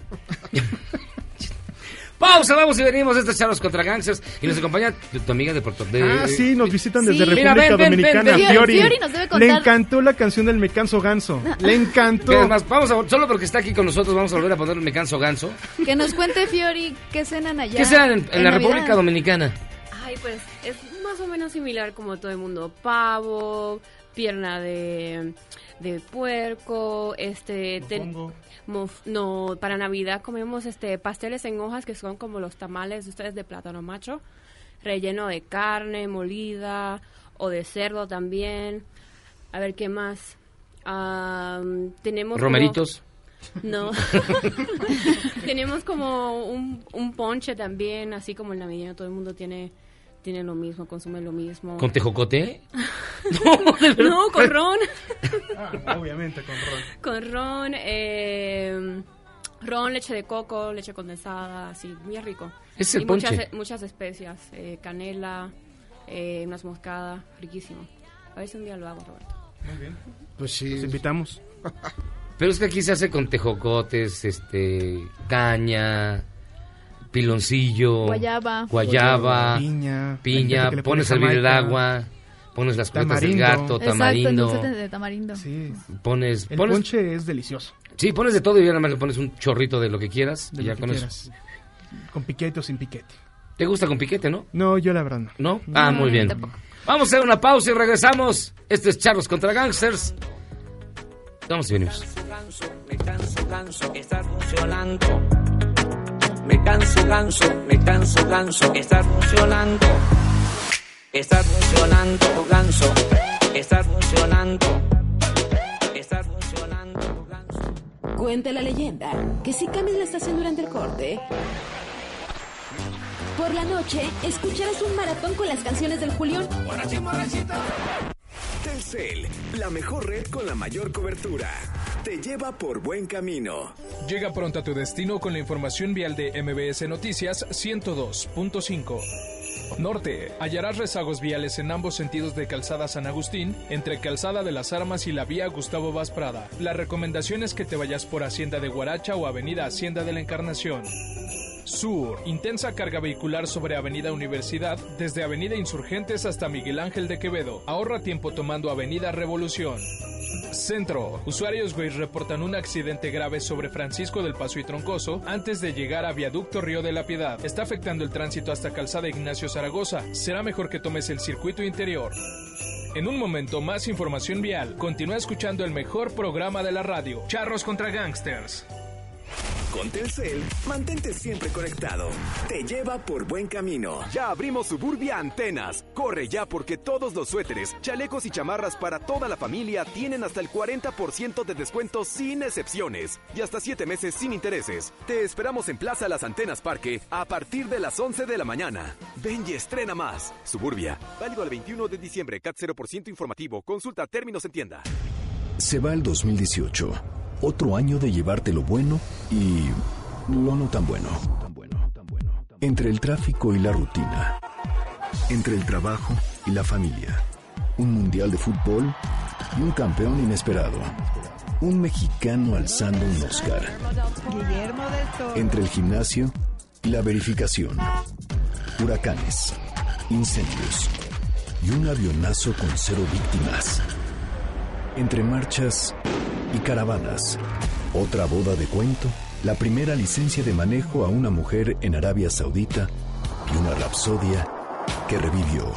Pausa, vamos y venimos. Estos Charlos contra Gangsters. Y nos acompaña tu, tu amiga de Puerto de... Ah, sí, nos visitan Sí. desde Mira, República ven, ven, Dominicana. ven, ven. Fiori. Fiori nos debe Le contar. encantó la canción del Me Canso Ganso. Le encantó. Es más, vamos a, solo porque está aquí con nosotros, vamos a volver a ponerle Me Canso Ganso. Que nos cuente, Fiori, qué cenan allá. ¿Qué cenan en, en la Navidad? República Dominicana? Ay, pues es más o menos similar como todo el mundo. Pavo, pierna de, de puerco, este... ten- mof- no, para Navidad comemos este pasteles en hojas que son como los tamales de ustedes de plátano macho, relleno de carne molida o de cerdo también. A ver, ¿qué más? Am, tenemos... como- ¿Romeritos? No. Tenemos como un, un ponche también, así como el navideño, todo el mundo tiene tiene lo mismo, consume lo mismo. ¿Con tejocote? No, con ron. Ah, obviamente con ron. Con ron, eh, ron, leche de coco, leche condensada, así, muy rico. Es el y ponche. muchas, muchas especias, eh, canela, eh, unas moscadas, riquísimo. A ver si un día lo hago, Roberto. Muy bien. Pues sí. Los invitamos. Pero es que aquí se hace con tejocotes, este, caña, piloncillo, Guayaba. guayaba, Piña. piña, Gente que le pones a pone hervir el Jamaica. agua, pones las cubiertas del Tamarindo. gato, Exacto, tamarindo, dulce de tamarindo. Sí. pones, El pones, ponche es delicioso. sí, pones de todo y ya nada más le pones un chorrito de lo que quieras De y lo ya que con quieras. eso. Con piquete o sin piquete. ¿Te gusta con piquete, no? No, yo la verdad no. ¿No? Ah, muy bien. Vamos a hacer una pausa y regresamos. Este es Charlos contra Gangsters. Vamos y venimos. Me canso, ganso, estar funcionando. Me canso, ganso, me canso, ganso, estar funcionando. Estar funcionando, ganso, estar funcionando. Estar funcionando, ganso. Cuenta la leyenda que si cambias la estación durante el corte, por la noche escucharás un maratón con las canciones del Julión. Telcel, la mejor red con la mayor cobertura. Te lleva por buen camino. Llega pronto a tu destino con la información vial de M B S Noticias ciento dos punto cinco. Norte, hallarás rezagos viales en ambos sentidos de Calzada San Agustín, entre Calzada de las Armas y la vía Gustavo Vaz Prada. La recomendación es que te vayas por Hacienda de Guaracha o Avenida Hacienda de la Encarnación. Sur, intensa carga vehicular sobre Avenida Universidad, desde Avenida Insurgentes hasta Miguel Ángel de Quevedo. Ahorra tiempo tomando Avenida Revolución. Centro, usuarios Waze reportan un accidente grave sobre Francisco del Paso y Troncoso antes de llegar a Viaducto Río de la Piedad. Está afectando el tránsito hasta Calzada Ignacio Zaragoza. Será mejor que tomes el circuito interior. En un momento, más información vial. Continúa escuchando el mejor programa de la radio, Charros contra Gangsters. Con Telcel, mantente siempre conectado. Te lleva por buen camino. Ya abrimos Suburbia Antenas. Corre ya porque todos los suéteres, chalecos y chamarras para toda la familia tienen hasta el cuarenta por ciento de descuento sin excepciones y hasta siete meses sin intereses. Te esperamos en Plaza Las Antenas Parque a partir de las once de la mañana. Ven y estrena más. Suburbia. Válido al veintiuno de diciembre. C A T cero por ciento informativo. Consulta términos en tienda. Se va el dos mil dieciocho. Otro año de llevarte lo bueno y lo no tan bueno. Entre el tráfico y la rutina. Entre el trabajo y la familia. Un mundial de fútbol y un campeón inesperado. Un mexicano alzando un Oscar. Guillermo del Toro. Entre el gimnasio y la verificación. Huracanes, incendios y un avionazo con cero víctimas. Entre marchas y caravanas. Otra boda de cuento, la primera licencia de manejo a una mujer en Arabia Saudita y una rapsodia que revivió.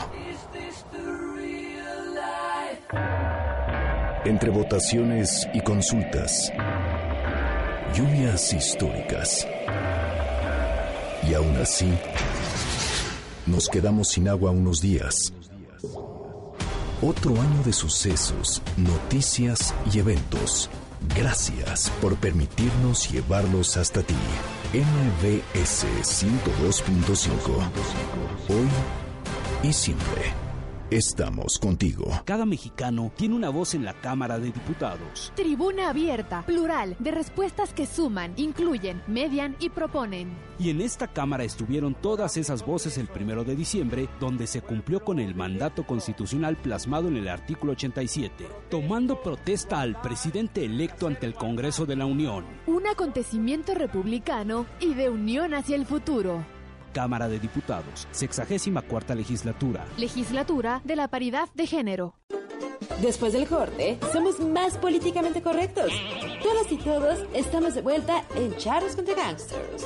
Entre votaciones y consultas, lluvias históricas. Y aún así, nos quedamos sin agua unos días. Otro año de sucesos, noticias y eventos. Gracias por permitirnos llevarlos hasta ti. M B S ciento dos punto cinco. Hoy y siempre. estamos contigo. Cada mexicano tiene una voz en la Cámara de Diputados. Tribuna abierta, plural, de respuestas que suman, incluyen, median y proponen. Y en esta Cámara estuvieron todas esas voces el primero de diciembre, donde se cumplió con el mandato constitucional plasmado en el artículo ochenta y siete, tomando protesta al presidente electo ante el Congreso de la Unión. Un acontecimiento republicano y de unión hacia el futuro. Cámara de Diputados, sexagésima cuarta legislatura. Legislatura de la paridad de género. Después del corte, somos más políticamente correctos. Todas y todos estamos de vuelta en Charros contra Gangsters.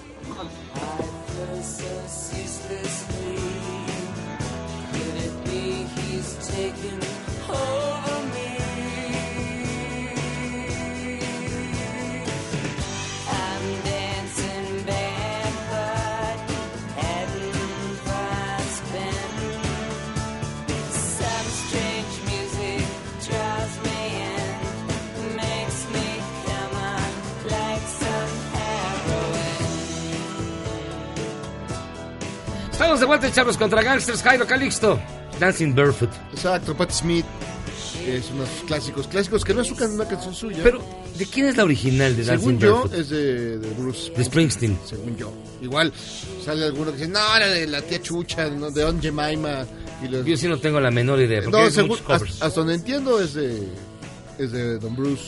Estamos de vuelta en Charros contra Gangsters. Jairo Calixto, Dancing Barefoot. Exacto, Patti Smith. Es unos clásicos, clásicos que no es una canción suya. Pero, ¿de quién es la original de Dancing Según yo, Barefoot? es de, de Bruce De Springsteen. Según yo. Igual, sale alguno que dice, no, era de la tía Chucha, ¿no? De Aunt Jemima. Y los... Yo sí no tengo la menor idea. Porque No, hay según, muchos covers. hasta, hasta donde entiendo es de, es de Don Bruce.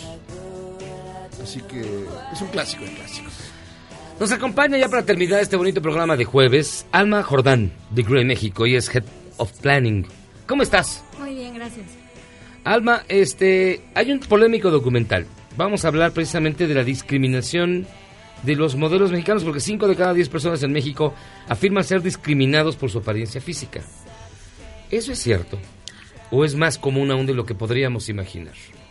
Así que es un clásico de clásicos. Nos acompaña ya para terminar este bonito programa de jueves, Alma Jordán, de Grey México, y es Head of Planning. ¿Cómo estás? Muy bien, gracias. Alma, este, hay un polémico documental. Vamos a hablar precisamente de la discriminación de los modelos mexicanos, porque cinco de cada diez personas en México afirman ser discriminados por su apariencia física. ¿Eso es cierto? ¿O es más común aún de lo que podríamos imaginar?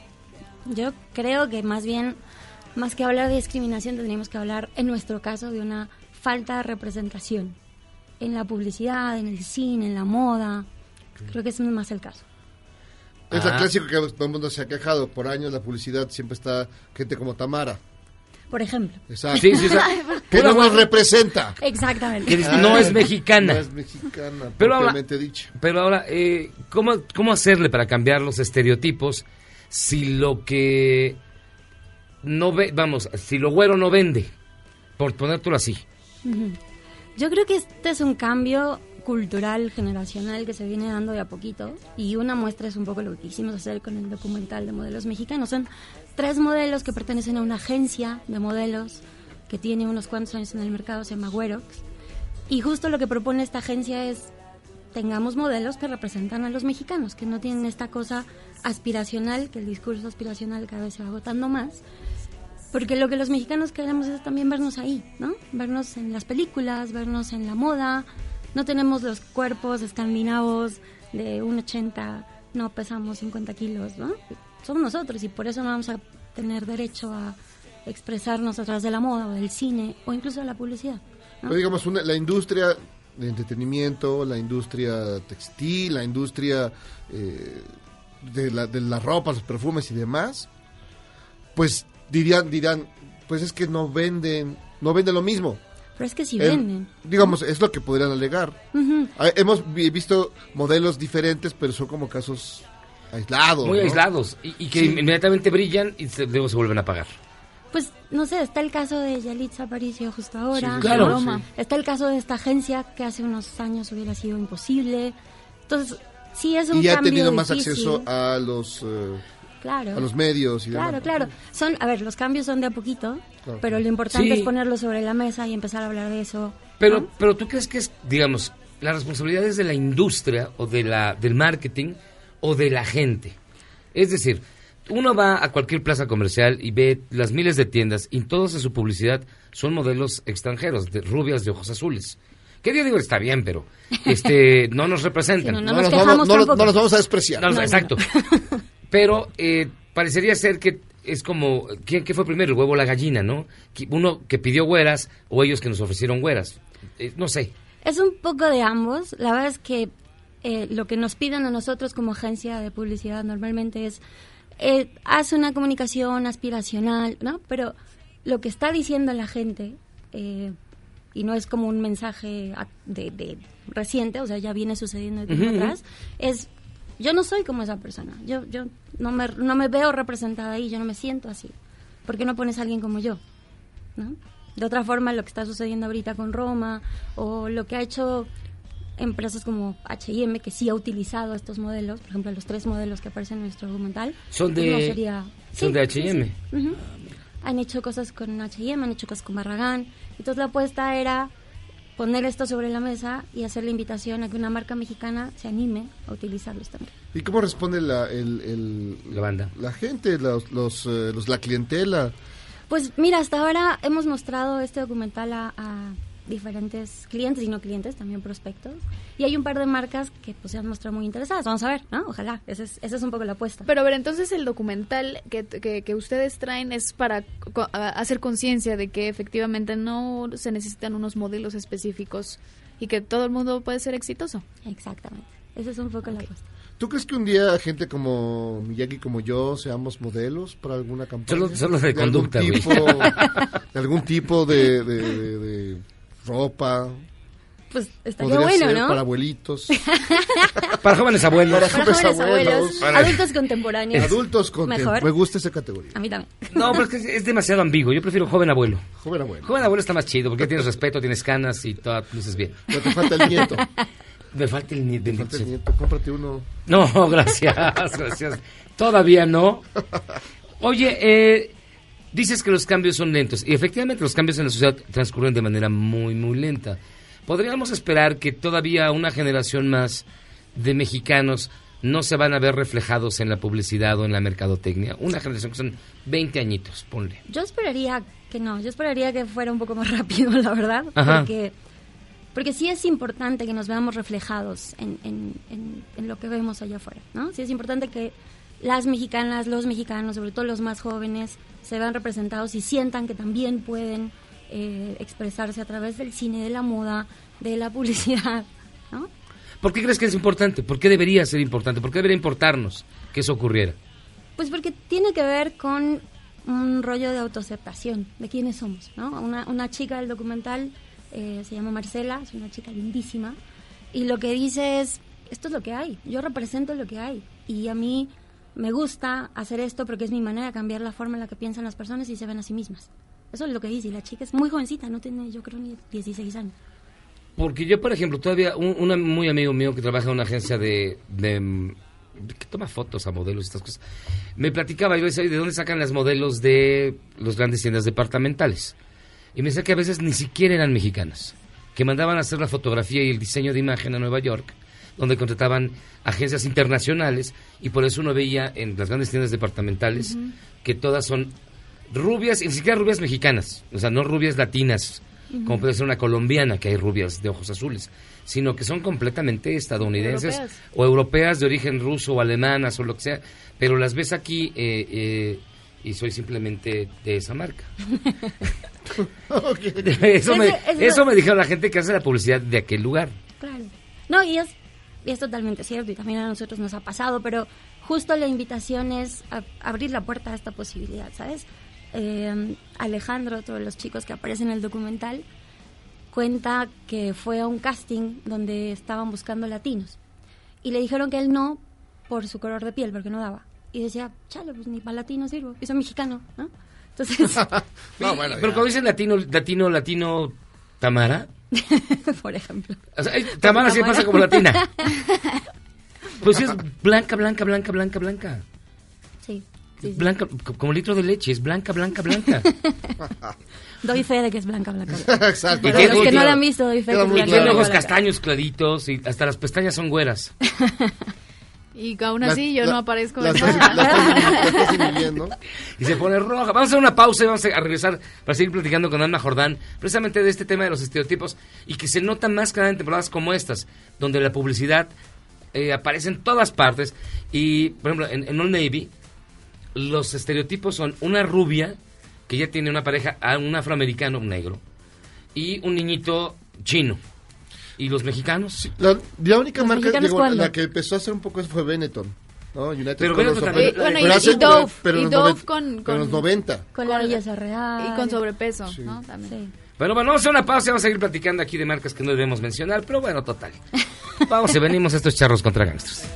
Yo creo que más bien, más que hablar de discriminación, tendríamos que hablar, en nuestro caso, de una falta de representación. En la publicidad, en el cine, en la moda. Creo que ese es más el caso. Es Ah. la clásica que todo el mundo se ha quejado. Por años la publicidad siempre está gente como Tamara. Por ejemplo. Exacto. Sí, sí, sí. Que no nos representa. Exactamente. Que no es mexicana. No es mexicana, Pero ahora, propiamente dicho. pero ahora eh, ¿cómo, ¿cómo hacerle para cambiar los estereotipos si lo que no ve, vamos, si lo güero no vende, por ponértelo así? Ujú. Yo creo que este es un cambio cultural, generacional, que se viene dando de a poquito, y una muestra es un poco lo que quisimos hacer con el documental de modelos mexicanos. Son tres modelos que pertenecen a una agencia de modelos que tiene unos cuantos años en el mercado, se llama Güerox, y justo lo que propone esta agencia es tengamos modelos que representan a los mexicanos, que no tienen esta cosa aspiracional, que el discurso aspiracional cada vez se va agotando más, porque lo que los mexicanos queremos es también vernos ahí, ¿no? Vernos en las películas, vernos en la moda. No tenemos los cuerpos escandinavos de uno ochenta, no pesamos cincuenta kilos, ¿no? Somos nosotros, y por eso no vamos a tener derecho a expresarnos a través de la moda o del cine o incluso de la publicidad, ¿no? Pero digamos, una, la industria de entretenimiento, la industria textil, la industria eh, de, la, de la ropa, los perfumes y demás, pues dirían, dirán, pues es que no venden, no venden lo mismo. Pero es que sí El- venden. digamos, es lo que podrían alegar. Ujú. Ah, Hemos vi- visto modelos diferentes, pero son como casos aislados. Muy ¿no? aislados, y, y que Sí. inmediatamente brillan y se, luego se vuelven a apagar. Pues, no sé, está el caso de Yalitza Aparicio justo ahora. Sí, claro. Roma. Sí. Está el caso de esta agencia que hace unos años hubiera sido imposible. Entonces, sí es un Y ha cambio tenido más difícil. acceso a los eh, Claro. a los medios y Claro, demás. claro. Son, a ver, los cambios son de a poquito, Claro. pero lo importante Sí. es ponerlo sobre la mesa y empezar a hablar de eso. Pero, ¿no? pero ¿tú crees que es, digamos, la responsabilidad es de la industria o de la del marketing o de la gente? Es decir, uno va a cualquier plaza comercial y ve las miles de tiendas y todas en su publicidad son modelos extranjeros, de rubias de ojos azules. Que yo digo, está bien, pero este no nos representan. Sí, no, no nos quejamos no, tampoco. no los vamos a despreciar. No, No, no, exacto. Pero eh, parecería ser que es como, ¿quién, ¿qué fue primero, el huevo o la gallina, no? Que- Uno que pidió güeras o ellos que nos ofrecieron güeras. Eh, no sé. Es un poco de ambos. La verdad es que eh, lo que nos piden a nosotros como agencia de publicidad normalmente es eh, haz una comunicación aspiracional, ¿no? Pero lo que está diciendo la gente, eh, y no es como un mensaje de, de reciente, o sea, ya viene sucediendo de tiempo Ujú. atrás, es, yo no soy como esa persona, yo yo no me, no me veo representada ahí, yo no me siento así. ¿Por qué no pones a alguien como yo? ¿No? De otra forma, lo que está sucediendo ahorita con Roma, o lo que ha hecho empresas como H y M, que sí ha utilizado estos modelos, por ejemplo, los tres modelos que aparecen en nuestro documental. Son pues de, no sería- son Sí, de H y M. sí, sí. Ujú. Han hecho cosas con H y M, han hecho cosas con Barragán. Entonces la apuesta era poner esto sobre la mesa y hacer la invitación a que una marca mexicana se anime a utilizarlos también. ¿Y cómo responde la, el, el- la banda? La gente, los, los, eh, los- la clientela. Pues mira, hasta ahora hemos mostrado este documental a, a diferentes clientes y no clientes, también prospectos. Y hay un par de marcas que pues se han mostrado muy interesadas. Vamos a ver, ¿no? Ojalá. Esa es, esa es un poco la apuesta. Pero a ver, entonces el documental que, que, que ustedes traen es para co- a- hacer conciencia de que efectivamente no se necesitan unos modelos específicos y que todo el mundo puede ser exitoso. Exactamente. Esa es un poco la apuesta. ¿Tú crees que un día gente como Miyagi, como yo, seamos modelos para alguna campaña? Solo- solo de algún conducta, güey. tipo, de algún tipo de, de, de- de ropa. Pues estaría Podría bueno, ser ¿no? para abuelitos. Para jóvenes abuelos. Para Para jóvenes jóvenes abuelos, abuelos. adultos contemporáneos. Adultos con Mejor. Me gusta esa categoría. A mí también. No, pero es que es, es demasiado ambiguo. Yo prefiero joven abuelo. Joven abuelo. Joven abuelo está más chido porque tienes respeto, tienes canas y todo, luces bien. Pero te falta el nieto. Me falta el nieto. Te falta el nieto. Cómprate uno. No, gracias, gracias. Todavía no. Oye, eh, dices que los cambios son lentos. Y efectivamente los cambios en la sociedad transcurren de manera muy, muy lenta. ¿Podríamos esperar que todavía una generación más de mexicanos no se van a ver reflejados en la publicidad o en la mercadotecnia? Una generación que son veinte añitos, ponle. Yo esperaría que no, yo esperaría que fuera un poco más rápido, la verdad, Ajá. porque porque sí es importante que nos veamos reflejados en, en, en, en lo que vemos allá afuera, ¿no? Sí es importante que las mexicanas, los mexicanos, sobre todo los más jóvenes, se vean representados y sientan que también pueden eh, expresarse a través del cine, de la moda, de la publicidad, ¿no? ¿Por qué crees que es importante? ¿Por qué debería ser importante? ¿Por qué debería importarnos que eso ocurriera? Pues porque tiene que ver con un rollo de autoaceptación de quiénes somos, ¿no? Una, una chica del documental eh, se llama Marcela, es una chica lindísima, y lo que dice es, esto es lo que hay, yo represento lo que hay, y a mí me gusta hacer esto porque es mi manera de cambiar la forma en la que piensan las personas y se ven a sí mismas. Eso es lo que dice, y la chica es muy jovencita, no tiene, yo creo, ni dieciséis años. Porque yo, por ejemplo, todavía, un, un muy amigo mío que trabaja en una agencia de, de, de que toma fotos a modelos y estas cosas, me platicaba, yo decía, ¿de dónde sacan las modelos de los grandes tiendas departamentales? Y me decía que a veces ni siquiera eran mexicanas, que mandaban a hacer la fotografía y el diseño de imagen a Nueva York, donde contrataban agencias internacionales, y por eso uno veía en las grandes tiendas departamentales Ujú. que todas son rubias, y ni siquiera rubias mexicanas, o sea, no rubias latinas, Ujú. como puede ser una colombiana, que hay rubias de ojos azules, sino que son completamente estadounidenses Europeas. o europeas de origen ruso o alemanas o lo que sea, pero las ves aquí eh, eh, y soy simplemente de esa marca. eso, me, Ese- ese- eso me dijeron la gente que hace la publicidad de aquel lugar. Claro. No, y es, y es totalmente cierto, y también a nosotros nos ha pasado, pero justo la invitación es a abrir la puerta a esta posibilidad, ¿sabes? Eh, Alejandro, otro de los chicos que aparece en el documental, cuenta que fue a un casting donde estaban buscando latinos, y le dijeron que él no por su color de piel, porque no daba. Y decía, chale, pues ni para latino sirvo, y soy mexicano, ¿no? Entonces, No, bueno, Pero ya. cuando dicen latino, latino, latino, Tamara, por ejemplo. o sea, ay, Tamara sí Tamara. pasa como latina. Pues sí es blanca, blanca, blanca, blanca, blanca. Sí, sí, sí. Blanca, co- como litro de leche, es blanca, blanca, blanca. Doy fe de que es blanca, blanca. Exacto. Y Para tiene- los que no claro, la han visto, doy fe de queda que es muy Y blanca, tiene claro. ojos blanca. castaños claritos y hasta las pestañas son güeras. Y aún La- así yo la- no aparezco la en estás- nada. la estás- la estás inhibiendo. Y se pone roja. Vamos a hacer una pausa y vamos a regresar para seguir platicando con Alma Jordán, precisamente de este tema de los estereotipos, y que se nota más que nada en temporadas como estas, donde la publicidad eh, aparece en todas partes. Y, por ejemplo, en, en Old Navy, los estereotipos son una rubia que ya tiene una pareja, a un afroamericano, un negro, y un niñito chino. ¿Y los mexicanos? La, la única ¿Los marca mexicanos digo, cuándo? la que empezó a hacer un poco eso fue Benetton, ¿no? United Pero Colors Benetton of también- Benetton. Bueno, y- Pero hace- y Dove, pero y en los Dove noven- con- pero en los con- noventa. Con la belleza real. Y con sobrepeso, Sí. ¿no? También. Sí. Pero bueno, vamos a hacer una pausa y vamos a seguir platicando aquí de marcas que no debemos mencionar, pero bueno, total. Vamos y venimos a estos charros contra gangsters.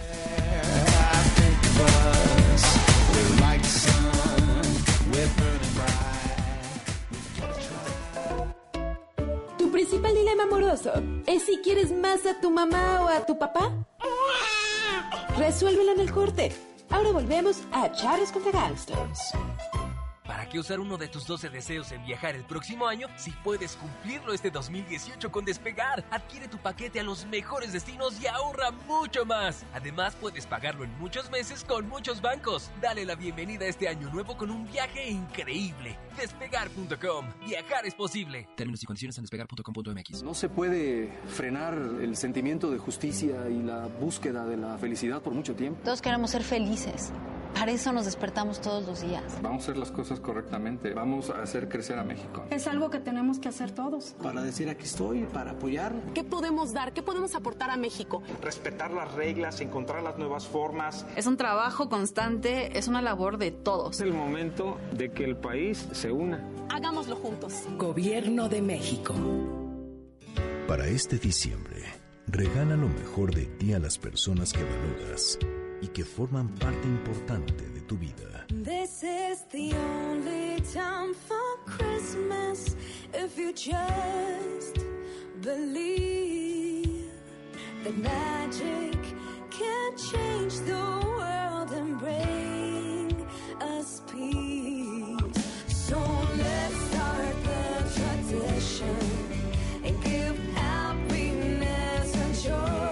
¿Tu principal dilema amoroso es si quieres más a tu mamá o a tu papá? Resuélvelo en el corte. Ahora volvemos a Charros contra Gangsters. ¿Para qué usar uno de tus doce deseos en viajar el próximo año si puedes cumplirlo este dos mil dieciocho con Despegar? Adquiere tu paquete a los mejores destinos y ahorra mucho más. Además, puedes pagarlo en muchos meses con muchos bancos. Dale la bienvenida a este año nuevo con un viaje increíble. Despegar punto com. Viajar es posible. Términos y condiciones en despegar punto com punto m x. No se puede frenar el sentimiento de justicia y la búsqueda de la felicidad por mucho tiempo. Todos queremos ser felices. Para eso nos despertamos todos los días. Vamos a hacer las cosas correctamente. Vamos a hacer crecer a México. Es algo que tenemos que hacer todos. Para decir aquí estoy, para apoyar. ¿Qué podemos dar? ¿Qué podemos aportar a México? Respetar las reglas, encontrar las nuevas formas. Es un trabajo constante, es una labor de todos. Es el momento de que el país se una. Hagámoslo juntos. Gobierno de México. Para este diciembre, regala lo mejor de ti a las personas que valoras y que forman parte importante de tu vida. This is the only time for Christmas. If you just believe that magic can change the world and bring us peace. So let's start the tradition and give happiness and joy.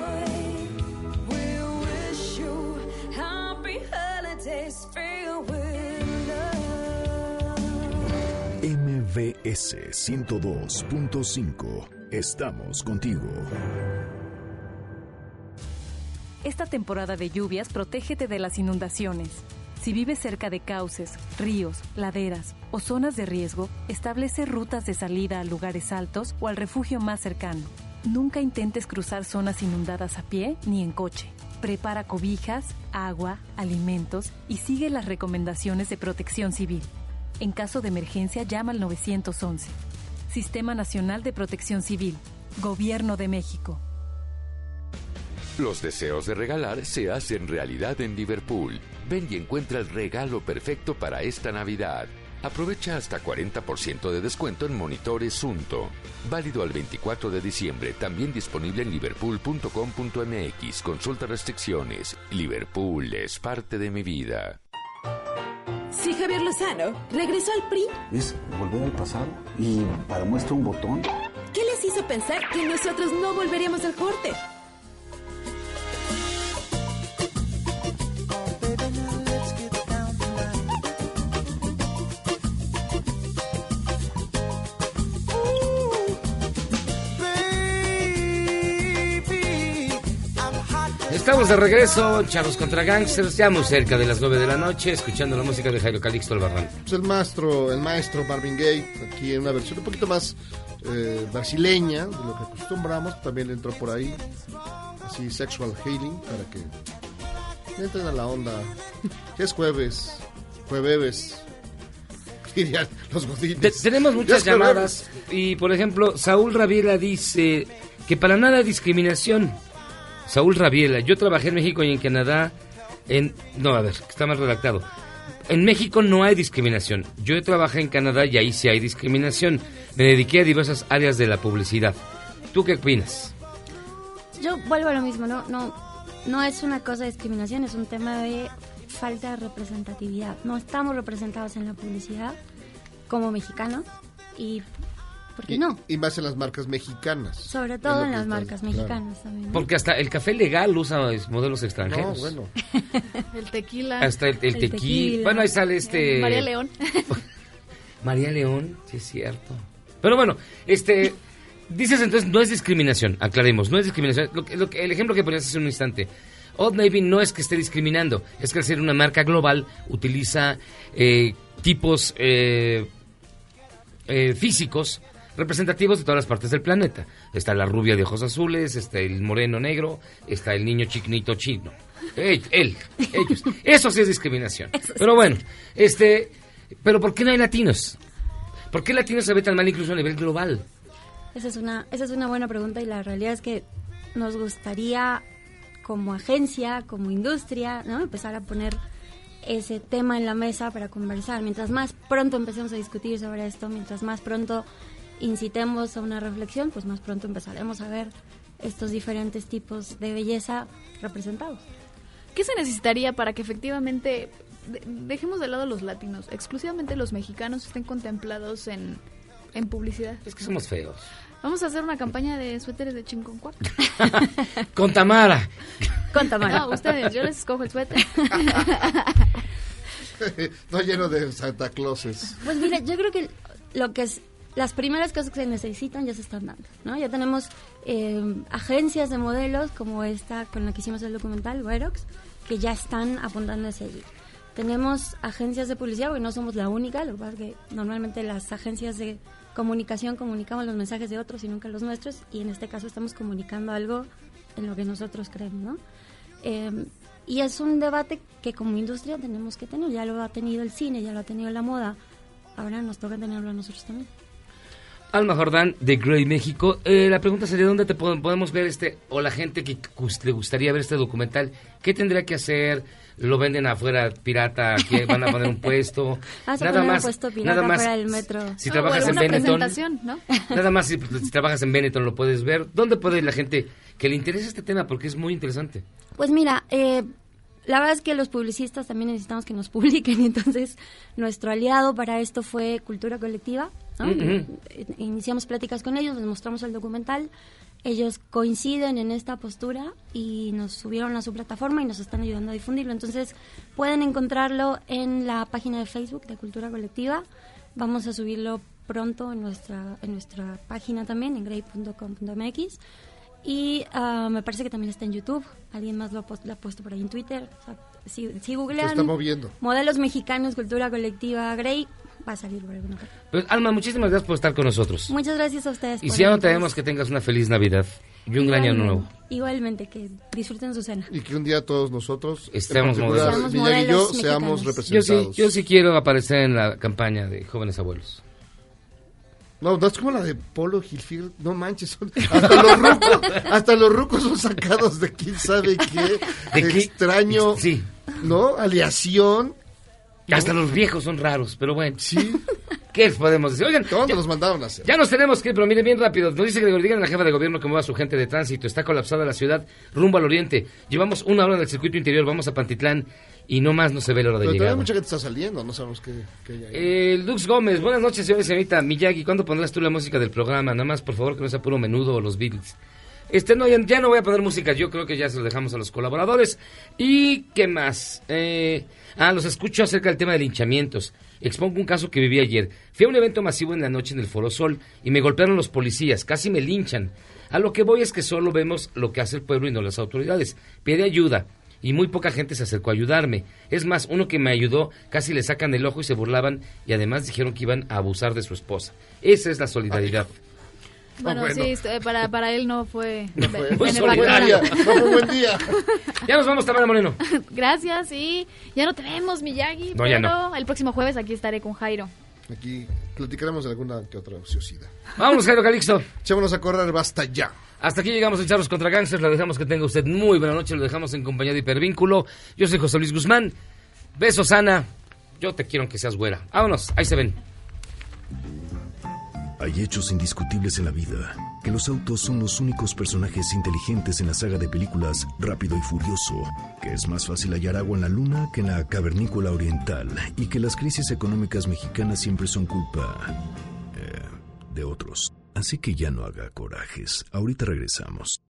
M V S ciento dos punto cinco. Estamos contigo. Esta temporada de lluvias, protégete de las inundaciones. Si vives cerca de cauces, ríos, laderas o zonas de riesgo, establece rutas de salida a lugares altos o al refugio más cercano. Nunca intentes cruzar zonas inundadas a pie ni en coche. Prepara cobijas, agua, alimentos y sigue las recomendaciones de Protección Civil. En caso de emergencia, llama al nueve once. Sistema Nacional de Protección Civil. Gobierno de México. Los deseos de regalar se hacen realidad en Liverpool. Ven y encuentra el regalo perfecto para esta Navidad. Aprovecha hasta cuarenta por ciento de descuento en monitores Sunto. Válido al veinticuatro de diciembre. También disponible en liverpool punto com punto m x. Consulta restricciones. Liverpool es parte de mi vida. Si Javier Lozano regresó al P R I, es volver al pasado y para muestra un botón. ¿Qué les hizo pensar que nosotros no volveríamos al corte? Estamos de regreso, Charros contra Gangsters, ya muy cerca de las nueve de la noche, escuchando la música de Jairo Calixto Albarrán. Pues el maestro, el maestro Marvin Gaye, aquí en una versión un poquito más eh, brasileña de lo que acostumbramos, también entró por ahí, así sexual healing, para que entren a la onda. Que es jueves, jueves, dirían los godines. Te, tenemos muchas llamadas y, por ejemplo, Saúl Rabiela dice que para nada discriminación. Saúl Rabiela, yo trabajé en México y en Canadá, en... No, a ver, está mal redactado. En México no hay discriminación. Yo trabajé en Canadá y ahí sí hay discriminación. Me dediqué a diversas áreas de la publicidad. ¿Tú qué opinas? Yo vuelvo a lo mismo, ¿no? No, no es una cosa de discriminación, es un tema de falta de representatividad. No estamos representados en la publicidad como mexicanos y... ¿Por qué y, no? Y más en las marcas mexicanas. Sobre todo en las está, marcas mexicanas, claro. También, ¿no? Porque hasta el café legal usa modelos extranjeros. No, bueno. El tequila. Hasta el, el, el tequila. tequila. Bueno, ahí sale este... María León. María León, sí es cierto. Pero bueno, este... Dices entonces, no es discriminación, aclaremos, no es discriminación. Lo, lo, el ejemplo que ponías hace un instante. Old Navy no es que esté discriminando, es que al ser una marca global utiliza eh, tipos eh, eh, físicos representativos de todas las partes del planeta. Está la rubia de ojos azules, está el moreno negro, está el niño chiquito chino. Él, él, ellos. Eso sí es discriminación. Pero bueno, este, pero ¿por qué no hay latinos? ¿Por qué latino se ve tan mal incluso a nivel global? Esa es una, esa es una buena pregunta y la realidad es que nos gustaría como agencia, como industria, ¿no? Empezar a poner ese tema en la mesa para conversar. Mientras más pronto empecemos a discutir sobre esto, mientras más pronto incitemos a una reflexión, pues más pronto empezaremos a ver estos diferentes tipos de belleza representados. ¿Qué se necesitaría para que efectivamente de- dejemos de lado los latinos, exclusivamente los mexicanos estén contemplados en, en publicidad? Es que somos feos. Vamos a hacer una campaña de suéteres de Chinconcuac. Con Tamara. Con Tamara. No, ustedes, yo les escojo el suéter. No lleno de Santa Clauses. Pues mira, yo creo que lo que es las primeras cosas que se necesitan ya se están dando, ¿no? Ya tenemos eh, agencias de modelos como esta con la que hicimos el documental, Verox, que ya están apuntando hacia allí. Tenemos agencias de publicidad, porque no somos la única, lo que pasa es que normalmente las agencias de comunicación comunicamos los mensajes de otros y nunca los nuestros, y en este caso estamos comunicando algo en lo que nosotros creemos, ¿no? Eh, y es un debate que como industria tenemos que tener, ya lo ha tenido el cine, ya lo ha tenido la moda, ahora nos toca tenerlo a nosotros también. Alma Jordán, de Grey México. Eh, la pregunta sería, ¿dónde te pod- podemos ver este, o la gente que gust- le gustaría ver este documental, qué tendría que hacer? ¿Lo venden afuera pirata? ¿Aquí van a poner un puesto? Vas a poner un puesto pirata fuera del metro. Si No, trabajas o en alguna Benetton, presentación, ¿no? nada más si, si trabajas en Benetton lo puedes ver. ¿Dónde puede la gente que le interese este tema? Porque es muy interesante. Pues mira, eh, la verdad es que los publicistas también necesitamos que nos publiquen, entonces nuestro aliado para esto fue Cultura Colectiva, ¿no? Uh-huh. Iniciamos pláticas con ellos, les mostramos el documental, ellos coinciden en esta postura y nos subieron a su plataforma y nos están ayudando a difundirlo, entonces pueden encontrarlo en la página de Facebook de Cultura Colectiva, vamos a subirlo pronto en nuestra, en nuestra página también, en grey punto com punto m x. Y uh, me parece que también está en YouTube. Alguien más lo ha, lo ha puesto por ahí en Twitter. O sea, si, si googlean Se está moviendo. Modelos Mexicanos, Cultura Colectiva, Grey, va a salir por alguna parte. Pues, Alma, muchísimas gracias por estar con nosotros. Muchas gracias a ustedes. Y por si ya no el te interés. vemos, que tengas una feliz Navidad y un gran año Igualmente, nuevo. Igualmente, que disfruten su cena. Y que un día todos nosotros, Estemos en particular, modelos. Miyagi y yo, Modelos seamos mexicanos. Yo sí, representados. yo sí quiero aparecer en la campaña de Jóvenes Abuelos. No, no es como la de Polo Gilfield, no manches, son, hasta los rucos, hasta los rucos son sacados de quién sabe qué, ¿De qué? extraño, Sí. ¿no? Aleación. Hasta ¿no? los viejos son raros, pero bueno. Sí. ¿Qué les podemos decir? Oigan, ¿Dónde ya, los mandaron a hacer? ya nos tenemos que ir, pero miren bien rápido. Nos dice que le digan a la jefa de gobierno que mueva a su gente de tránsito. Está colapsada la ciudad rumbo al oriente. Llevamos una hora en el circuito interior, vamos a Pantitlán y no más no se ve la hora de Pero llegar. todavía mucha gente está saliendo, no sabemos qué, qué hay ahí. Eh, Lux Gómez, buenas noches, señora y señorita Miyagi. ¿Cuándo pondrás tú la música del programa? Nada más, por favor, que no sea puro Menudo o los Beatles. Este, no, ya, ya no voy a poner música, yo creo que ya se lo dejamos a los colaboradores. ¿Y qué más? Eh, ah, los escucho acerca del tema de linchamientos. Expongo un caso que viví ayer. Fui a un evento masivo en la noche en el Foro Sol y me golpearon los policías, casi me linchan. A lo que voy es que solo vemos lo que hace el pueblo y no las autoridades. Pide ayuda y muy poca gente se acercó a ayudarme. Es más, uno que me ayudó casi le sacan el ojo y se burlaban y además dijeron que iban a abusar de su esposa. Esa es la solidaridad. Bueno, bueno. sí, este, para, para él no fue, No fue, be- fue benefactora. solidaria, no fue buen día. Ya nos vamos, Tamara Moreno. Gracias, y ya no te vemos, Miyagi, No, pero ya no. el próximo jueves aquí estaré con Jairo. Aquí platicaremos de alguna que otra ociosidad. Vámonos, Jairo Calixto. Echémonos a correr, basta ya. Hasta aquí llegamos en Charros contra Gangsters. Lo dejamos que tenga usted muy buena noche. Lo dejamos en compañía de Hipervínculo. Yo soy José Luis Guzmán. Besos, Ana. Yo te quiero aunque seas güera. Vámonos, ahí se ven. Hay hechos indiscutibles en la vida, que los autos son los únicos personajes inteligentes en la saga de películas Rápido y Furioso, que es más fácil hallar agua en la luna que en la cavernícola oriental, y que las crisis económicas mexicanas siempre son culpa eh, de otros. Así que ya no haga corajes, ahorita regresamos.